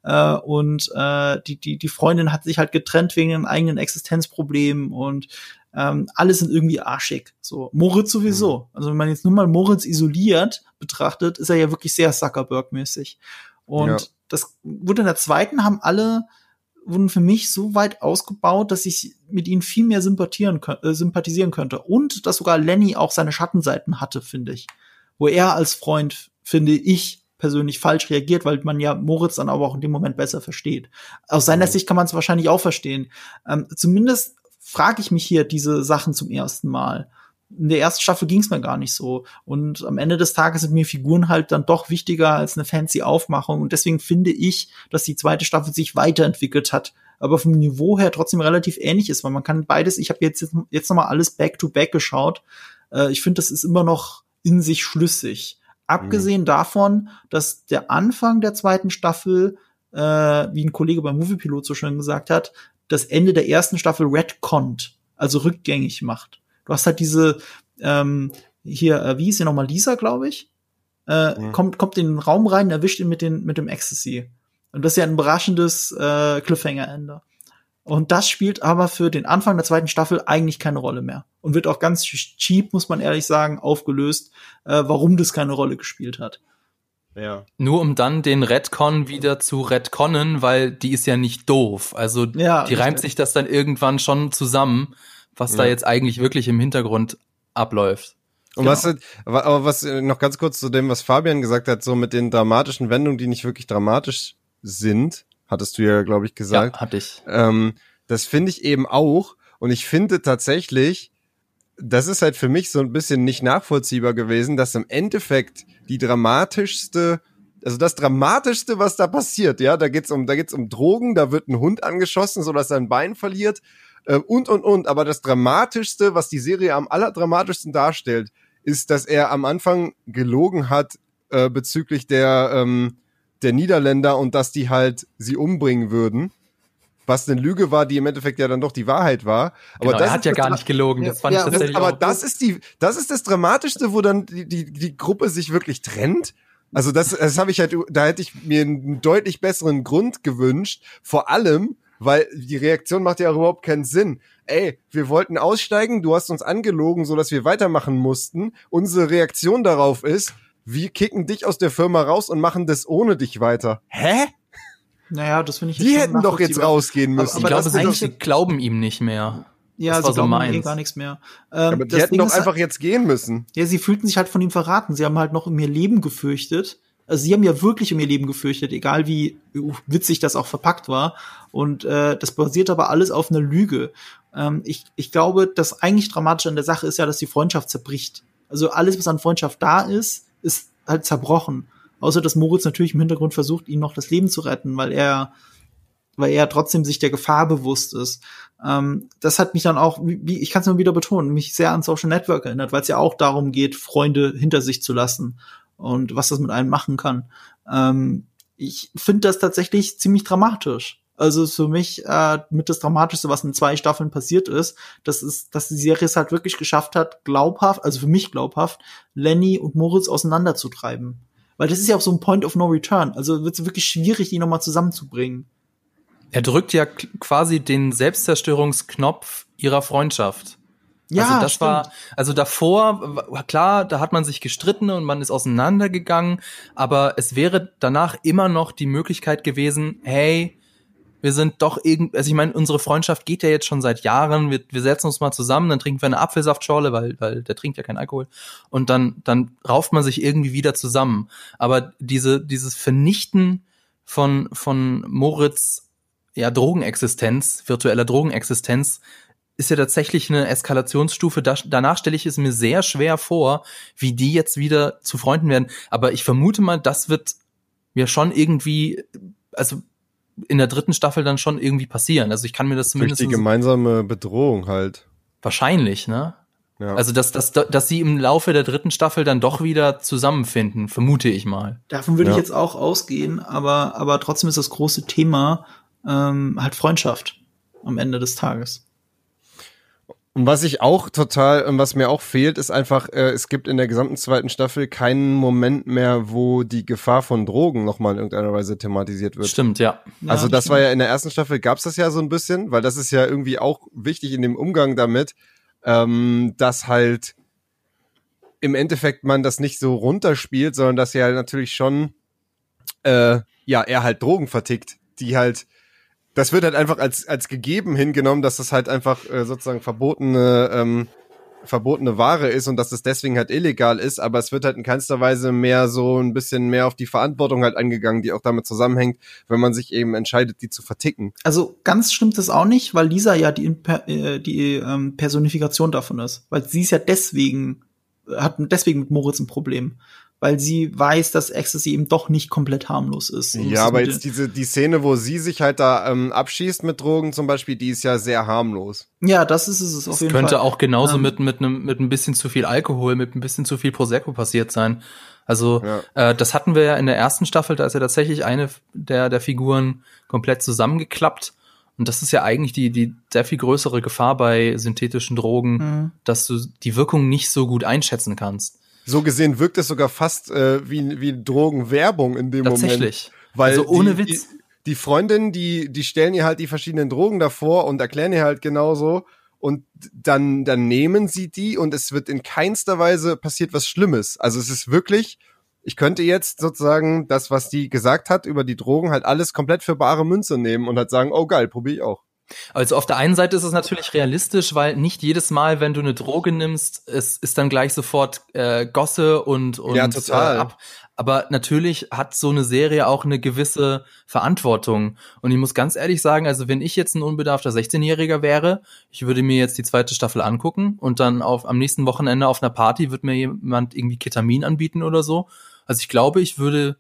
Und die Freundin hat sich halt getrennt wegen ihren eigenen Existenzproblemen und alle sind irgendwie arschig. So Moritz sowieso. Also wenn man jetzt nur mal Moritz isoliert betrachtet, ist er ja wirklich sehr Zuckerberg-mäßig. Und das wurde in der zweiten, wurden für mich so weit ausgebaut, dass ich mit ihnen viel mehr sympathisieren könnte. Und dass sogar Lenny auch seine Schattenseiten hatte, finde ich. Wo er als Freund, finde ich, persönlich falsch reagiert, weil man ja Moritz dann aber auch in dem Moment besser versteht. Aus seiner Sicht kann man es wahrscheinlich auch verstehen. Zumindest frage ich mich hier diese Sachen zum ersten Mal. In der ersten Staffel ging es mir gar nicht so. Und am Ende des Tages sind mir Figuren halt dann doch wichtiger als eine fancy Aufmachung. Und deswegen finde ich, dass die zweite Staffel sich weiterentwickelt hat, aber vom Niveau her trotzdem relativ ähnlich ist, weil man kann beides, ich habe jetzt noch mal alles back-to-back geschaut. Ich finde, das ist immer noch in sich schlüssig. Abgesehen davon, dass der Anfang der zweiten Staffel, wie ein Kollege beim Moviepilot so schön gesagt hat, das Ende der ersten Staffel retconnt, also rückgängig macht. Du hast halt diese, wie hieß sie nochmal, Lisa, glaube ich, kommt in den Raum rein, erwischt ihn mit dem Ecstasy. Und das ist ja ein überraschendes Cliffhanger-Ende. Und das spielt aber für den Anfang der zweiten Staffel eigentlich keine Rolle mehr. Und wird auch ganz cheap, muss man ehrlich sagen, aufgelöst, warum das keine Rolle gespielt hat. Ja. Nur um dann den Retcon wieder zu retconnen, weil die ist ja nicht doof. Also die reimt sich das dann irgendwann schon zusammen, was da jetzt eigentlich wirklich im Hintergrund abläuft. Und was noch ganz kurz zu dem, was Fabian gesagt hat, so mit den dramatischen Wendungen, die nicht wirklich dramatisch sind, hattest du ja, glaube ich, gesagt. Ja, hatte ich. Das finde ich eben auch. Und ich finde tatsächlich, das ist halt für mich so ein bisschen nicht nachvollziehbar gewesen, dass im Endeffekt das Dramatischste, was da passiert, ja, da geht's um Drogen, da wird ein Hund angeschossen, sodass er ein Bein verliert, und. Aber das Dramatischste, was die Serie am allerdramatischsten darstellt, ist, dass er am Anfang gelogen hat, bezüglich der Niederländer und dass die halt sie umbringen würden. Was eine Lüge war, die im Endeffekt ja dann doch die Wahrheit war. Aber genau, er hat ja gar nicht gelogen. Das fand ich tatsächlich aber auch. das ist das Dramatischste, wo dann die Gruppe sich wirklich trennt. Also das habe ich halt, da hätte ich mir einen deutlich besseren Grund gewünscht. Vor allem, weil die Reaktion macht ja auch überhaupt keinen Sinn. Ey, wir wollten aussteigen, du hast uns angelogen, sodass wir weitermachen mussten. Unsere Reaktion darauf ist, wir kicken dich aus der Firma raus und machen das ohne dich weiter. Hä? Naja, das finde ich jetzt Die schon hätten doch jetzt rausgehen müssen. Ich glaube, sie glauben ihm nicht mehr. Ja, sie glauben ihm gar nichts mehr. Aber die hätten doch einfach jetzt gehen müssen. Ja, sie fühlten sich halt von ihm verraten. Sie haben halt noch um ihr Leben gefürchtet. Also sie haben ja wirklich um ihr Leben gefürchtet, egal wie witzig das auch verpackt war. Und das basiert aber alles auf einer Lüge. Ich glaube, das eigentlich Dramatische an der Sache ist ja, dass die Freundschaft zerbricht. Also alles, was an Freundschaft da ist halt zerbrochen. Außer dass Moritz natürlich im Hintergrund versucht, ihm noch das Leben zu retten, weil er trotzdem sich der Gefahr bewusst ist. Das hat mich dann auch, ich kann es nur wieder betonen, mich sehr an Social Network erinnert, weil es ja auch darum geht, Freunde hinter sich zu lassen und was das mit einem machen kann. Ich finde das tatsächlich ziemlich dramatisch. Also für mich mit das Dramatischste, was in 2 Staffeln passiert ist, dass die Serie es halt wirklich geschafft hat, glaubhaft, also für mich glaubhaft, Lenny und Moritz auseinanderzutreiben. Weil das ist ja auch so ein Point of no return. Also wird es wirklich schwierig, die nochmal zusammenzubringen. Er drückt ja quasi den Selbstzerstörungsknopf ihrer Freundschaft. Ja, also das stimmt. also davor, klar, da hat man sich gestritten und man ist auseinandergegangen, aber es wäre danach immer noch die Möglichkeit gewesen, hey, wir sind doch also ich meine, unsere Freundschaft geht ja jetzt schon seit Jahren, wir setzen uns mal zusammen, dann trinken wir eine Apfelsaftschorle, weil der trinkt ja keinen Alkohol, und dann rauft man sich irgendwie wieder zusammen. Aber dieses Vernichten von Moritz, ja, virtueller Drogenexistenz, ist ja tatsächlich eine Eskalationsstufe. Danach stelle ich es mir sehr schwer vor, wie die jetzt wieder zu Freunden werden. Aber ich vermute mal, das wird mir schon irgendwie, also in der 3. Staffel dann schon irgendwie passieren. Also ich kann mir das zumindest... Durch die gemeinsame Bedrohung halt. Wahrscheinlich, ne? Ja. Also dass sie im Laufe der 3. Staffel dann doch wieder zusammenfinden, vermute ich mal. Davon würde ich jetzt auch ausgehen, aber trotzdem ist das große Thema halt Freundschaft am Ende des Tages. Und was mir auch fehlt, ist einfach, es gibt in der gesamten 2. Staffel keinen Moment mehr, wo die Gefahr von Drogen nochmal in irgendeiner Weise thematisiert wird. Stimmt, ja. Also das war ja in der 1. Staffel, gab's das ja so ein bisschen, weil das ist ja irgendwie auch wichtig in dem Umgang damit, dass halt im Endeffekt man das nicht so runterspielt, sondern dass ja natürlich schon, er halt Drogen vertickt, die halt, das wird halt einfach als gegeben hingenommen, dass das halt einfach sozusagen verbotene Ware ist und dass das deswegen halt illegal ist, aber es wird halt in keinster Weise mehr so ein bisschen mehr auf die Verantwortung halt angegangen, die auch damit zusammenhängt, wenn man sich eben entscheidet, die zu verticken. Also ganz stimmt das auch nicht, weil Lisa ja die Personifikation davon ist, weil sie ist ja deswegen mit Moritz ein Problem. Weil sie weiß, dass Ecstasy eben doch nicht komplett harmlos ist. Ja, aber jetzt die Szene, wo sie sich halt da abschießt mit Drogen zum Beispiel, die ist ja sehr harmlos. Ja, das ist es auf jeden Fall. Könnte auch genauso mit ein bisschen zu viel Alkohol, mit ein bisschen zu viel Prosecco passiert sein. Also das hatten wir ja in der 1. Staffel, da ist ja tatsächlich eine der Figuren komplett zusammengeklappt. Und das ist ja eigentlich die sehr viel größere Gefahr bei synthetischen Drogen, dass du die Wirkung nicht so gut einschätzen kannst. So gesehen wirkt es sogar fast wie Drogenwerbung in dem Moment. Tatsächlich. Weil also ohne Witz. Die Freundin, die stellen ihr halt die verschiedenen Drogen davor und erklären ihr halt genauso. Und dann nehmen sie die und es wird in keinster Weise passiert was Schlimmes. Also es ist wirklich, ich könnte jetzt sozusagen das, was die gesagt hat über die Drogen, halt alles komplett für bare Münze nehmen und halt sagen, oh geil, probier ich auch. Also auf der einen Seite ist es natürlich realistisch, weil nicht jedes Mal, wenn du eine Droge nimmst, es ist dann gleich sofort Gosse und Ja, total. Aber natürlich hat so eine Serie auch eine gewisse Verantwortung. Und ich muss ganz ehrlich sagen, also wenn ich jetzt ein unbedarfter 16-Jähriger wäre, ich würde mir jetzt die zweite Staffel angucken und dann am nächsten Wochenende auf einer Party wird mir jemand irgendwie Ketamin anbieten oder so. Also ich glaube, wäre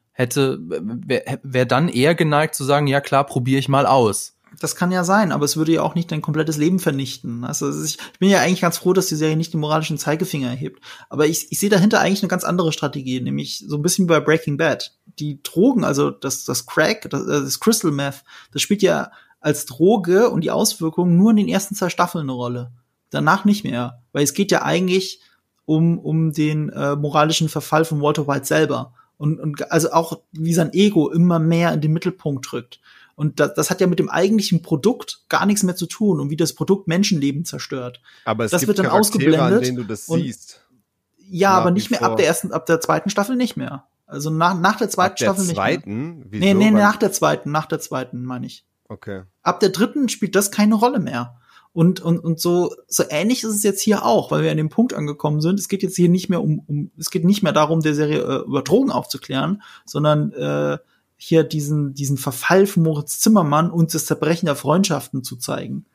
dann eher geneigt zu sagen, ja klar, probiere ich mal aus. Das kann ja sein, aber es würde ja auch nicht dein komplettes Leben vernichten. Also ich bin ja eigentlich ganz froh, dass die Serie nicht den moralischen Zeigefinger erhebt. Aber ich sehe dahinter eigentlich eine ganz andere Strategie, nämlich so ein bisschen wie bei Breaking Bad. Die Drogen, also das Crack, das Crystal Meth, das spielt ja als Droge und die Auswirkungen nur in den ersten 2 Staffeln eine Rolle. Danach nicht mehr. Weil es geht ja eigentlich um den moralischen Verfall von Walter White selber. Und also auch, wie sein Ego immer mehr in den Mittelpunkt rückt. Und das hat ja mit dem eigentlichen Produkt gar nichts mehr zu tun und wie das Produkt Menschenleben zerstört. Aber es das gibt wird dann Charaktere, ausgeblendet. an denen du das siehst. Ja, Nach aber wie nicht mehr vor. ab der zweiten Staffel nicht mehr. Also nach der zweiten Staffel nicht mehr. Wieso? Nee, nach der zweiten meine ich. Okay. Ab der dritten spielt das keine Rolle mehr. Und so ähnlich ist es jetzt hier auch, weil wir an dem Punkt angekommen sind. Es geht jetzt hier nicht mehr es geht nicht mehr darum, der Serie über Drogen aufzuklären, sondern hier diesen Verfall von Moritz Zimmermann und das Zerbrechen der Freundschaften zu zeigen.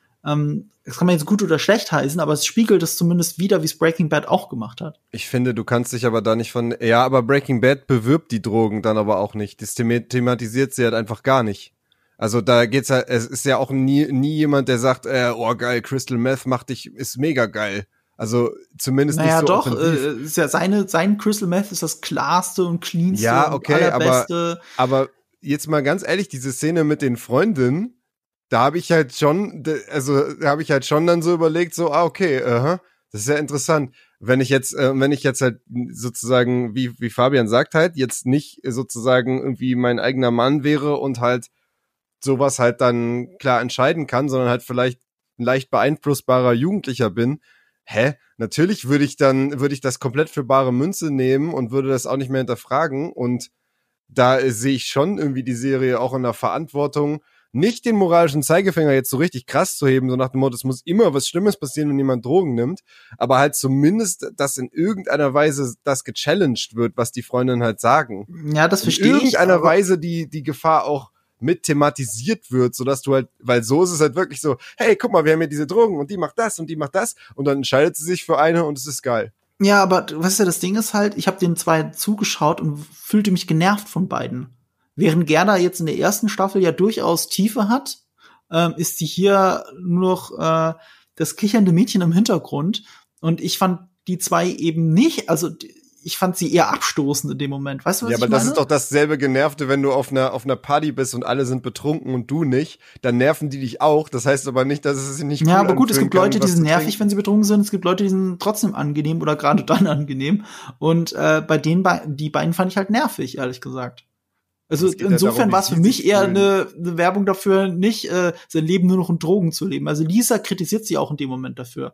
Das kann man jetzt gut oder schlecht heißen, aber es spiegelt es zumindest wieder, wie es Breaking Bad auch gemacht hat. Ich finde, du kannst dich aber da nicht aber Breaking Bad bewirbt die Drogen dann aber auch nicht. Das thematisiert sie halt einfach gar nicht. Also da geht's halt, es ist ja auch nie jemand, der sagt, oh geil, Crystal Meth ist mega geil. Also zumindest nicht so doch, offensiv. ist ja sein Crystal Meth ist das klarste und cleanste Ja, okay, und allerbeste. aber jetzt mal ganz ehrlich, diese Szene mit den Freundinnen, da habe ich halt schon dann so überlegt, so, okay, das ist ja interessant. Wenn ich jetzt halt sozusagen, wie Fabian sagt halt, jetzt nicht sozusagen irgendwie mein eigener Mann wäre und halt sowas halt dann klar entscheiden kann, sondern halt vielleicht ein leicht beeinflussbarer Jugendlicher bin, natürlich würde ich das komplett für bare Münze nehmen und würde das auch nicht mehr hinterfragen. Und da sehe ich schon irgendwie die Serie auch in der Verantwortung, nicht den moralischen Zeigefinger jetzt so richtig krass zu heben, so nach dem Motto, es muss immer was Schlimmes passieren, wenn jemand Drogen nimmt, aber halt zumindest, dass in irgendeiner Weise das gechallenged wird, was die Freundinnen halt sagen. Ja, das verstehe ich. In irgendeiner Weise die Gefahr auch mit thematisiert wird, sodass du halt, weil so ist es halt wirklich so, hey, guck mal, wir haben hier diese Drogen und die macht das und die macht das und dann entscheidet sie sich für eine und es ist geil. Ja, aber weißt du, das Ding ist halt, ich habe den 2 zugeschaut und fühlte mich genervt von beiden. Während Gerda jetzt in der ersten Staffel ja durchaus Tiefe hat, ist sie hier nur noch das kichernde Mädchen im Hintergrund und ich fand die 2 eben nicht, also ich fand sie eher abstoßend in dem Moment. Weißt du, was ich meine? Ja, aber das ist doch dasselbe Genervte, wenn du auf einer Party bist und alle sind betrunken und du nicht, dann nerven die dich auch. Das heißt aber nicht, dass es sich nicht cool Ja, aber gut, es gibt Leute, die sind nervig, trinken. wenn sie betrunken sind. Es gibt Leute, die sind trotzdem angenehm oder gerade dann angenehm. Und bei die beiden fand ich halt nervig, ehrlich gesagt. Also insofern war es für mich eher eine Werbung dafür, nicht sein Leben nur noch in Drogen zu leben. Also Lisa kritisiert sie auch in dem Moment dafür.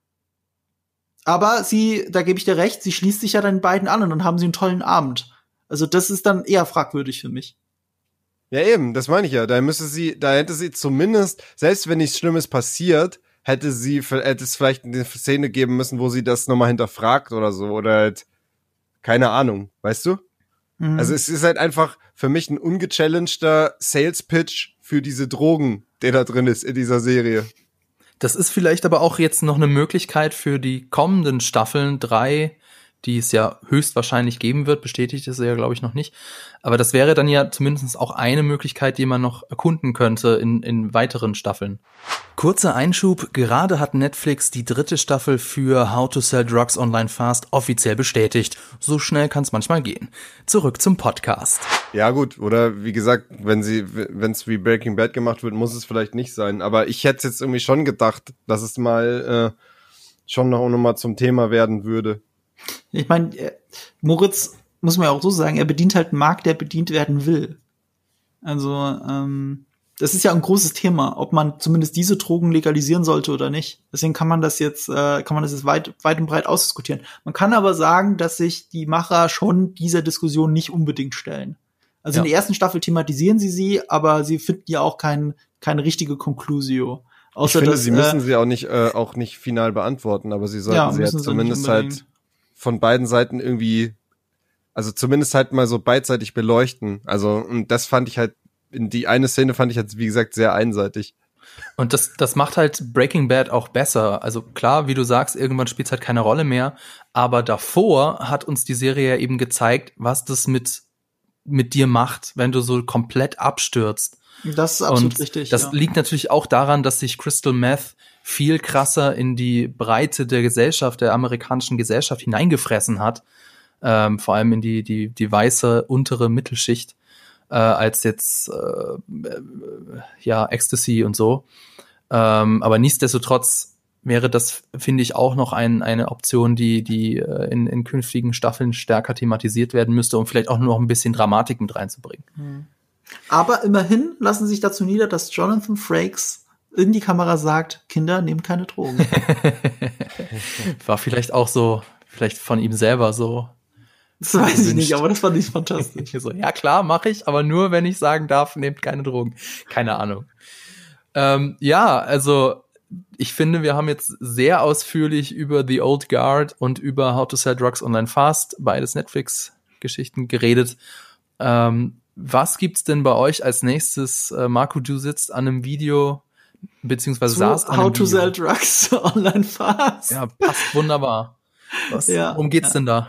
Aber da gebe ich dir recht, sie schließt sich ja dann beiden an und dann haben sie einen tollen Abend. Also das ist dann eher fragwürdig für mich. Ja eben, das meine ich ja. Da hätte sie zumindest, selbst wenn nichts Schlimmes passiert, hätte es vielleicht eine Szene geben müssen, wo sie das nochmal hinterfragt oder so. Oder halt, keine Ahnung, weißt du? Mhm. Also es ist halt einfach für mich ein ungechallengter Sales-Pitch für diese Drogen, der da drin ist in dieser Serie. Das ist vielleicht aber auch jetzt noch eine Möglichkeit für die kommenden Staffeln 3, die es ja höchstwahrscheinlich geben wird. Bestätigt ist er ja, glaube ich, noch nicht. Aber das wäre dann ja zumindest auch eine Möglichkeit, die man noch erkunden könnte in weiteren Staffeln. Kurzer Einschub, gerade hat Netflix die 3. Staffel für How to Sell Drugs Online Fast offiziell bestätigt. So schnell kann es manchmal gehen. Zurück zum Podcast. Ja gut, oder wie gesagt, wenn es wie Breaking Bad gemacht wird, muss es vielleicht nicht sein. Aber ich hätte jetzt irgendwie schon gedacht, dass es mal schon noch mal zum Thema werden würde. Ich meine, Moritz, muss man ja auch so sagen, er bedient halt einen Markt, der bedient werden will. Also, das ist ja ein großes Thema, ob man zumindest diese Drogen legalisieren sollte oder nicht. Deswegen kann man das jetzt weit und breit ausdiskutieren. Man kann aber sagen, dass sich die Macher schon dieser Diskussion nicht unbedingt stellen. Also in der ersten Staffel thematisieren sie, aber sie finden ja auch keinen keine richtige Conclusio. Ich finde, sie müssen sie auch nicht final beantworten, aber sie sollten sie halt zumindest halt von beiden Seiten irgendwie, also zumindest halt mal so beidseitig beleuchten. Also, und das fand ich halt, in die eine Szene fand ich halt, wie gesagt, sehr einseitig. Und das macht halt Breaking Bad auch besser. Also klar, wie du sagst, irgendwann spielt es halt keine Rolle mehr, aber davor hat uns die Serie ja eben gezeigt, was das mit dir macht, wenn du so komplett abstürzt. Das ist absolut richtig. Das liegt natürlich auch daran, dass sich Crystal Meth viel krasser in die Breite der Gesellschaft, der amerikanischen Gesellschaft hineingefressen hat, vor allem in die weiße untere Mittelschicht, als jetzt Ecstasy und so. Aber nichtsdestotrotz wäre das, finde ich, auch noch eine Option, die in künftigen Staffeln stärker thematisiert werden müsste, um vielleicht auch nur noch ein bisschen Dramatik mit reinzubringen. Aber immerhin lassen sich dazu nieder, dass Jonathan Frakes in die Kamera sagt, Kinder, nehmt keine Drogen. War vielleicht auch so, vielleicht von ihm selber so. Das weiß ich nicht, aber das fand ich fantastisch. So, ja klar, mache ich, aber nur, wenn ich sagen darf, nehmt keine Drogen. Keine Ahnung. Also ich finde, wir haben jetzt sehr ausführlich über The Old Guard und über How to Sell Drugs Online Fast, beides Netflix-Geschichten, geredet. Was gibt's denn bei euch als nächstes? Marco, du sitzt an einem Video, beziehungsweise saßt an einem Video. How to Sell Drugs Online Fast. Ja, passt wunderbar. Worum geht's denn da?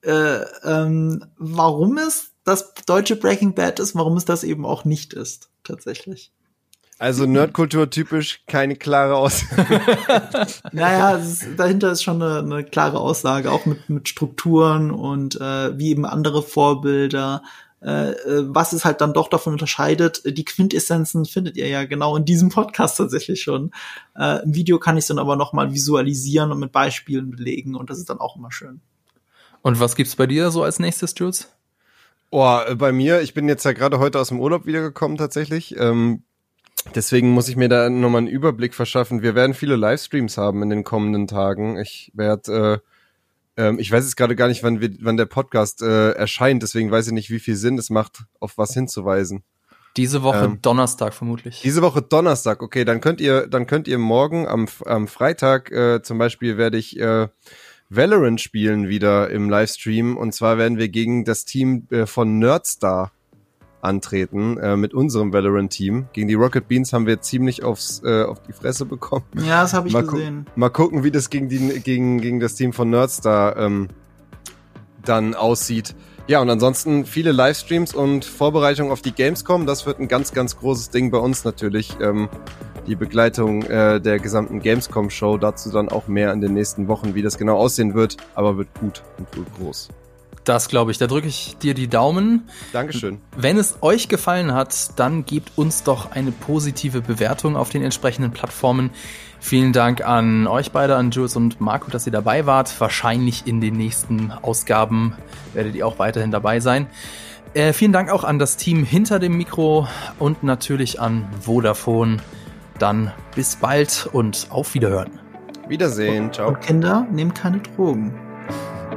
Warum es das deutsche Breaking Bad ist, warum es das eben auch nicht ist, tatsächlich. Also Nerdkultur typisch, keine klare Aussage. Naja, dahinter ist schon eine klare Aussage, auch mit Strukturen und wie eben andere Vorbilder. Was es halt dann doch davon unterscheidet, die Quintessenzen findet ihr ja genau in diesem Podcast tatsächlich schon. Im Video kann ich es dann aber noch mal visualisieren und mit Beispielen belegen und das ist dann auch immer schön. Und was gibt's bei dir so als nächstes, Jules? Bei mir, ich bin jetzt ja gerade heute aus dem Urlaub wiedergekommen tatsächlich. Deswegen muss ich mir da nochmal einen Überblick verschaffen. Wir werden viele Livestreams haben in den kommenden Tagen. Ich werde, ich weiß jetzt gerade gar nicht, wann der Podcast erscheint, deswegen weiß ich nicht, wie viel Sinn es macht, auf was hinzuweisen. Diese Woche Donnerstag vermutlich. Diese Woche Donnerstag, okay, dann könnt ihr morgen am Freitag zum Beispiel werde ich Valorant spielen wieder im Livestream und zwar werden wir gegen das Team von Nerdstar antreten, mit unserem Valorant-Team. Gegen die Rocket Beans haben wir ziemlich auf die Fresse bekommen. Ja, das habe ich gesehen. Mal gucken, wie das gegen das Team von Nerdstar dann aussieht. Ja, und ansonsten viele Livestreams und Vorbereitungen auf die Gamescom. Das wird ein ganz, ganz großes Ding bei uns natürlich. Die Begleitung der gesamten Gamescom-Show. Dazu dann auch mehr in den nächsten Wochen, wie das genau aussehen wird. Aber wird gut und wohl groß. Das glaube ich. Da drücke ich dir die Daumen. Dankeschön. Wenn es euch gefallen hat, dann gebt uns doch eine positive Bewertung auf den entsprechenden Plattformen. Vielen Dank an euch beide, an Jules und Marco, dass ihr dabei wart. Wahrscheinlich in den nächsten Ausgaben werdet ihr auch weiterhin dabei sein. Vielen Dank auch an das Team hinter dem Mikro und natürlich an Vodafone. Dann bis bald und auf Wiederhören. Wiedersehen. Ciao. Und Kinder, nehmt keine Drogen.